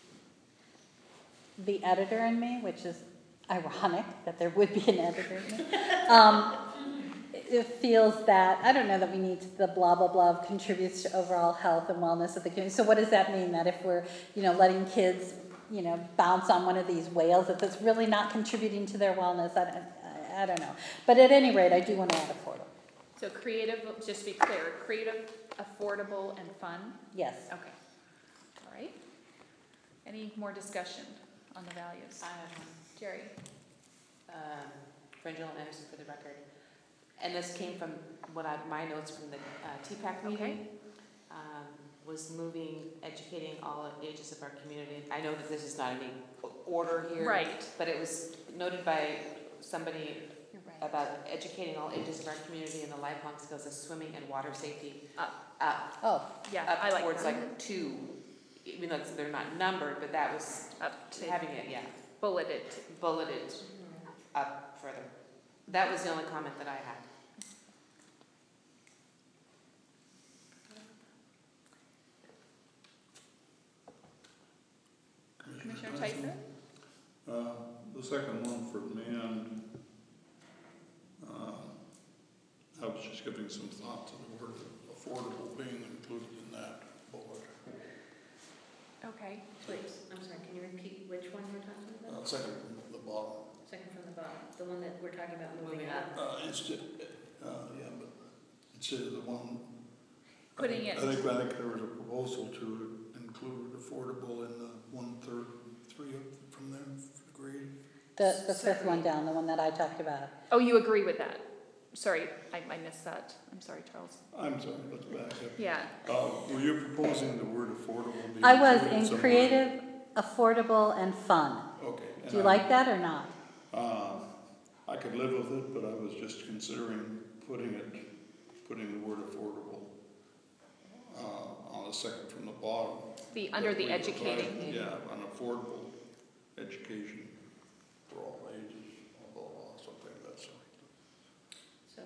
the editor in me, which is ironic that there would be an editor in me. Um, it feels that, I don't know that we need the blah, blah, blah of contributes to overall health and wellness of the community. So what does that mean? That if we're, you know, letting kids, you know, bounce on one of these whales, that that's really not contributing to their wellness? I don't, I, I don't know. But at any rate, I do want to add affordable. so creative, just to be clear, creative, affordable, and fun? Yes. Okay. All right. Any more discussion on the values? I have one. Jerry? Um, Frangela Anderson for the record. And this came from what I, my notes from the uh, T PAC meeting. Okay. Um, was moving, educating all ages of our community. I know that this is not any order here. Right. But it was noted by somebody You're right. about educating all ages of our community in the lifelong skills of swimming and water safety. Up. Up, Oh, Yeah, up I like towards that. like two, even though it's- they're not numbered, but that was Up to having it, yeah, bulleted. bulleted up further. That was the only comment that I had. Commissioner Tyson? Uh, the second one for men, uh, I was just giving some thought to the word affordable being included in Okay. Wait, I'm sorry, can you repeat which one we're talking Uh, about? second from the bottom. Second from the bottom, the one that we're talking about moving Moving up. Uh, instead, uh, yeah, but instead of the one. I Putting think- it- I think, I think there was a proposal to include affordable in the one third, three up from there, grade. The, the fifth one down, the one that I talked about. Oh, you agree with that? Sorry, I, I missed that. I'm sorry, Charles. I'm sorry, let's back up. Yeah. Uh, were you proposing the word affordable? be I was included in somewhere? creative, affordable, and fun. Okay. and Do you I- like that or not? Uh, I could live with it, but I was just considering putting it, putting the word affordable, uh, on the second from the bottom. The, under the That we educating. provide- Yeah, an affordable education for all ages, blah, blah, blah, something of that sort. So,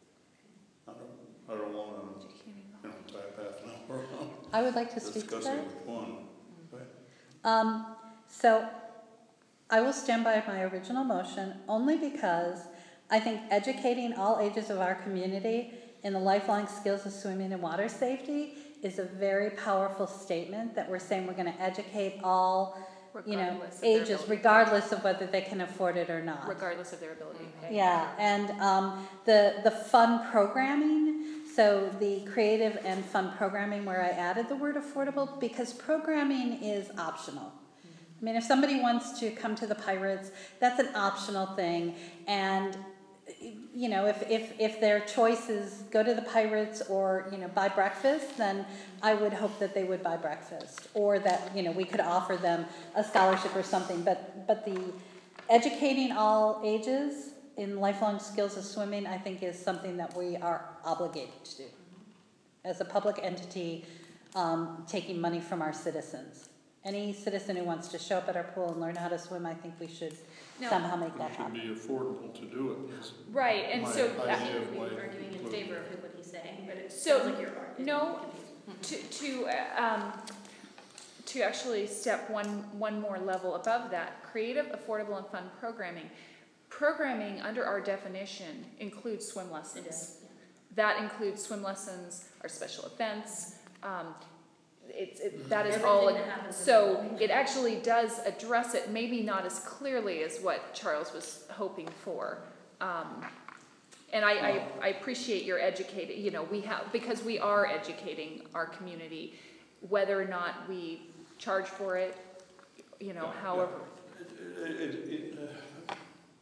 I don't, I don't wanna, you know, type half an hour on I would like to speak to discussing that. with one. Right. Um, so I will stand by my original motion only because I think educating all ages of our community in the lifelong skills of swimming and water safety is a very powerful statement that we're saying we're going to educate all, you know, Regardless of their ages, ability. regardless of whether they can afford it or not. Regardless of their ability to pay. Yeah, and um, the the fun programming. So the creative and fun programming, where I added the word affordable, because programming is optional. I mean, if somebody wants to come to the Pirates, that's an optional thing, and you know, if if if their choice is go to the Pirates or you know buy breakfast, then I would hope that they would buy breakfast, or that you know we could offer them a scholarship or something. But but the educating all ages in lifelong skills of swimming, I think, is something that we are obligated to do as a public entity, um, taking money from our citizens. Any citizen who wants to show up at our pool and learn how to swim, I think we should No. somehow make It that should happen. be affordable to do it. is Right, and my so, idea that- of why- arguing in favor of what he's saying, but it So, sounds like you're arguing. no, to, to, uh, um, to actually step one, one more level above that, creative, affordable, and fun programming. Programming, under our definition, includes swim It lessons. does, yeah. That includes swim lessons, our special events, um, it's, it, that is Everything all, that happens in the so building. it actually does address it, maybe not as clearly as what Charles was hoping for. Um, and I, I, I appreciate your educating, you know, we have, because we are educating our community, whether or not we charge for it, you know, Yeah, however. It, it, it, uh,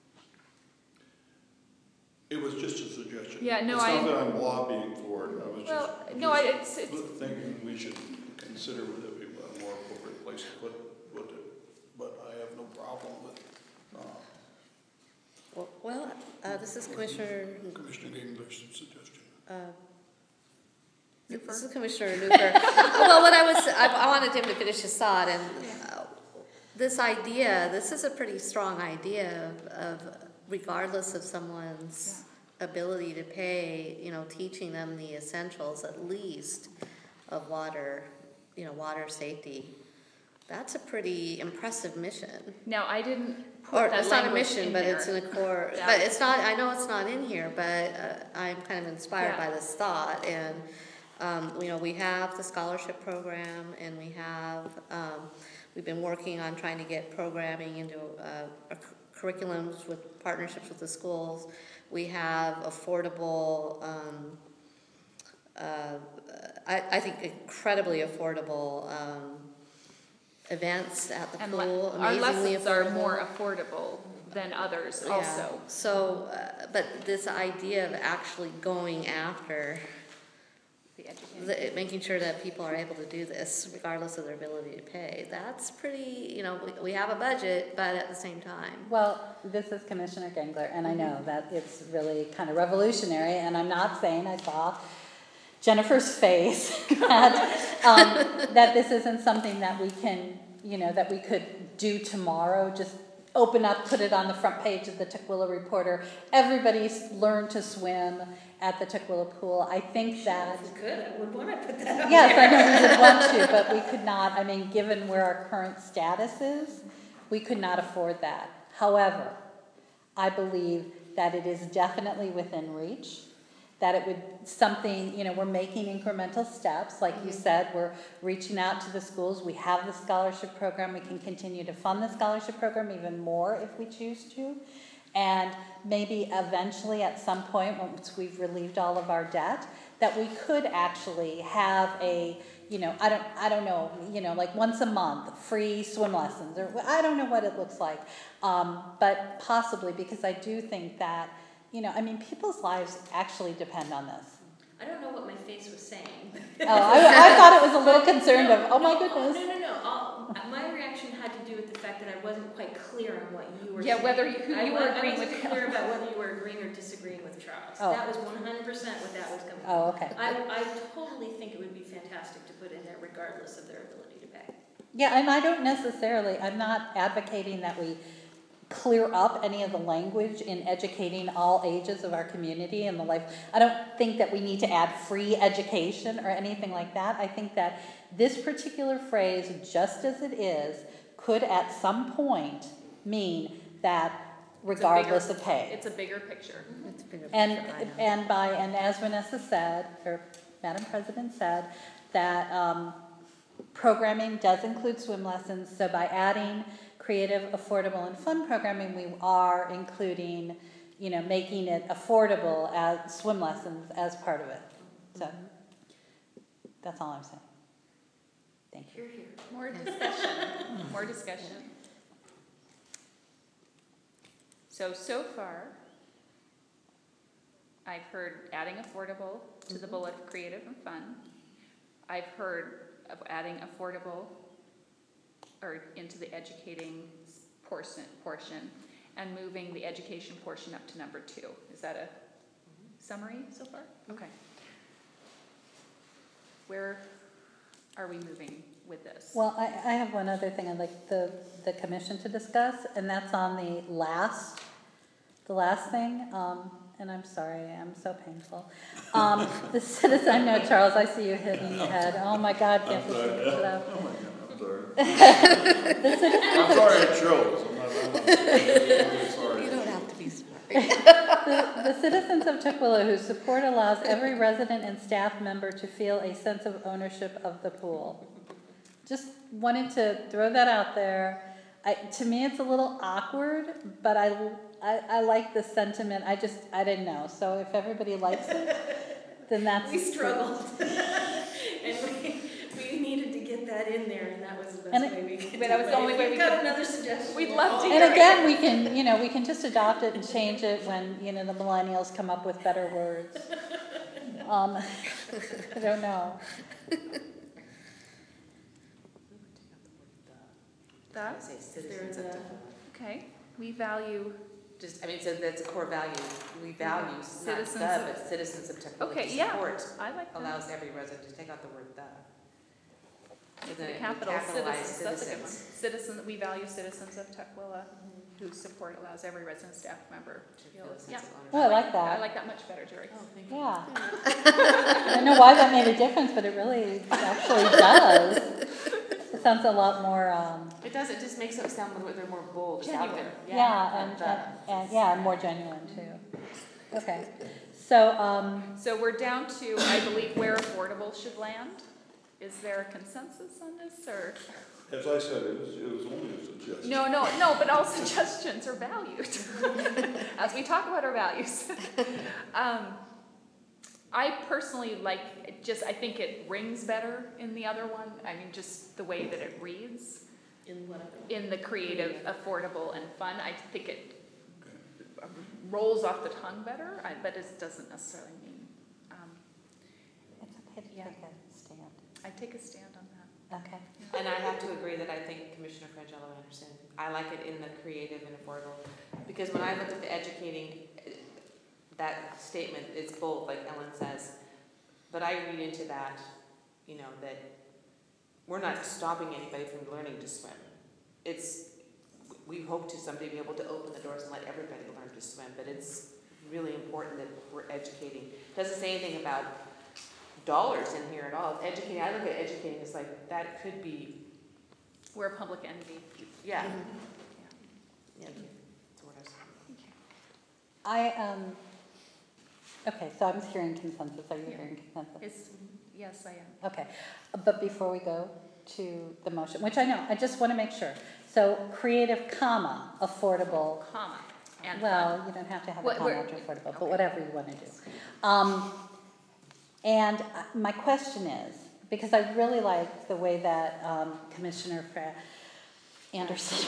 it was just a suggestion. Yeah, no, It's I- not that I'm lobbying for it, I was Well, just, no, I- just it's, it's, thinking we should consider whether it would be a more appropriate place to put, put it, but I have no problem with, uh, Well- Well, uh, this is Commissioner, Commissioner English suggestion. uh, this is Commissioner Newker. Well, what I was, I, I wanted him to finish his thought, and uh, this idea, this is a pretty strong idea of, of regardless of someone's ability to pay, you know, teaching them the essentials at least of water, you know, water safety. That's a pretty impressive mission. now, I didn't Or put that it's not a language mission, in but there. it's in a core, Yeah. but it's not, I know it's not in here, but uh, I'm kind of inspired Yeah. by this thought. And, um, you know, we have the scholarship program, and we have, um, we've been working on trying to get programming into uh, our cu- curriculums with partnerships with the schools. We have affordable, um, uh, I, I think incredibly affordable um, events at the And le- pool, our amazingly lessons are affordable. more affordable than others Yeah. also. So, uh, but this idea of actually going after, The education. the, making sure that people are able to do this regardless of their ability to pay, that's pretty, you know, we, we have a budget, but at the same time. Well, this is Commissioner Gengler, and I know that it's really kind of revolutionary, and I'm not saying I saw Jennifer's face that, um, that this isn't something that we can, you know, that we could do tomorrow, just open up, put it on the front page of the Tukwila Reporter. Everybody's learned to swim at the Tukwila Pool. I think that... If we could, I would want to put that up Yes, there. I know we would want to, but we could not, I mean, given where our current status is, we could not afford that. However, I believe that it is definitely within reach, that it would, something, you know, we're making incremental steps, like you said, we're reaching out to the schools, we have the scholarship program, we can continue to fund the scholarship program even more if we choose to. And maybe eventually at some point, once we've relieved all of our debt, that we could actually have a, you know, I don't, I don't know, you know, like once a month, free swim lessons, or I don't know what it looks like, um, but possibly, because I do think that, you know, I mean, people's lives actually depend on this. I don't know what my face was saying. Oh, I, I thought it was a little concerned of, oh my No, goodness. No, no, no, All, my reaction had to do with the fact that I wasn't quite clear on what you were Yeah, saying. whether you, who I, you were I agreeing wasn't with. clear about whether you were agreeing or disagreeing with Charles. Oh. That was one hundred percent what that was coming from. Oh, okay. I, I totally think it would be fantastic to put in there regardless of their ability to pay. Yeah, and I don't necessarily, I'm not advocating that we clear up any of the language in educating all ages of our community and the life. I don't think that we need to add free education or anything like that. I think that this particular phrase, just as it is, could at some point mean that regardless bigger, of pay. It's a bigger picture. It's been a And, picture, I know. and by, and as Vanessa said, or Madam President said, that um, programming does include swim lessons, so by adding creative, affordable, and fun programming, we are including, you know, making it affordable as swim lessons as part of it. So, that's all I'm saying. Thank you. Here, here. More discussion, more discussion. So, so far, I've heard adding affordable to the bullet of creative and fun. I've heard of adding affordable or into the educating portion, portion and moving the education portion up to number two. Is that a summary so far? Okay. Where are we moving with this? Well, I, I have one other thing I'd like the, the commission to discuss, and that's on the last, the last thing, um, and I'm sorry, I'm so painful. Um, the citizen, I know, Charles, I see you hitting your head. Oh my God, can't I'm believe sorry. it up. Oh my God, I'm sorry. The citizens I'm of, sorry it shows. I'm not, I'm not, I'm really sorry. You don't have to be sorry. the, the citizens of Tukwila whose support allows every resident and staff member to feel a sense of ownership of the pool. Just wanted to throw that out there. I, to me, it's a little awkward, but I, I, I like the sentiment. I just, I didn't know. So if everybody likes it, then that's. We struggled. And we, we needed to get that in there, and that was the best And it- way we could do but that was it. the only If way you've we got could- another suggestion. We'd love to And again, we can, you know, we can just adopt it and change it when, you know, the millennials come up with better words. Um, I don't know. That? I say citizens of There's a- Tukwila. Okay. We value. Just, I mean, so that's a core value. We value, not Citizens the, of- but citizens of Tukwila. Okay, to yeah. support I like that. allows every resident to take out the word the. Make Then it it would capital capitalize citizens. That's a good one. citizens. Citizen. We value citizens of Tukwila, whose support allows every resident staff member To to feel feel. a sense Yeah. of ownership. Oh, I like I that. like that much better, Jerry. Oh, thank you. Yeah. I don't know why that made a difference, but it really actually does. It sounds a lot more, um, It does, it just makes it sound a little bit more bold, it's out Genuine. there. yeah, and, the. and, and, yeah, and more genuine too. Okay. So, um, So we're down to, I believe, where affordable should land. Is there a consensus on this, or? As I said, it was, it was only a suggestion. No, no, no, but all suggestions are valued, as we talk about our values. Um, I personally like, it just, I think it rings better in the other one. I mean, just the way that it reads. In what other? In the creative, affordable, and fun. I think it rolls off the tongue better, I- but it doesn't necessarily mean. Um, it's okay to Yeah. take a stand. I take a stand on that. Okay. And I have to agree that I think Commissioner Frangella understands. I like it in the creative and affordable, because when I look at the educating, eh, that statement, it's bold, like Ellen says, but I read into that, you know, that we're not stopping anybody from learning to swim. It's, we hope to someday be able to open the doors and let everybody learn to swim, but it's really important that we're educating. Doesn't say anything about dollars in here at all. It's educating, I look at educating as like, that could be, We're a public entity. yeah. Mhm. Thank you. That's what I was saying. I, um, Okay, so I'm hearing consensus. Are you Yeah. hearing consensus? Is, yes, I am. Okay, but before we go to the motion, which I know, I just want to make sure. So creative, comma, affordable. Comma, and Well, fun. you don't have to have a What- comma where- after affordable, but okay. whatever you want to do. Um, and uh, my question is, because I really like the way that um, Commissioner Fra- Anderson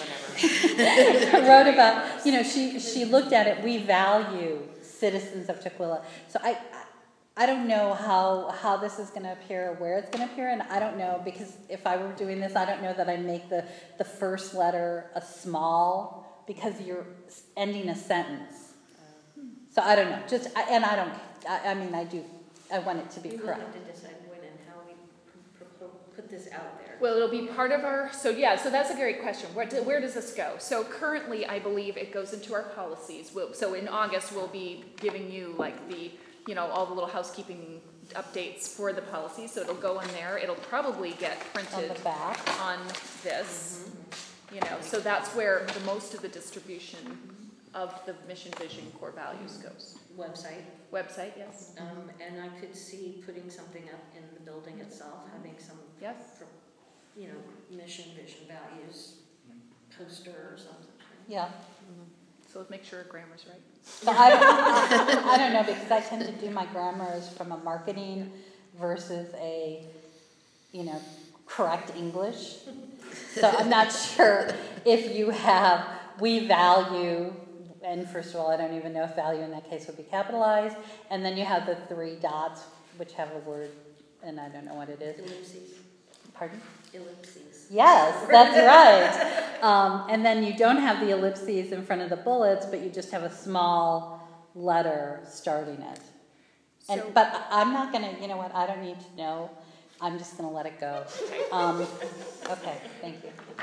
wrote about, you know, she, she looked at it, we value citizens of Tukwila. So I, I don't know how, how this is going to appear or where it's going to appear, and I don't know, because if I were doing this, I don't know that I'd make the, the first letter a small, because you're ending a sentence. So I don't know, just, I- and I don't, I, I mean, I do, I want it to be We will correct. have to decide when and how we pr- pr- put this out there. Well, it'll be part of our, so yeah, so that's a great question. Where, do, where does this go? So currently, I believe it goes into our policies. We'll, so in August, we'll be giving you like the, you know, all the little housekeeping updates for the policy. So it'll go in there. It'll probably get On printed the back. on this, you know, so that's where the most of the distribution of the mission, vision, core values goes. Website, Website, yes? um, and I could see putting something up in the building itself, having some, Yes? you know, mission, vision, values, poster or something. Yeah. So let's make sure grammar's right. So I don't, I don't know, because I tend to do my grammars from a marketing versus a, you know, correct English. So I'm not sure if you have, we value, and first of all, I don't even know if value in that case would be capitalized, and then you have the three dots, which have a word, and I don't know what it is. Ellipses, Pardon? ellipses. Yes, that's right. Um, and then you don't have the ellipses in front of the bullets, but you just have a small letter starting it. And, So- but I- I'm not gonna, you know what, I don't need to know. I'm just gonna let it go. Um, okay, thank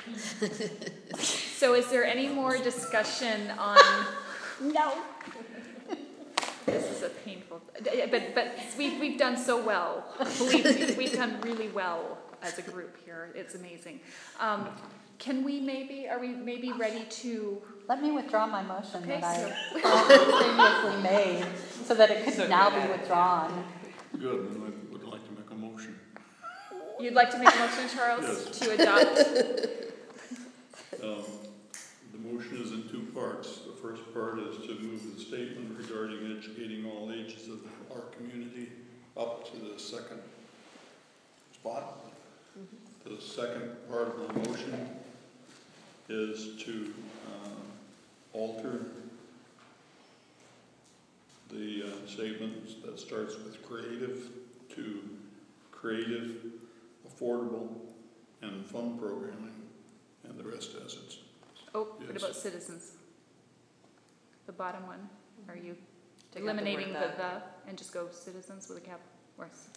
you. So is there any more discussion on, No. this is a painful, but, but we've, we've done so well. Believe me, we've done really well as a group here. It's amazing. Um, can we maybe, are we maybe ready to, Let me withdraw my motion Okay, that I so- previously made, so that it could So now good at be it. withdrawn. Good, and I would like to make a motion. you'd like to make a motion, Charles, Yes. to adopt? Um, The motion is in two parts. The first part is to move the statement regarding educating all ages of our community up to the second spot. The second part of the motion is to uh, alter the uh, statement that starts with creative to creative, affordable, and fun programming, and the rest as it's. Oh, what Yes. about citizens? The bottom one, are you Take out the word eliminating the the. the and just go citizens with a cap? Or, s-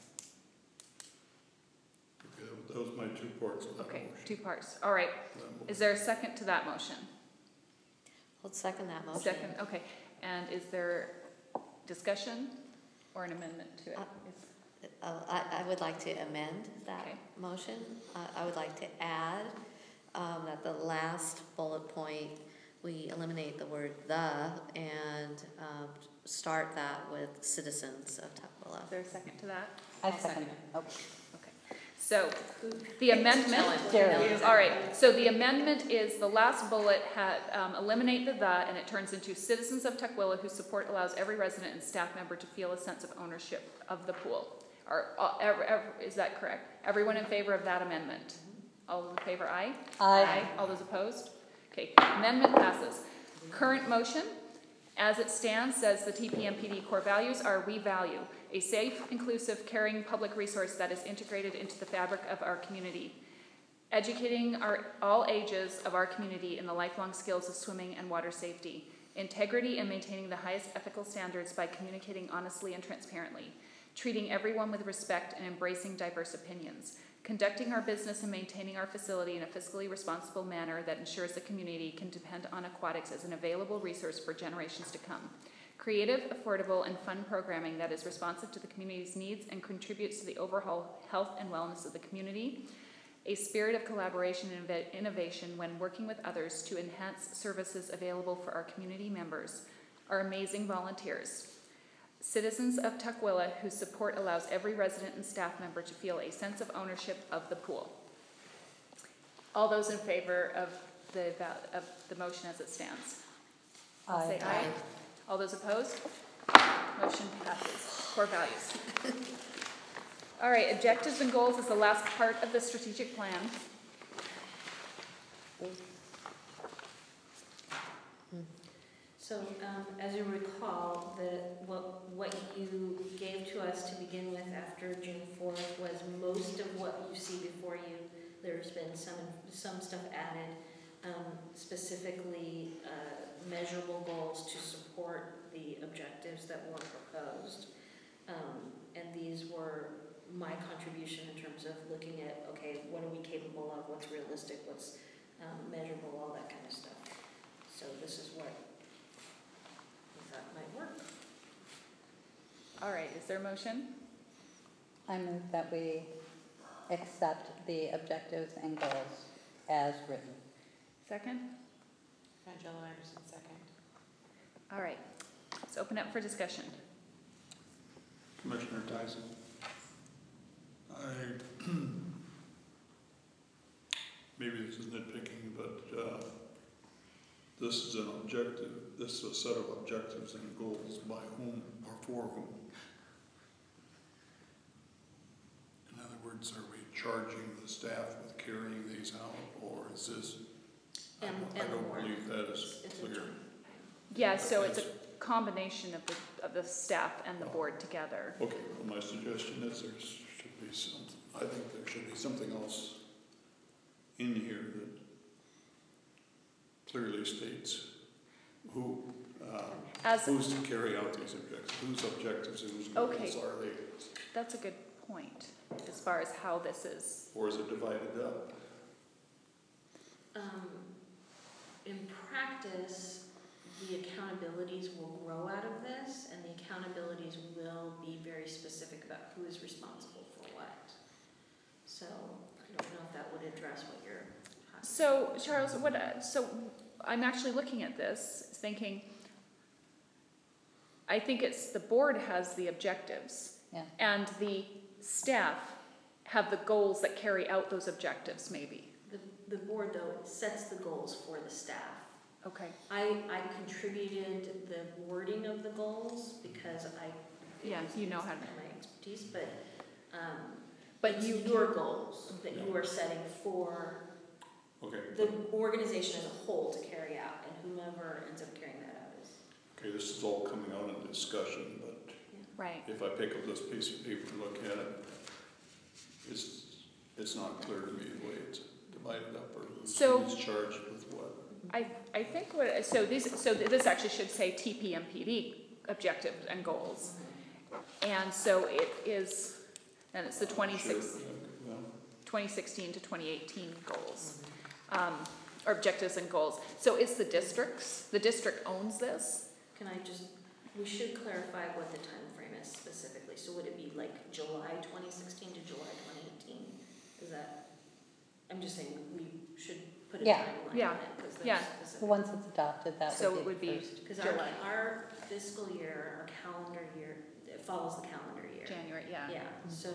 Okay, that was my two parts of that okay, motion. two parts. All right. That motion. Is there a second to that motion? Let's second that motion. Second, okay. And is there discussion or an amendment to it? Uh, Is- Uh, I, I would like to amend that Okay. motion. Uh, I would like to add um, that the last bullet point, we eliminate the word "the" and um, start that with citizens of Tukwila. Is there a second to that? I I'll second it. Oh, Okay. So the amendment, Jerry. all right, so the amendment is the last bullet had, um, eliminate the "the" and it turns into citizens of Tukwila whose support allows every resident and staff member to feel a sense of ownership of the pool. Or, uh, ev- ev- is that correct? Everyone in favor of that amendment? All those in favor, aye? Aye. All those opposed? Okay, amendment passes. Current motion, as it stands, says the T P M P D core values are: we value a safe, inclusive, caring public resource that is integrated into the fabric of our community, educating our, all ages of our community in the lifelong skills of swimming and water safety, integrity and maintaining the highest ethical standards by communicating honestly and transparently, treating everyone with respect and embracing diverse opinions, conducting our business and maintaining our facility in a fiscally responsible manner that ensures the community can depend on aquatics as an available resource for generations to come, creative, affordable, and fun programming that is responsive to the community's needs and contributes to the overall health and wellness of the community, a spirit of collaboration and inno- innovation when working with others to enhance services available for our community members, our amazing volunteers, Citizens of Tukwila whose support allows every resident and staff member to feel a sense of ownership of the pool. All those in favor of the, val- of the motion as it stands? I'll say aye. All those opposed? Motion passes. Core values. All right, objectives and goals is the last part of the strategic plan. So, um, as you recall, the, what, what you gave to us to begin with after June fourth was most of what you see before you. There's been some, some stuff added, um, specifically, uh, measurable goals to support the objectives that were proposed. Um, and these were my contribution in terms of looking at, okay, what are we capable of, what's realistic, what's, um, measurable, all that kind of stuff. So this is what that might work. All right, is there a motion? I move that we accept the objectives and goals as written. Second? Angelo Anderson, second. All right, let's open up for discussion. Commissioner Tyson, I, maybe this is nitpicking, but uh, this is an objective, this is a set of objectives and goals by whom or for whom? In other words, are we charging the staff with carrying these out, or is this, I And- don't, I and don't more. believe that is It's a clear. joint. Yeah, so it's a combination of the, of the staff and the board together. Okay, well, my suggestion is there should be some, I think there should be something else in here that clearly states who, uh, As, who's to carry out these objectives, whose objectives and whose Okay. goals are they? that's a good point, as far as how this is. Or is it divided up? Um, in practice, the accountabilities will grow out of this, and the accountabilities will be very specific about who is responsible for what. So, I don't know if that would address what you're talking So, Charles, what, uh, so I'm actually looking at this, thinking, I think it's, the board has the objectives. Yeah. And the staff have the goals that carry out those objectives, maybe. The, the board, though, sets the goals for the staff. Okay. I, I contributed the wording of the goals because I. Yeah, you know how to. My expertise, but, um, But it's you, your goals that you are setting for Okay, the organization as a whole to carry out, and whomever ends up carrying that out is. okay, this is all coming out in discussion, but right. if I pick up this piece of paper and look at it, it's, it's not clear to me the way it's divided up or who's So- who's charged with what. I, I think what, so these, so this actually should say T P M P D objectives and goals. And so it is, and it's the twenty-six, Should, yeah. twenty sixteen to twenty eighteen goals, um, or objectives and goals. So it's the districts, the district owns this? Can I just, we should clarify what the time frame is specifically. So would it be like July twenty sixteen to July twenty eighteen? Is that, I'm just saying we should put a Yeah. timeline Yeah. on it, because Yeah. there's specific. Once it's adopted, that So would it would be be first. Because our, July. our fiscal year, our calendar year, it follows the calendar year. January, yeah. Yeah, so.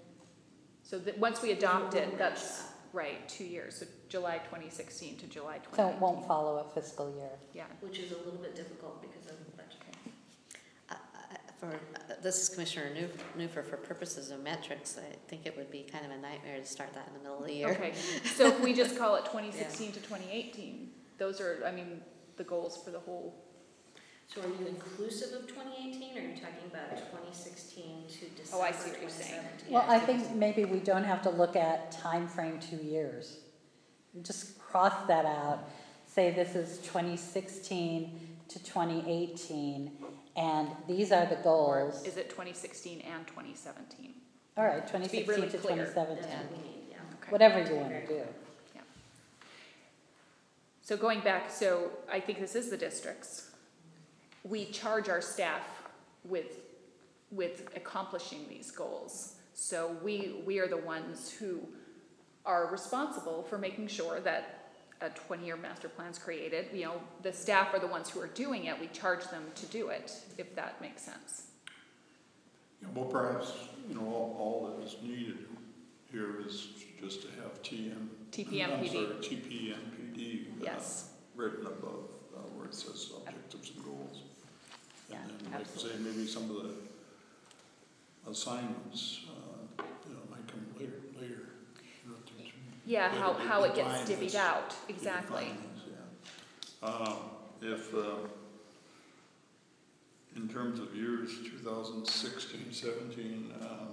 So that, once we adopt We'll it, merge that's, that. right, two years, so July twenty sixteen to July twenty So eighteen. it won't follow a fiscal year. Yeah. Which is a little bit difficult because of the budget. Uh, uh, For, uh, this is Commissioner Newfer, for purposes of metrics, I think it would be kind of a nightmare to start that in the middle of the year. Okay, so if we just call it twenty sixteen to twenty eighteen, those are, I mean, the goals for the whole, So are you inclusive of twenty eighteen, or are you talking about twenty sixteen to December Oh, I see what twenty you're saying. seventeen? Well, I think maybe we don't have to look at time frame two years. Just cross that out, say this is twenty sixteen to twenty eighteen, and these are the or goals. is it twenty sixteen and twenty seventeen? All right, twenty be sixteen really to clear. twenty seventeen, That's what we need, yeah. Okay. whatever you want to do. So going back, so I think this is the districts. We charge our staff with, with accomplishing these goals. So we, we are the ones who are responsible for making sure that a twenty-year master plan's created. You know, the staff are the ones who are doing it. We charge them to do it, if that makes sense. Yeah, well, perhaps, you know, all, all that is needed here is just to have T M. T P M P D. I'm sorry, T P M P D. uh, Yes. Written above, uh, where it says objectives and goals. Yeah, And then, like I say, absolutely. maybe some of the assignments, uh, you know, might come later, later. You know, to- to- Yeah, how, to how it gets define divvied this, out, to exactly. define this, yeah. Um, if, uh, in terms of years, two thousand sixteen, seventeen, um,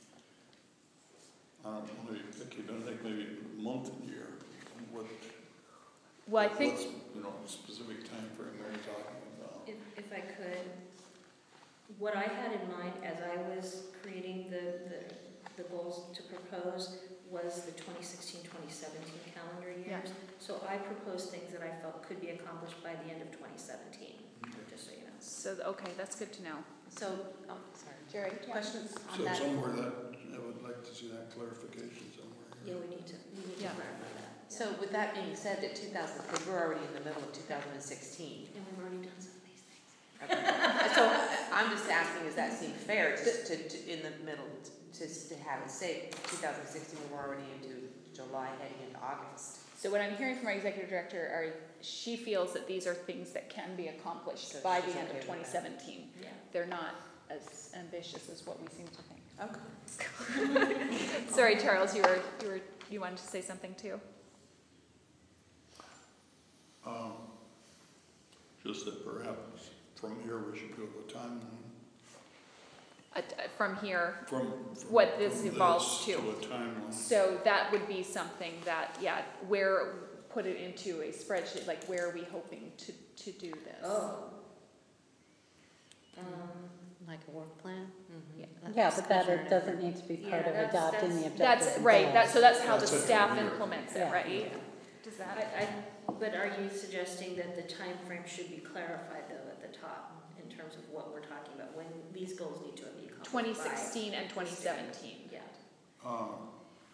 I don't know, maybe pick, you don't think maybe month and year, what? Well, I think, what's, you know, specific time frame are you talking about? If, if I could, what I had in mind as I was creating the, the, the goals to propose was the twenty sixteen, twenty seventeen calendar years. So I proposed things that I felt could be accomplished by the end of twenty seventeen, just so you know. so, okay, that's good to know. So, oh, sorry, Jerry, questions on So that? somewhere that, I would like to see that clarification somewhere. Yeah, we need to, we need to Yeah. clarify that. So with that being said, that two thousand, because we're already in the middle of two thousand sixteen. And we've already done some of these things. Okay. So I'm just asking, does that seem fair to, to, to in the middle, to, to have it say two thousand sixteen, we're already into July, heading into August? So what I'm hearing from our executive director are, she feels that these are things that can be accomplished So by she's the end okay of with twenty that. seventeen. Yeah. They're not as ambitious as what we seem to think. Okay. Sorry, Charles, you were, you were, you wanted to say something too? Um, just that perhaps from here we should go to a timeline. Uh, uh, From here, From, from What this from evolves this to. To a timeline. so that would be something that, yeah, where, put it into a spreadsheet, like where are we hoping to, to do this? Oh. Um, Like a work plan? Mhm. That's Yeah, but that Commissioner it doesn't need to be Yeah, part of that's- adopting the that's- objectives. That's, and right, goals. that's, so that's how the That's it staff from here. implements it, Yeah. right? Does I, that, I, but are you suggesting that the time frame should be clarified though at the top in terms of what we're talking about, when these goals need to be accomplished by? twenty sixteen and twenty seventeen? Yeah. Um,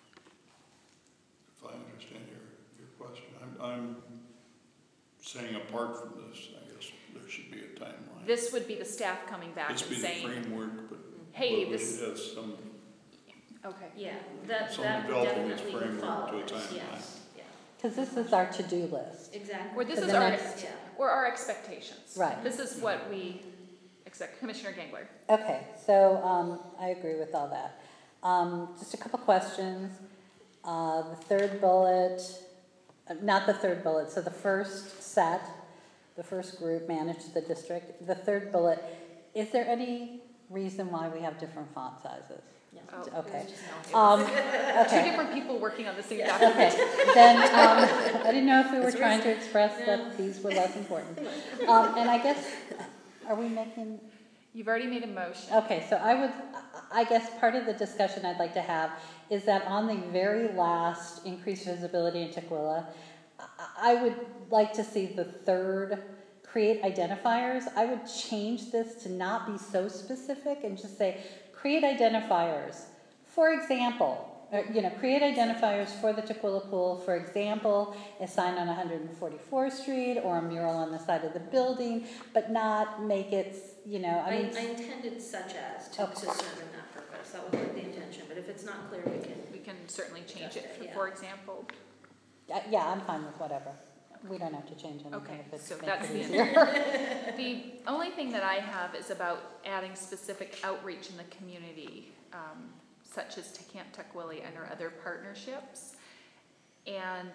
if I understand your, your question, I'm, I'm saying apart from this, I guess there should be a timeline. This would be the staff coming back This and be the saying, framework, but, hey, but we this, should have some, okay. Yeah, that, Some that would developing this definitely framework follow to a this, timeline. yes, yeah, Because this is our to-do list. exactly. Or this For is the our, next- Yeah. or our expectations. Right. This is what we expect. Commissioner Gangler. Okay, so um, I agree with all that. Um, Just a couple questions. Uh, The third bullet, uh, not the third bullet, so the first set, the first group manage the district. The third bullet, is there any reason why we have different font sizes? No. Oh, It was Okay. just- Um, Two Okay, different people working on the same Yeah. document. okay. Then, um, I didn't know if we were That's trying to express No. that these were less important. Um, And I guess, are we making, You've already made a motion. okay, so I would, I guess part of the discussion I'd like to have is that on the very last increased visibility in Tukwila, I- I would like to see the third, create identifiers. I would change this to not be so specific and just say, create identifiers. For example, or, you know, create identifiers for the Tukwila Pool, for example, a sign on one hundred forty-fourth Street or a mural on the side of the building, but not make it, you know, I I, mean. I intended such as to, to serve in that purpose, that was the intention, but if it's not clear, we can. We can certainly change it, Adjust it, yeah. for example. Uh, Yeah, I'm fine with whatever. We don't have to change anything Okay, if it's so makes that's it the easier. The only thing that I have is about adding specific outreach in the community, um, such as to Camp Tukwila and our other partnerships. And,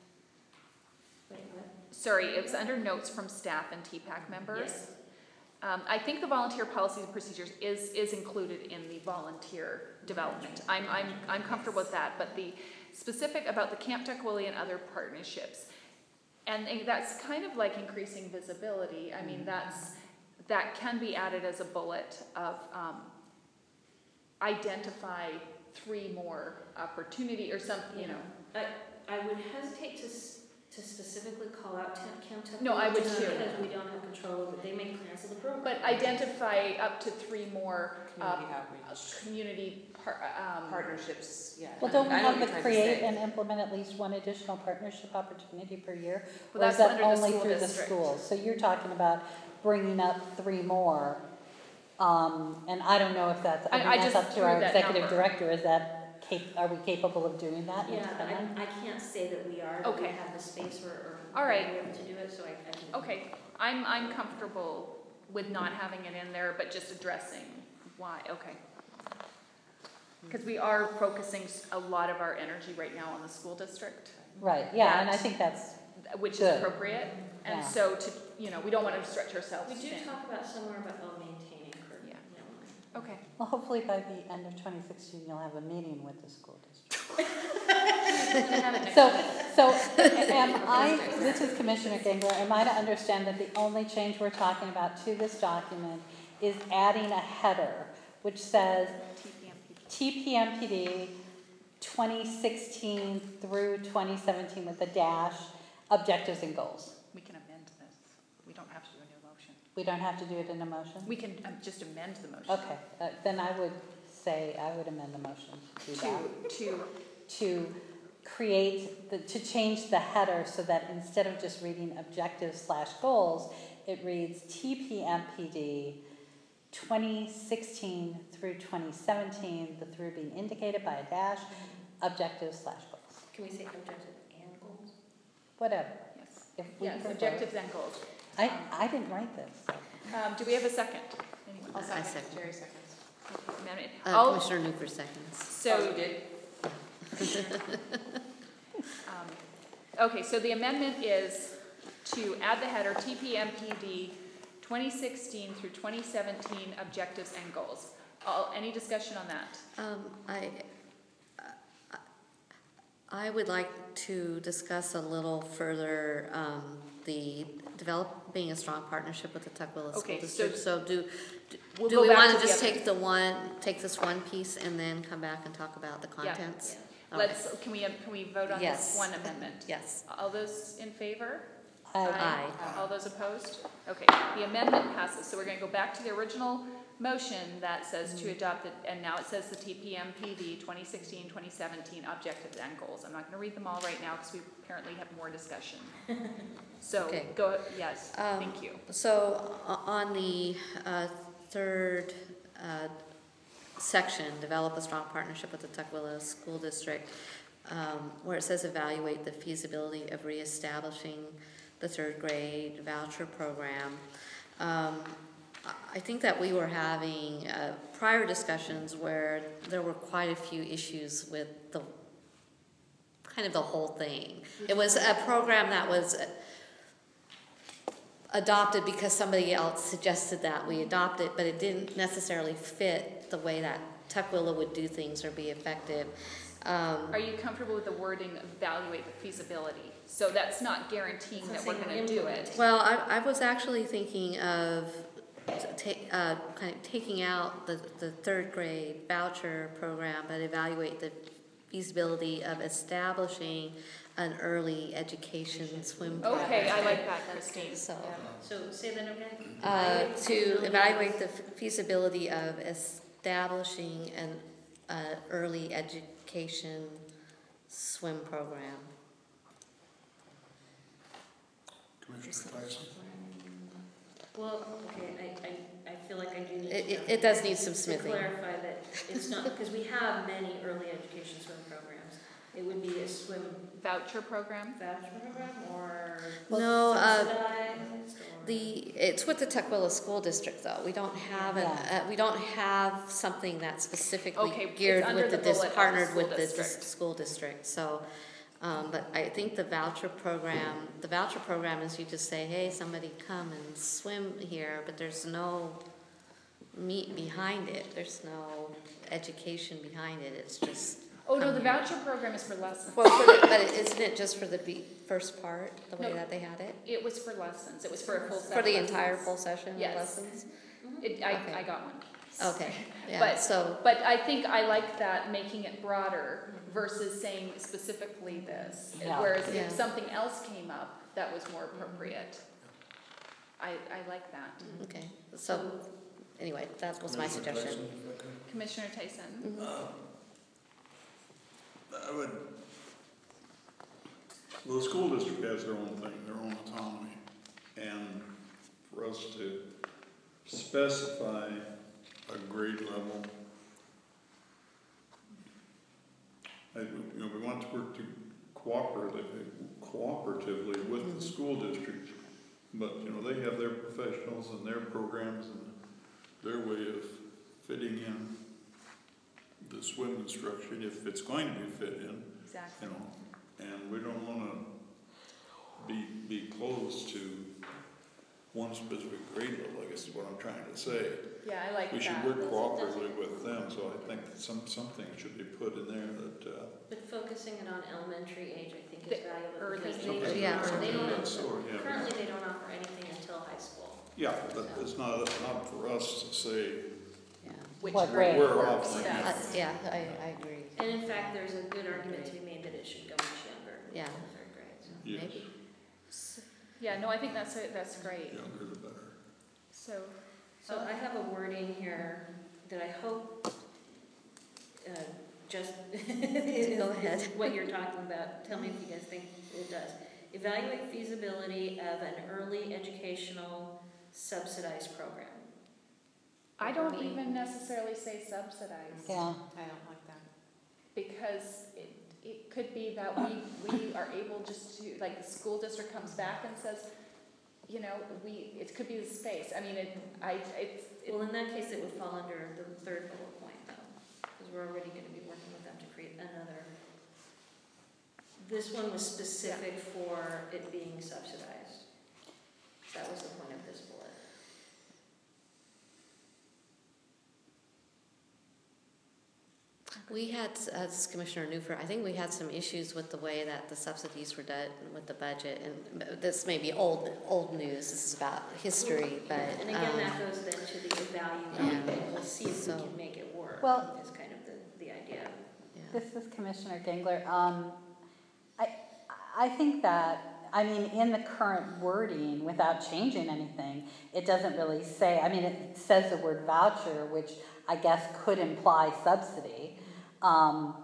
Wait, what? sorry, it's under notes from staff and T PAC members. Yes. Um, I think the volunteer policies and procedures is, is included in the volunteer development. I'm, I'm, I'm comfortable with that, but the specific about the Camp Tukwila and other partnerships, and that's kind of like increasing visibility. I mean, that's, that can be added as a bullet of, um, identify three more opportunity or something, you know. I, I would hesitate to, s- to specifically call out Camp Tukwila. No, I would just too. Because we don't have control over, they make plans of the program. But identify up to three more, uh, Community outreach, community par, um. partnerships, yeah. Well, I- don't we I know have what to you're trying to create say. and implement at least one additional partnership opportunity per year? Well, Or is that's that under the only school through the district. schools? So you're talking about bringing up three more Um, and I don't know if that's, I I- think I that's just up to threw our that executive number. director, is that, cap- are we capable of doing that? Yeah, but independently? I, I can't say that we are, that we Okay. have the space or, or All right. we're able to do it, so I, I can. Okay, I'm, I'm comfortable with not having it in there, but just addressing why, okay. Because we are focusing s- a lot of our energy right now on the school district, Right, yeah, and I That- think that's, which is Good. appropriate. And Yeah. so to, you know, we don't want to stretch ourselves We do thin. talk about somewhere about, oh, maintaining curriculum. Yeah. Okay. well, hopefully by the end of twenty sixteen, you'll have a meeting with the school district. We're gonna have it next So, week. so am I, this is Commissioner Gengler, am I to understand that the only change we're talking about to this document is adding a header which says T P M P D twenty sixteen through twenty seventeen with a dash, objectives and goals? We can amend this. We don't have to do a new motion. We don't have to do it in a motion? We can um, just amend the motion. Okay, uh, then I would say, I would amend the motion to do that. To, to, To create, the to change the header so that instead of just reading objectives slash goals, it reads T P M P D twenty sixteen through twenty seventeen, the through being indicated by a dash, objectives slash goals. Can we say objective and goals? Whatever. yes, If we yes, prefer. objectives and goals. I, I didn't write this. Um, do we have a second? Anyone? I'll I second. second. Jerry seconds. Okay, amendment. Uh, All- Commissioner Newford seconds. So, Oh, you did? um, okay, so the amendment is to add the header T P M P D twenty sixteen through twenty seventeen objectives and goals. All, any discussion on that? Um, I, I would like to discuss a little further, um, the developing a strong partnership with the Tukwila School Okay, so- District. So do, do- We'll do go we back wanna to the just other- take the one, take this one piece and then come back and talk about the contents? Okay. Let's, can we, can we vote on this Yes. one amendment? Yes. All those in favor? I, Aye. All those opposed? Okay, the amendment passes, so we're gonna go back to the original motion that says to adopt it, and now it says the T P M P D twenty sixteen twenty seventeen objectives and goals. I'm not gonna read them all right now, because we apparently have more discussion. So, Okay. go, yes, Um, thank you. So o- on the uh, third uh, section, develop a strong partnership with the Tukwila School District, um, where it says evaluate the feasibility of reestablishing the third grade voucher program. Um, I- I think that we were having uh, prior discussions where there were quite a few issues with the, kind of the whole thing. It was a program that was adopted because somebody else suggested that we adopt it, but it didn't necessarily fit the way that Tukwila would do things or be effective. Um, Are you comfortable with the wording, evaluate the feasibility? So that's not guaranteeing It's not that we're saying gonna do implement. it. well, I, I was actually thinking of ta- uh, kind of taking out the, the third grade voucher program, but evaluate the feasibility of establishing an early education swim program. Okay, I like that, Christine. So, So say that again? uh, to evaluate the feasibility of establishing an, uh, early education swim program. Commissioner Tyson? Well, okay, I, I, I feel like I do need It, to. it, it does need some To smithing. clarify that it's not, because we have many early education swim programs. It would be a swim Voucher program? voucher program or No, uh, subsidized or? The, it's with the Tukwila School District though. We don't have an, uh, we don't have something that's specifically Okay, it's geared under with the, the dis- bullet of the partnered school with the dis- district. school district, so. Um, but I think the voucher program, the voucher program is you just say, hey, somebody come and swim here, but there's no meat behind it. There's no education behind it. It's just. Oh, no, come the here. voucher program is for lessons. Well, for the, but isn't it just for the be- first part, the way No. that they had it? It was for lessons, it was for a full set For of the lessons. entire full session of Yes. lessons? It, I, Okay. I got one. Okay, yeah, But- so, But I think I like that, making it broader versus saying specifically this. Yeah. Whereas Yeah. if something else came up, that was more appropriate. I, I like that. okay, so, anyway, that was my Commissioner suggestion. Tyson, if I could. Commissioner Tyson? Mhm. I would, well, the school district has their own thing, their own autonomy, and for us to specify a grade level. I, you know, we want to work to cooperatively, cooperatively with the school district, but, you know, they have their professionals and their programs and their way of fitting in the swim instruction, if it's going to be fit in, Exactly. you know, and we don't wanna be, be close to one specific grade level, I guess is what I'm trying to say. Yeah, I like We should that. work cooperatively with them, so I think that some, something should be put in there that, uh. But focusing it on elementary age, I think The is valuable early because age. they, Okay, yeah, that's they don't, that's sort of, yeah, currently they don't offer anything until high school. yeah, but it's not, it's not for us to say, Yeah. Which What grade we're works offering. Uh, best. yeah, I, I agree. And in fact, there's a good argument to be made that it should go much younger, Yeah. in third grade, so. yes, Maybe. Yeah, no, I think that's, a- that's great. younger the better. So, So I have a wording here that I hope, uh, just Go ahead. what you're talking about. Tell me if you guys think it does. Evaluate feasibility of an early educational subsidized program. I don't Me. even necessarily say subsidized. Yeah, I don't like that. Because it, it could be that we, we are able just to, like, the school district comes back and says, you know, we, it could be the space. I mean, it, I, it's, it, Well, in that case, it would fall under the third bullet point though, because we're already gonna be working with them to create another. This one was specific for it being subsidized. That was the point of this bullet. We had, as Commissioner Newford, I think we had some issues with the way that the subsidies were done with the budget, and this may be old, old news, this is about history, but, And again, um, that goes then to the evaluation, yeah. and we'll see if we So- can make it work, Well- is kind of the, the idea. yeah. this is Commissioner Gengler. Um, I, I think that, I mean, in the current wording, without changing anything, it doesn't really say, I mean, it says the word voucher, which I guess could imply subsidy. Um,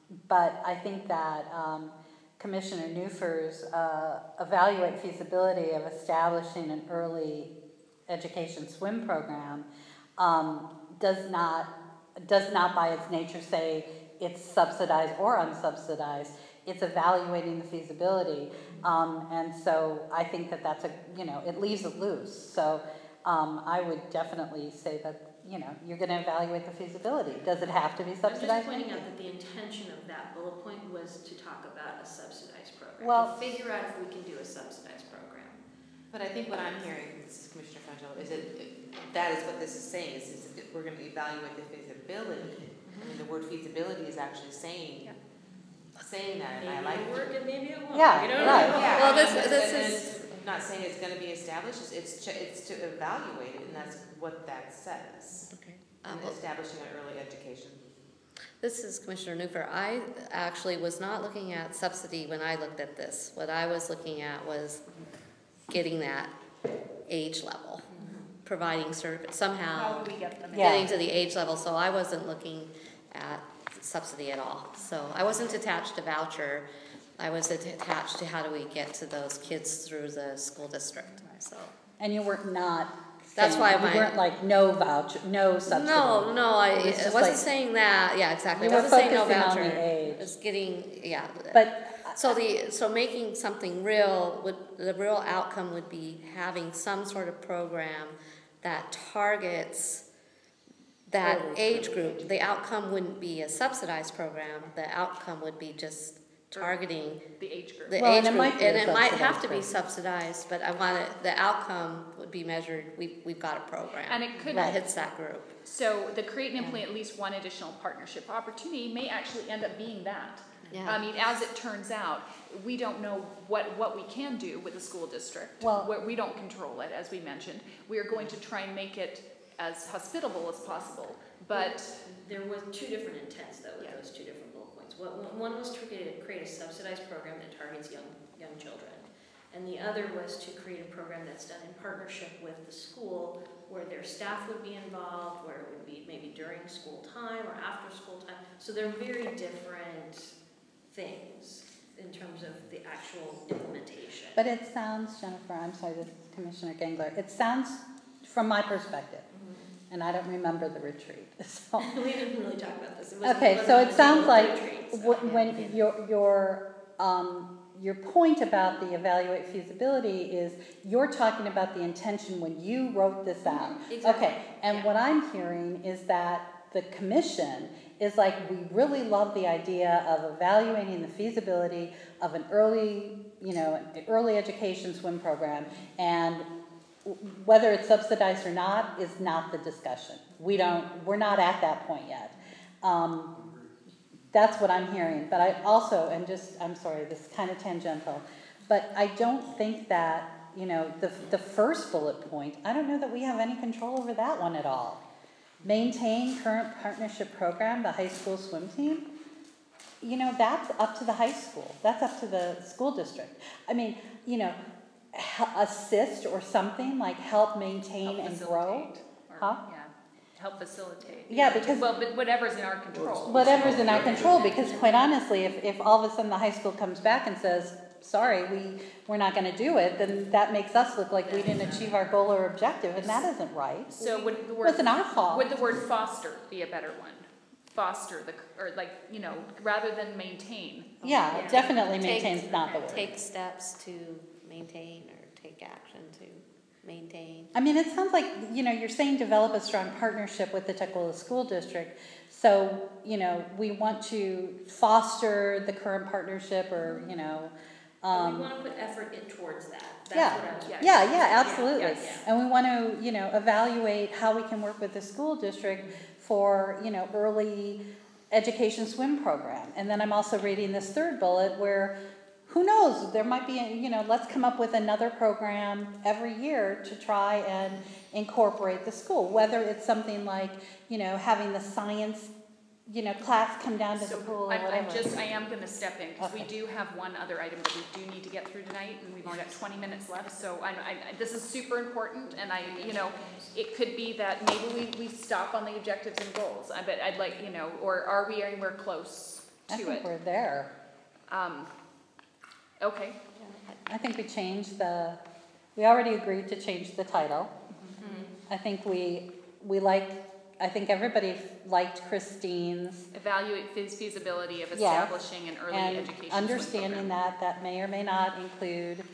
but I think that um, Commissioner Newford's uh, evaluate feasibility of establishing an early education swim program um, does not does not by its nature say it's subsidized or unsubsidized. It's evaluating the feasibility, um, and so I think that that's a you know it leaves it loose. So um, I would definitely say that. You know, you're going to evaluate the feasibility. Does it have to be I'm subsidized? just pointing out that the intention of that bullet point was to talk about a subsidized program, Well- to figure out if we can do a subsidized program. But I think what I'm hearing, this is Commissioner Frangel, is that that is what this is saying, is, is that we're gonna evaluate the feasibility. I mean, the word feasibility is actually saying, saying that, and I Maybe like. it'll work and maybe it won't. Yeah, You know? right. Yeah, Well, I this- mean, this and is- it's not saying it's gonna be established, it's, it's, to- it's to evaluate it, and that's what that says. Okay. In Um, well, establishing an early education. This is Commissioner Newford. I actually was not looking at subsidy when I looked at this. What I was looking at was getting that age level, providing service, how somehow do we get them in? Yeah. getting to the age level, so I wasn't looking at subsidy at all. So I wasn't attached to voucher, I was attached to how do we get to those kids through the school district, so. And you were not. That's saying- why you my- weren't like no voucher, no subsidy. No, no, I, It was I just wasn't like- saying that, yeah, exactly, I You were wasn't saying no focusing on the voucher. age. It's getting, yeah. But So the, so making something real, would, the real outcome would be having some sort of program that targets that age group. The outcome wouldn't be a subsidized program, the outcome would be just targeting The age group. the Well, age and it group. might be a And it might have subsidized to be program. subsidized, but I want it, the outcome would be measured, we, we've got a program. And it could- That hits that group. So the create and implement at least one additional partnership opportunity may actually end up being that. Yeah. I mean, as it turns out, we don't know what, what we can do with the school district. Well- We- we don't control it, as we mentioned. We are going to try and make it as hospitable as possible, but There were two different intents though with Yeah. those two different bullet points. One, one was to create a, create a subsidized program that targets young, young children. And the other was to create a program that's done in partnership with the school where their staff would be involved, where it would be maybe during school time or after school time. So they're very different things in terms of the actual implementation. But it sounds, Jennifer, I'm sorry, this is Commissioner Gengler, it sounds from my perspective. And I don't remember the retreat, so. We didn't really talk about this. It wasn't- Okay, wasn't so on it the sounds table at the like retreat, so, wh- yeah. when your, your, um, your point about the evaluate feasibility is you're talking about the intention when you wrote this out. Exactly, Okay, and yeah. what I'm hearing is that the commission is like, we really love the idea of evaluating the feasibility of an early, you know, an early education swim program, and whether it's subsidized or not is not the discussion. We don't, we're not at that point yet. Um, that's what I'm hearing, but I also, and just, I'm sorry, this is kind of tangential, but I don't think that, you know, the, the first bullet point, I don't know that we have any control over that one at all. Maintain current partnership program, the high school swim team. You know, that's up to the high school. That's up to the school district. I mean, you know, assist or something, like help maintain Help and grow. facilitate, or- Huh? Yeah, help facilitate. Yeah, because- Well, but whatever's in our control. Whatever's in our control, because quite honestly, if, if all of a sudden the high school comes back and says, sorry, we, we're not gonna do it, then that makes us look like we didn't achieve our goal or objective, and that isn't right. So would the It word, wasn't our fault. would the word foster be a better one? Foster the, or like, you know, rather than maintain. Yeah, Yeah. definitely Take- maintains not the word. Take steps to maintain or take action to maintain. I mean, it sounds like, you know, you're saying develop a strong partnership with the Tukwila School District. So, you know, we want to foster the current partnership, or, you know, But um, we want to put effort in towards that. Yeah. That's what I was. Yeah. yeah, yeah, absolutely. yes. And we want to, you know, evaluate how we can work with the school district for, you know, early education swim program. And then I'm also reading this third bullet where, who knows, there might be, you know, let's come up with another program every year to try and incorporate the school, whether it's something like, you know, having the science, you know, class come down to the So pool or I'm, whatever. I'm just, I am gonna step in, because we Okay. do have one other item that we do need to get through tonight, and we've only got twenty minutes left, so I, I, this is super important, and I, you know, it could be that maybe we, we stop on the objectives and goals, I bet, I'd like, you know, or are we anywhere close I to think it? we're there. Um, okay, I think we changed the, we already agreed to change the title. Mm-hmm. I think we, we like, I think everybody liked Christine's. evaluate feas- feasibility of Yes, establishing an early And education swim understanding program. that that may or may not include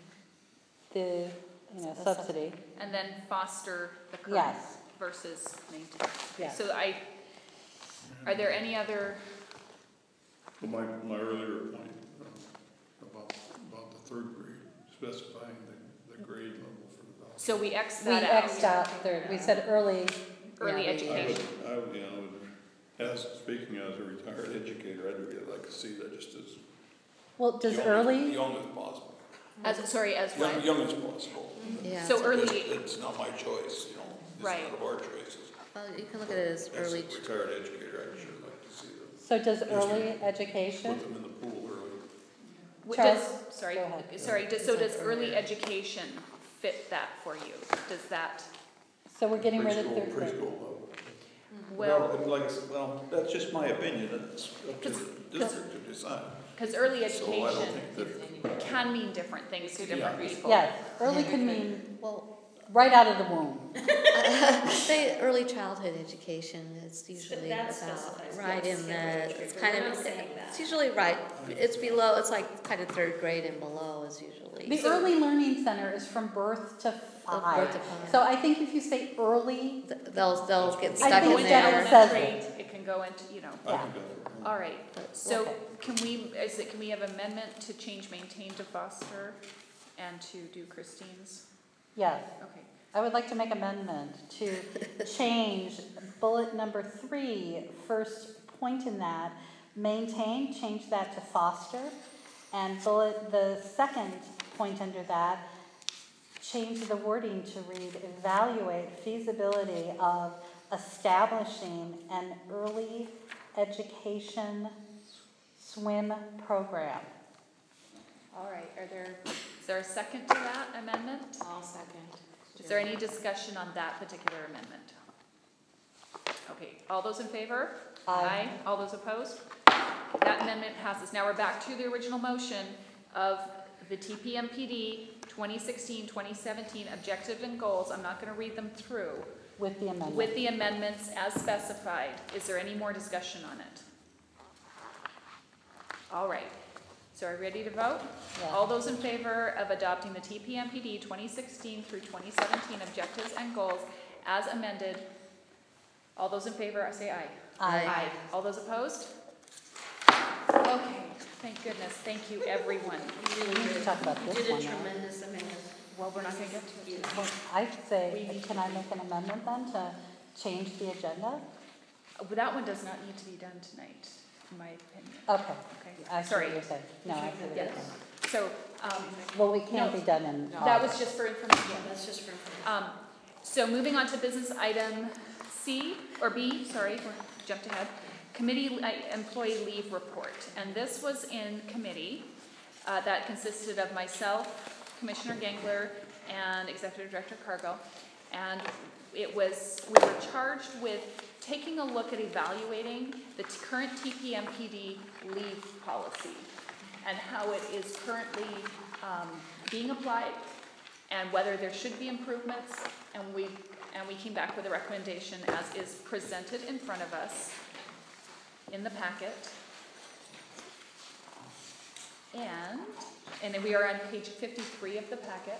the, you know, subsidy. And then foster the current Yes. versus maintain. Okay, Yes. So I, are there any other, Well, my, my earlier point uh, about, about the third grade, specifying the, the grade level for the voucher. so we X We that out, Xed out third, we said early. early yeah, we- I would, education. I would, you know, as, speaking as a retired educator, I'd really like to see that just as Well, does young, early, young as possible. As, sorry, as Young, what? young as possible. Yeah. So early, It's, it's not my choice, you know, it's Right. not of our choices. Well, you can look at it as As a early, retired educator, I'd sure like to see them, so does early education? put them in the pool early. What Charles, does, sorry, go ahead. sorry, does- so does early education fit that for you? Does that, So we're getting rid of Preschool- third grade. Preschool level. well, and like I said, well, that's just my opinion, it's up to Cause- the district to decide. because early So I don't education think that, can mean different things to different Yeah. people. Yes, early can mean well, right out of the womb. say early childhood education is usually about That specifies, right yes, in yeah, the, it's we're kind not of, saying that. it's usually right, it's below, it's like kind of third grade and below is usually. The early learning center is from birth to five. birth to five. So I think if you say early, Th- They'll, they'll get I stuck think in Go into instead there. it says elementary, it can go into, you know, I Yeah. think that's. all right. So Okay. can we, is it, can we have amendment to change maintain to foster and to do Christine's? yes, Okay. I would like to make amendment to change bullet number three, first point in that, maintain, change that to foster. And bullet, the second point under that, change the wording to read evaluate feasibility of establishing an early education swim program. All right, are there, is there a second to that amendment? I'll second. Is there any discussion on that particular amendment? Okay, all those in favor? Aye. All those opposed? That amendment passes. Now we're back to the original motion of the T P M P D twenty sixteen, twenty seventeen objectives and goals. I'm not gonna read them through. With the amendment. With the amendments as specified. Is there any more discussion on it? All right. So are you ready to vote? Yeah. All those in favor of adopting the T P M P D twenty sixteen through twenty seventeen objectives and goals as amended, all those in favor, say aye. Aye. All those opposed? Okay, thank goodness. Thank you, everyone. You We really need to did, talk about you this did a one now. tremendous amendment. Well, we're not gonna get to it. Well, I'd say, can I make an amendment then to change the agenda? Uh, That one does not need to be done tonight, in my opinion. Okay, Okay, I see sorry. what you're saying. No, I see what you're Yes. saying. So, um, Well, we can't No. be done in that was August. just for information. Yeah, that's just for information. Um, so moving on to business item C, or B, sorry, we jumped ahead. Committee uh, employee leave report. And this was in committee, uh, that consisted of myself, Commissioner Gangler, and Executive Director Cargill. And it was, we were charged with taking a look at evaluating the t- current T P M P D leave policy and how it is currently um, being applied and whether there should be improvements. And we, and we came back with a recommendation as is presented in front of us in the packet. And, and then we are on page fifty-three of the packet.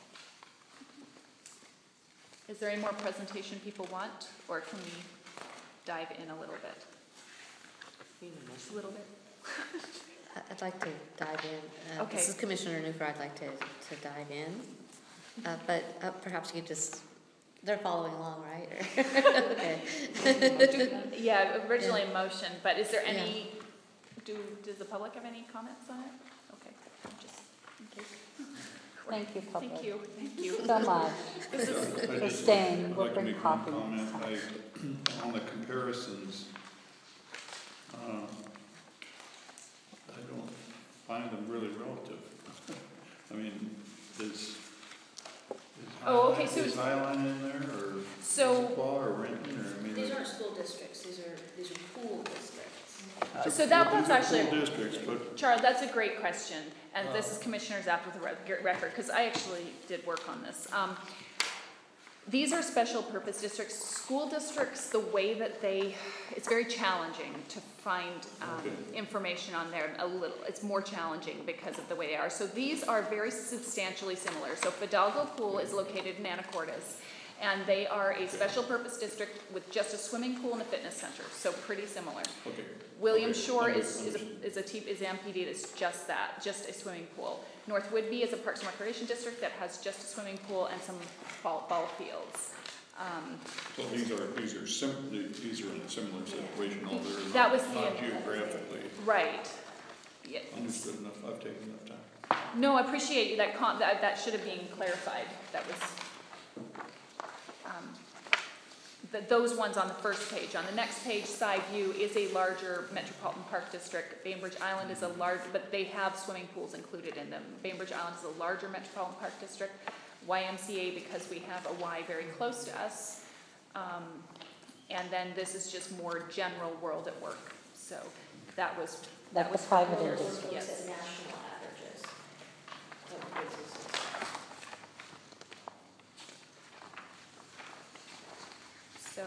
Is there any more presentation people want, or can we dive in a little bit? Just a little bit? I- I'd like to dive in. Uh, Okay. This is Commissioner Newfer, I'd like to, to dive in. Uh, But uh, perhaps you could just, they're following along, right? Okay. Yeah, originally a motion, but is there any, do, does the public have any comments on it? Okay, just in case. Thank you, public. Thank you, thank you. So much I for just- staying. I'd We'll like to bring make one coffee comment. next time. I, on the comparisons, um, I don't find them really relative. I mean, is, is Oh, okay, Highline, so- is Highline in there, or So- Issaquah, or Renton, or, I mean. These it- aren't school districts, these are, these are pool districts. Uh, So that, These that's are actually, School districts, but Charles, that's a great question, and this is Commissioner Zapp with the rec- record, because I actually did work on this. Um, These are special purpose districts. School districts, the way that they, it's very challenging to find um, Okay. information on there a little. It's more challenging because of the way they are. So these are very substantially similar. So Fidalgo Pool is located in Anacortes, and they are a special purpose district with just a swimming pool and a fitness center. So pretty similar. okay. William Okay, Shore under- is, is a, is a T, is M P D that's just that, just a swimming pool. North Whidbey is a Parks and Recreation District that has just a swimming pool and some ball, ball fields. Um, So these are, these are sim, these are in a similar situation, although they're That not, was the- not geographically. right. Yeah. Understood enough, I've taken enough time. No, I appreciate you, that con, that, that should have been clarified, that was, um, th those ones on the first page. On the next page, side view is a larger metropolitan park district. Bainbridge Island is a large, but they have swimming pools included in them. Bainbridge Island is a larger metropolitan park district. Y M C A, because we have a Y very close to us. Um, and then this is just more general world at work. So that was, Like that the was. private Or industry. looks Yes. at national averages of businesses. So,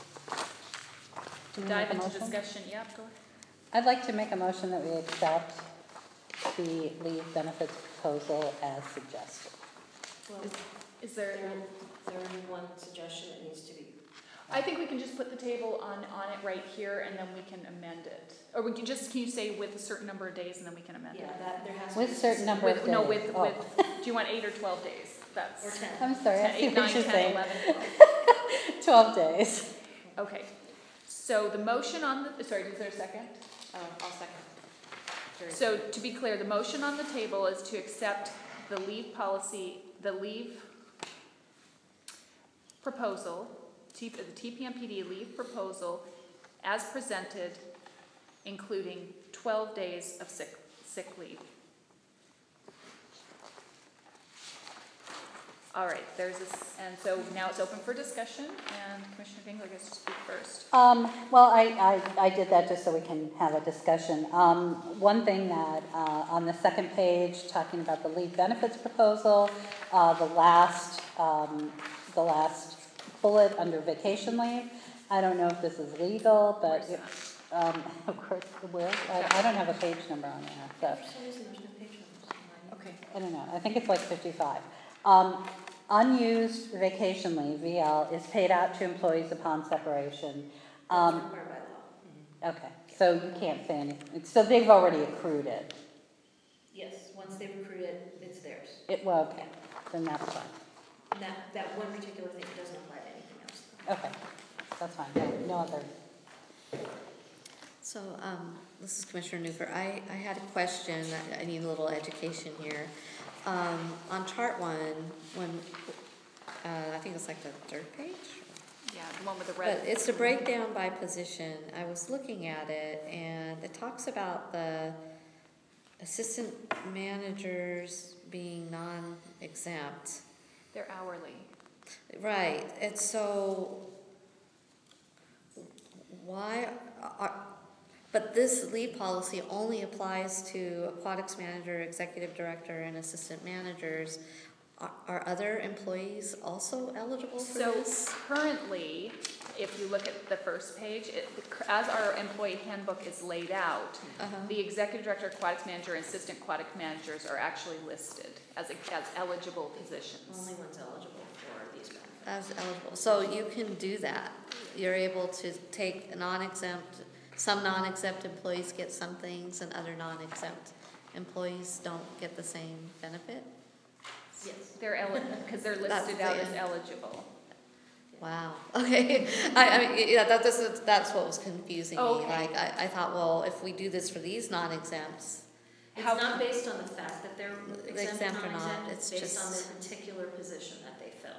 Do we dive make a into motion? discussion, yep, go ahead. I'd like to make a motion that we accept the leave benefits proposal as suggested. Well, Is there, there, there is one suggestion that needs to be, I think we can just put the table on, on it right here and then we can amend it. Or we can just, can you say with a certain number of days and then we can amend yeah, it? that, there has to be. With certain number of With, days. no, with, Oh. with, do you want eight or twelve days? That's. Or ten. I'm sorry, I ten, see eight, what nine, you're ten, saying. eleven, twelve. Twelve days. Okay, so the motion on the, sorry, is there a second? Oh, I'll second. Very So to be clear, the motion on the table is to accept the leave policy, the leave proposal, T- the T P M P D leave proposal as presented, including twelve days of sick, sick leave. All right, there's this, and so now it's open for discussion, and Commissioner Gengler gets to speak first. Um, well, I, I, I did that just so we can have a discussion. Um, one thing that, uh, on the second page, talking about the leave benefits proposal, uh, the last, um, the last bullet under vacation leave, I don't know if this is legal, but, it, um, of course, it will. I, I don't have a page number on there, so. For some reason, there's no page numbers. Okay. I don't know, I think it's like fifty-five. Um, unused vacation leave, V L, is paid out to employees upon separation. That's Um, required by law. okay, so you can't say anything, so they've already accrued it. Yes, once they've accrued it, it's theirs. It, well, okay, then that's fine. And that, that one particular thing doesn't apply to anything else. Okay, that's fine, no, no other. So, um, this is Commissioner Newfer. I, I had a question, I, I need a little education here. Um, on chart one, when, uh, I think it's like the third page? Yeah, the one with the red. But it's a breakdown by position. I was looking at it, and it talks about the assistant managers being non-exempt. They're hourly. Right, and so why are, but this leave policy only applies to aquatics manager, executive director, and assistant managers. Are, are other employees also eligible for So this? currently, if you look at the first page, it, as our employee handbook is laid out, Uh-huh. the executive director, aquatics manager, and assistant aquatic managers are actually listed as, as eligible positions. Only one's eligible for these benefits. As eligible, so you can do that. You're able to take non-exempt, some non-exempt employees get some things and other non-exempt employees don't get the same benefit? Yes. They're eligible, because they're That's listed out the- as eligible. Wow, okay, I, I mean, yeah, that, that's, that's what was confusing me, Okay. like, I, I thought, well, if we do this for these non-exempts, It's How- not based on the fact that they're exempt Exempt or or not, non-exempt, it's it's based on just- their particular position that they fill.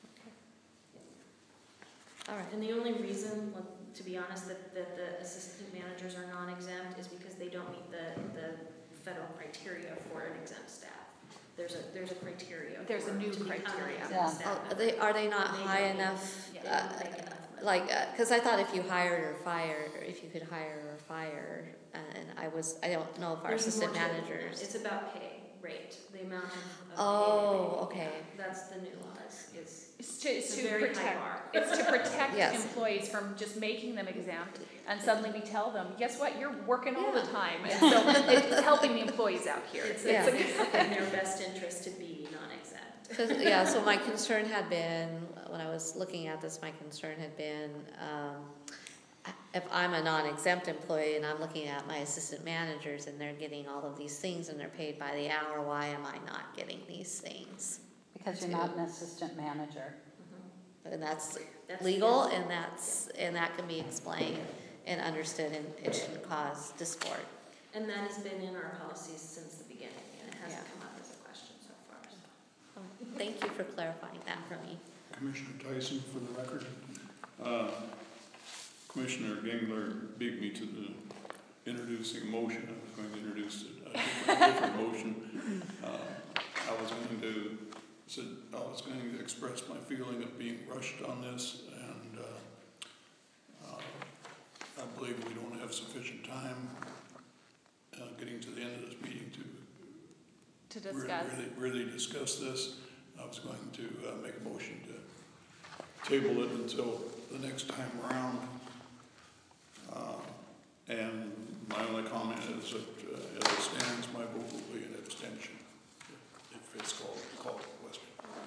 all right, And the only reason, like, to be honest, that, that the assistant managers are non-exempt is because they don't meet the, the federal criteria for an exempt staff. There's a, there's a criteria. There's a for- new to become an criteria. exempt Yeah. staff oh, are they, are they not They high don't- enough? They uh, don't make enough money. Like, uh 'cause I thought if you hired or fired, or if you could hire or fire, uh, and I was, I don't know if our There's assistant more to it than that. managers. It's about pay rate, the amount of, of pay Oh, they pay. okay. That's the nuance, is, It's to, it's It's a to very high protect, bar. it's to protect Yes. employees from just making them exempt, and suddenly we tell them, guess what, you're working all the Yeah. time, and so it's helping the employees out here. it's, It's, it's it's in their best interest to be non-exempt. 'Cause, yeah, so my concern had been, when I was looking at this, my concern had been, um, if I'm a non-exempt employee and I'm looking at my assistant managers and they're getting all of these things and they're paid by the hour, why am I not getting these things? Because you're not an assistant manager. And that's That's- legal, and that's, and that can be explained and understood, and it shouldn't cause discord. And that has been in our policies since the beginning, and it hasn't Yeah. come up as a question so far, so. Oh, Thank you for clarifying that for me. Commissioner Tyson, for the record. Uh, Commissioner Gengler beat me to the introducing motion. I was going to introduce a different, a different motion. Uh, I was going to, said, I was going to express my feeling of being rushed on this, and uh, uh, I believe we don't have sufficient time uh, getting to the end of this meeting to to really, discuss. really, really discuss this. I was going to uh, make a motion to table it until the next time around. Uh, and my only comment is that, uh, as it stands, my vote will be an abstention, if it's called, called a question.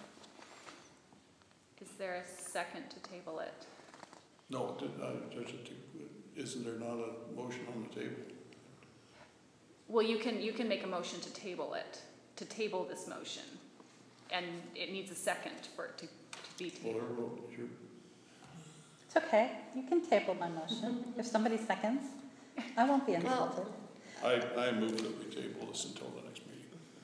Is there a second to table it? No, did, uh, Judge, isn't there not a motion on the table? Well, you can, you can make a motion to table it, to table this motion, and it needs a second for it to, to be Well, tabled. her vote is your, It's okay, you can table my motion if somebody seconds. I won't be insulted. I, I move that we table this until the next meeting.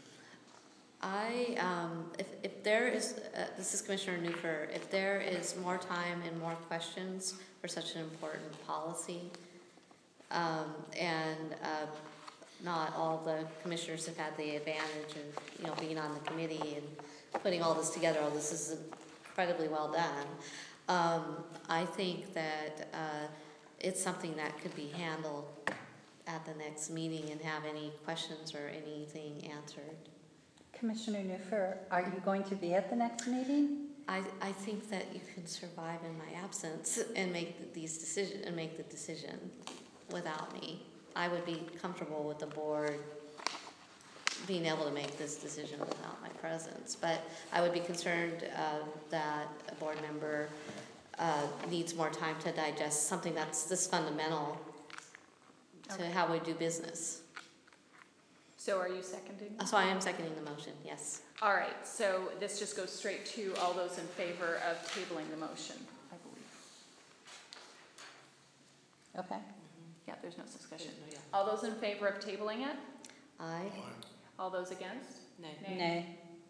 I, um, if, if there is, uh, this is Commissioner Newfer, if there is more time and more questions for such an important policy, um, and, uh, not all the commissioners have had the advantage of, you know, being on the committee and putting all this together, all this is incredibly well done. Um, I think that uh, it's something that could be handled at the next meeting and have any questions or anything answered. Commissioner Newfer, are you going to be at the next meeting? I, I think that you can survive in my absence and make these decisions and make the decision without me. I would be comfortable with the board being able to make this decision without my presence, but I would be concerned uh, that a board member uh, needs more time to digest something that's this fundamental to Okay. how we do business. So are you seconding? So I am seconding the motion, yes. All right, so this just goes straight to all those in favor of tabling the motion, I believe. Okay. Yeah, there's no discussion. No, yeah. All those in favor of tabling it? Aye. All those against? Nay. Nay.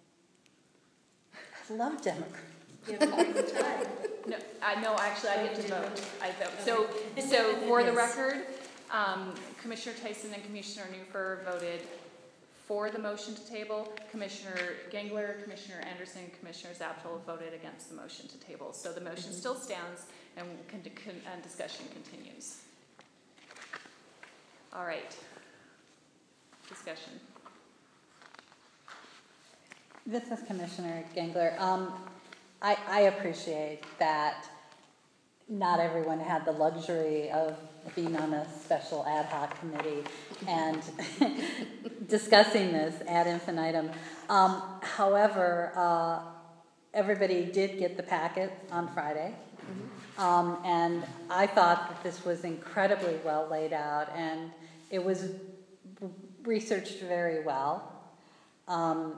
I love Democrats. You have to bring the tie. No, I know, actually, I get to Oh, you vote. did I vote. So, so for the Yes. record, um, Commissioner Tyson and Commissioner Newfer voted for the motion to table. Commissioner Gengler, Commissioner Anderson, and Commissioner Zaptel voted against the motion to table. So the motion still stands and, con- con- and discussion continues. All right. Discussion. This is Commissioner Gengler. Um, I, I appreciate that not everyone had the luxury of being on a special ad hoc committee and discussing this ad infinitum. Um, however, uh, everybody did get the packet on Friday. Um, and I thought that this was incredibly well laid out, and it was researched very well. Um,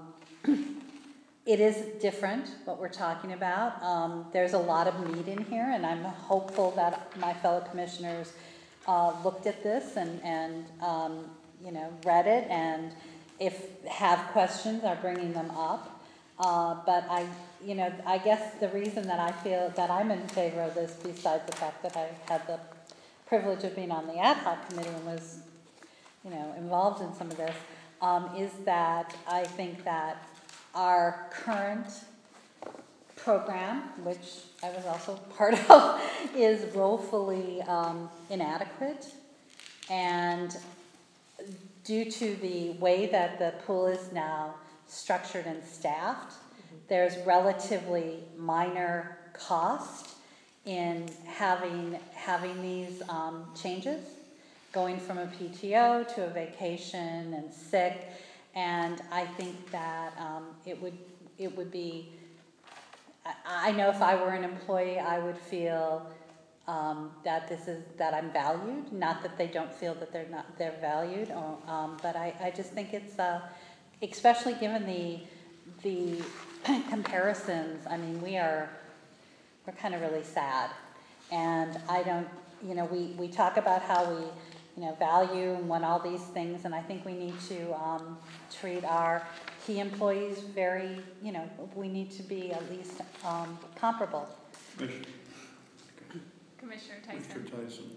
it is different, what we're talking about. Um, there's a lot of meat in here, and I'm hopeful that my fellow commissioners uh, looked at this and, and um, you know, read it, and if have questions, are bringing them up. Uh, but I, you know, I guess the reason that I feel that I'm in favor of this, besides the fact that I had the privilege of being on the ad hoc committee and was, you know, involved in some of this, um, is that I think that our current program, which I was also part of, is woefully um, inadequate. And due to the way that the pool is now structured and staffed, there's relatively minor cost in having having these um, changes, going from a P T O to a vacation and sick, and I think that um, it would it would be. I, I know if I were an employee, I would feel um, that this is that I'm valued. Not that they don't feel that they're not they're valued, or, um, but I, I just think it's uh, especially given the the comparisons. I mean, we are we're kind of really sad, and I don't. You know, we we talk about how we you know value and want all these things, and I think we need to um, treat our key employees very. You know, we need to be at least um, comparable. Commissioner, Commissioner Tyson. Mister Tyson.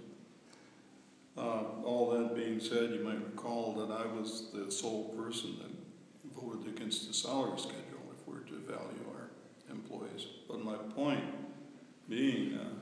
Uh, all that being said, you might recall that I was the sole person that voted against the salary schedule if we're to value our employees. But my point being, uh,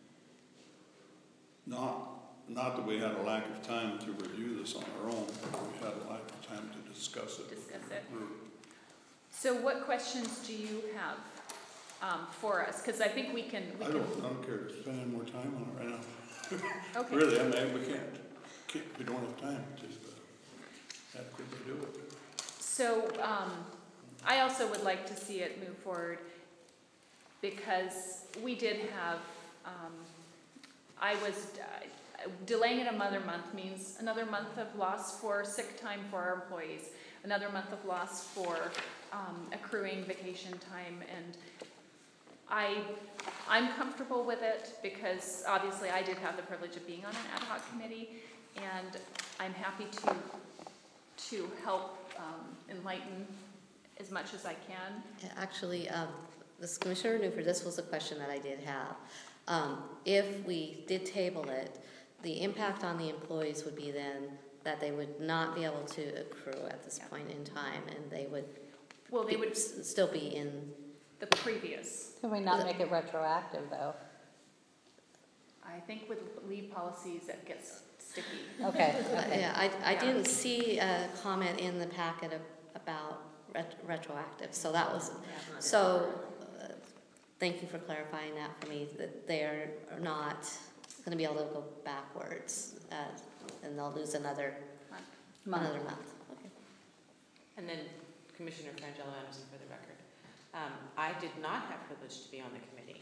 not not that we had a lack of time to review this on our own, but we had a lack of time to discuss it. Discuss with the it. group. So what questions do you have um, for us? Because I think we can. We I can don't, I don't care to spend any more time on it right now. Okay. Really, I mean, we can't, can't, we don't have time to just uh, adequately do it. So um, I also would like to see it move forward because we did have, um, I was, uh, delaying it another month means another month of loss for sick time for our employees, another month of loss for um, accruing vacation time, and I, I'm comfortable with it because obviously I did have the privilege of being on an ad hoc committee, and I'm happy to, to help Um, enlighten as much as I can. Actually, um, this Commissioner Newford, this was a question that I did have. Um, if we did table it, the impact on the employees would be then that they would not be able to accrue at this Yeah. point in time, and they would Well, they would, s- still be in, the previous. Can we not make it retroactive, though? I think with leave policies, it gets sticky. Okay, Uh, okay. yeah, I, I Yeah. didn't see a comment in the packet of, about ret- retroactive, so that was, so, uh, thank you for clarifying that for me, that they're not gonna be able to go backwards, uh, and they'll lose another, Month. another month. Okay. And then Commissioner Frangelo Anderson for the record. Um, I did not have privilege to be on the committee.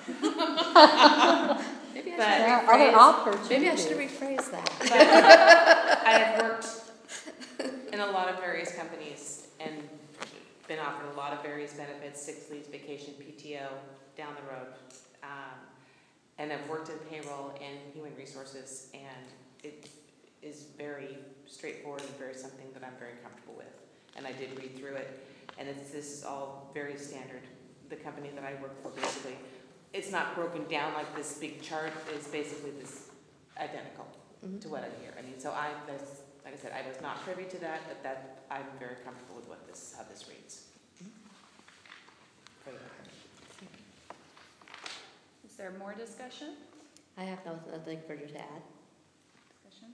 Maybe I But- should There are rephrase, other opportunities. maybe I should rephrase that. I have worked in a lot of various companies and been offered a lot of various benefits, sick leaves, vacation, P T O, down the road. Um, and I've worked in payroll and human resources, and it is very straightforward and very something that I'm very comfortable with. And I did read through it, and it's, this is all very standard. The company that I work for, basically, it's not broken down like this big chart, it's basically this identical Mhm. to what I hear. I mean, so I, that's, like I said, I was not privy to that, but that, I'm very comfortable with what this, how this reads. For the record. Is there more discussion? I have no- nothing further to add. Discussion?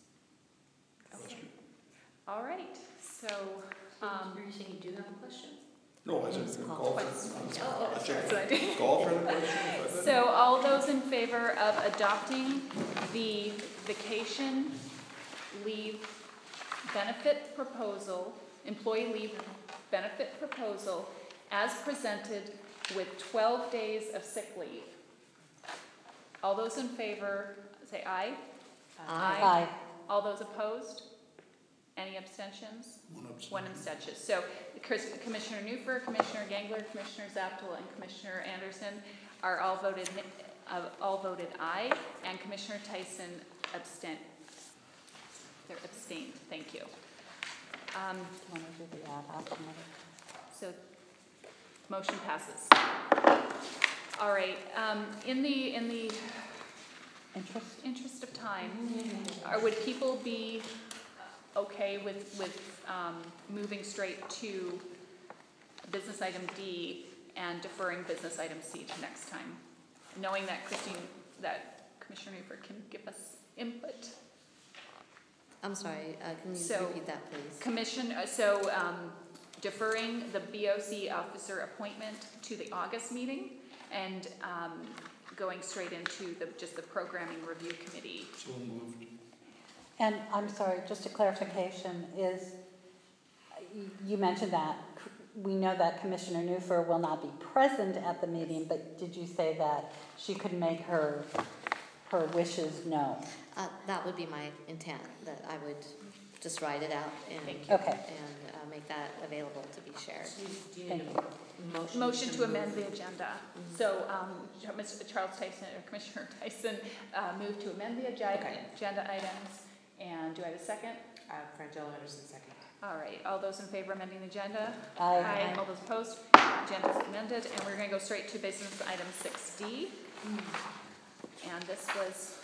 Okay. All right, so, um, Are you saying you do have a question? No, I said, call Question. for, Oh, oh, sorry. that's what I did. call for the question. if I could. So all those in favor of adopting the vacation leave benefit proposal, employee leave benefit proposal as presented with twelve days of sick leave? All those in favor, say aye. Aye. Aye. All those opposed? Any abstentions? One abstention. One abstention. So Chris- Commissioner Newfer, Commissioner Gangler, Commissioner Zaptel, and Commissioner Anderson are all voted, uh, all voted aye, and Commissioner Tyson abstain. They're abstained. Thank you. Um, Want to do the ad hoc committee? So, motion passes. All right, um, in the, in the Interest? interest of time, are, would people be okay with, with, um, moving straight to business item D and deferring business item C to next time? Knowing that Christine, that Commissioner Newford can give us input. I'm sorry, uh, can you So, repeat that, please? Commission, uh, so, um, deferring the B O C officer appointment to the August meeting and, um, going straight into the, just the programming review committee. So moved. And I'm sorry, just a clarification is, you- you mentioned that, we know that Commissioner Newfer will not be present at the meeting, but did you say that she could make her, her wishes known? Uh, that would be my intent, that I would just write it out and, Thank you. Okay. and uh, make that available to be shared. Do you Thank need you. a motion? Motion to amend move? the agenda. So, um, Mister Charles Tyson, or Commissioner Tyson, uh, moved to amend the agenda, Okay. agenda items. And do I have a second? Uh, Frangelo Anderson, second. All right, all those in favor of amending the agenda? Aye. All those opposed? Agenda is amended, and we're gonna go straight to business item six D. And this was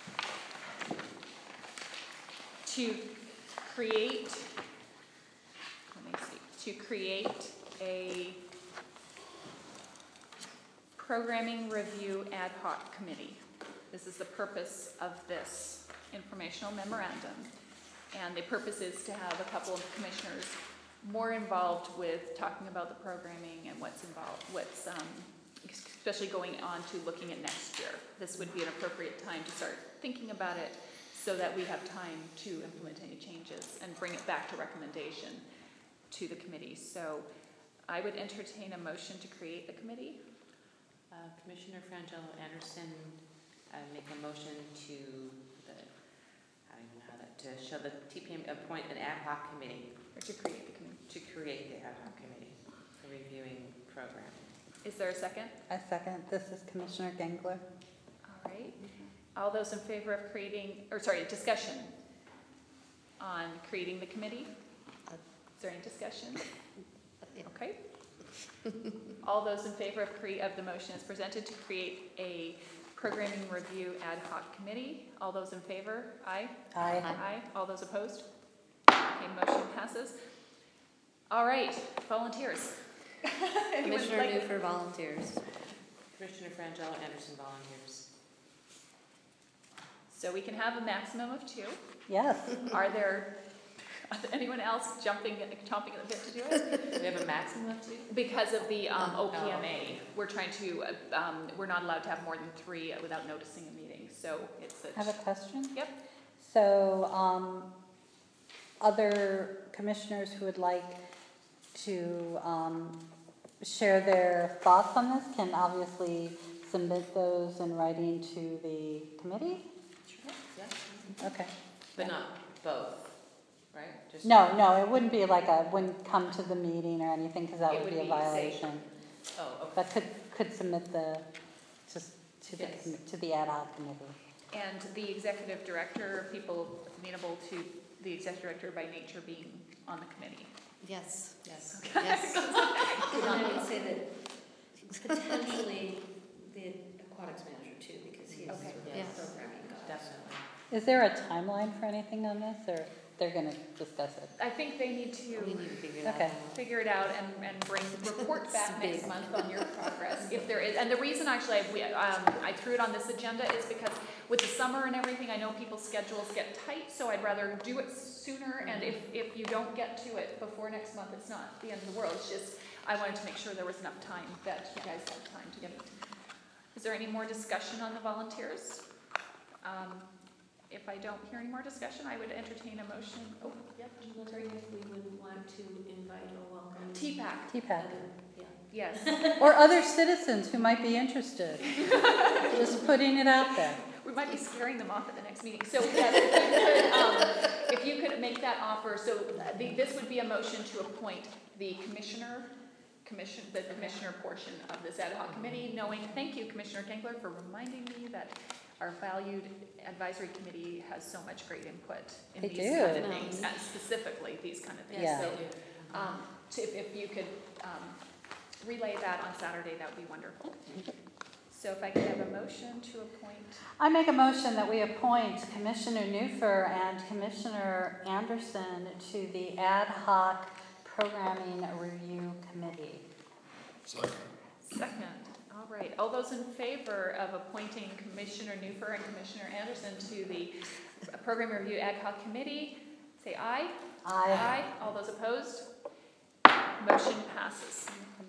to create, let me see, to create a programming review ad hoc committee. This is the purpose of this informational memorandum. And the purpose is to have a couple of commissioners more involved with talking about the programming and what's involved, what's, um, especially going on to looking at next year. This would be an appropriate time to start thinking about it so that we have time to implement any changes and bring it back to recommendation to the committee. So I would entertain a motion to create the committee. Uh, Commissioner Frangelo Anderson, uh, make a motion to the, I don't even know how that, to show the T P M appoint an ad hoc committee Or to create the committee. to create the ad hoc committee for reviewing program. Is there a second? I second. This is Commissioner Gangler. All right. All those in favor of creating, or sorry, discussion on creating the committee? Is there any discussion? Yeah. Okay. All those in favor of cre, of the motion as presented to create a programming review ad hoc committee? All those in favor? Aye? Aye. Aye. All those opposed? Okay, motion passes. All right, volunteers. Anyone Commissioner like- Newfer volunteers. Commissioner Frangella Anderson volunteers. So we can have a maximum of two. Yes. Are there anyone else jumping, chomping at the bit to do it? Do we have a maximum of two? Because of the um, O P Oh. M A, we're trying to, uh, um, we're not allowed to have more than three without noticing a meeting, so it's I have a a. question. Yep. So, um, other commissioners who would like to, um, share their thoughts on this can obviously submit those in writing to the committee? Yeah. Okay. But not both, right? Just No, no, it wouldn't be like a, wouldn't come to the meeting or anything, because that It would would be a be, say- violation. Oh, okay. But could, could submit the, just to the, Yes. commi- to the ad hoc committee. And the executive director, people amenable to the executive director by nature being on the committee. Yes, Yes. yes. And I would say that potentially the aquatics manager too, because he's Okay. sort of Yes. programming God. Definitely. Is there a timeline for anything on this, or they're gonna discuss it? I think they need We to need to figure it out. Okay. figure it out and, and bring, report back It's next big. month on your progress, if there is. And the reason actually, I, we, um, I threw it on this agenda is because with the summer and everything, I know people's schedules get tight, so I'd rather do it sooner, and if, if you don't get to it before next month, it's not the end of the world, it's just, I wanted to make sure there was enough time, that you guys had time to get it. Is there any more discussion on the volunteers? Um, If I don't hear any more discussion, I would entertain a motion. Oh, yep, I'm wondering if we would want to invite or welcome. T PAC, T PAC. other- Yeah. yes. Or other citizens who might be interested. Just putting it out there. We might be scaring them off at the next meeting. So yes, if you could, um, if you could make that offer, so the, this would be a motion to appoint the commissioner, commission, the commissioner portion of this ad hoc committee, knowing, thank you, Commissioner Gengler, for reminding me that our valued advisory committee has so much great input in They these do. kind of things, and specifically these kind of things. Yeah. So, um, to- if, if you could, um, relay that on Saturday, that would be wonderful. So if I could have a motion to appoint. I make a motion that we appoint Commissioner Newfer and Commissioner Anderson to the Ad Hoc Programming Review Committee. Second. Second, all right. All those in favor of appointing Commissioner Newfer and Commissioner Anderson to the Program Review Ad Hoc Committee, say aye. I. All those opposed? Motion passes.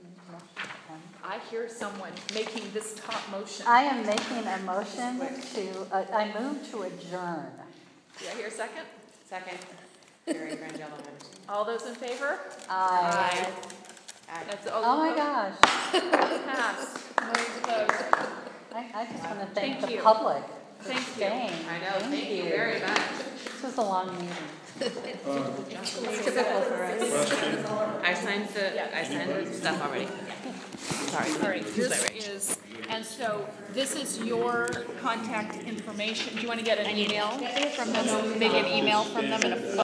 I hear someone making this top motion. I am making a motion to, uh, I move to adjourn. Do I hear a second? Second, Carrie Frangella Anderson. All those in favor? Aye. Aye. That's all. Oh my opposed? gosh. Passed. Motion closed. I, I just want to thank Thank the you. public for Thank you. staying. I know, thank you very much. This was a long meeting. It's typical for us. Question. I signed the, I signed the stuff already. Sorry. All right, this is, and so this is your contact information. Do you want to get an email from them? Maybe an email from them and a phone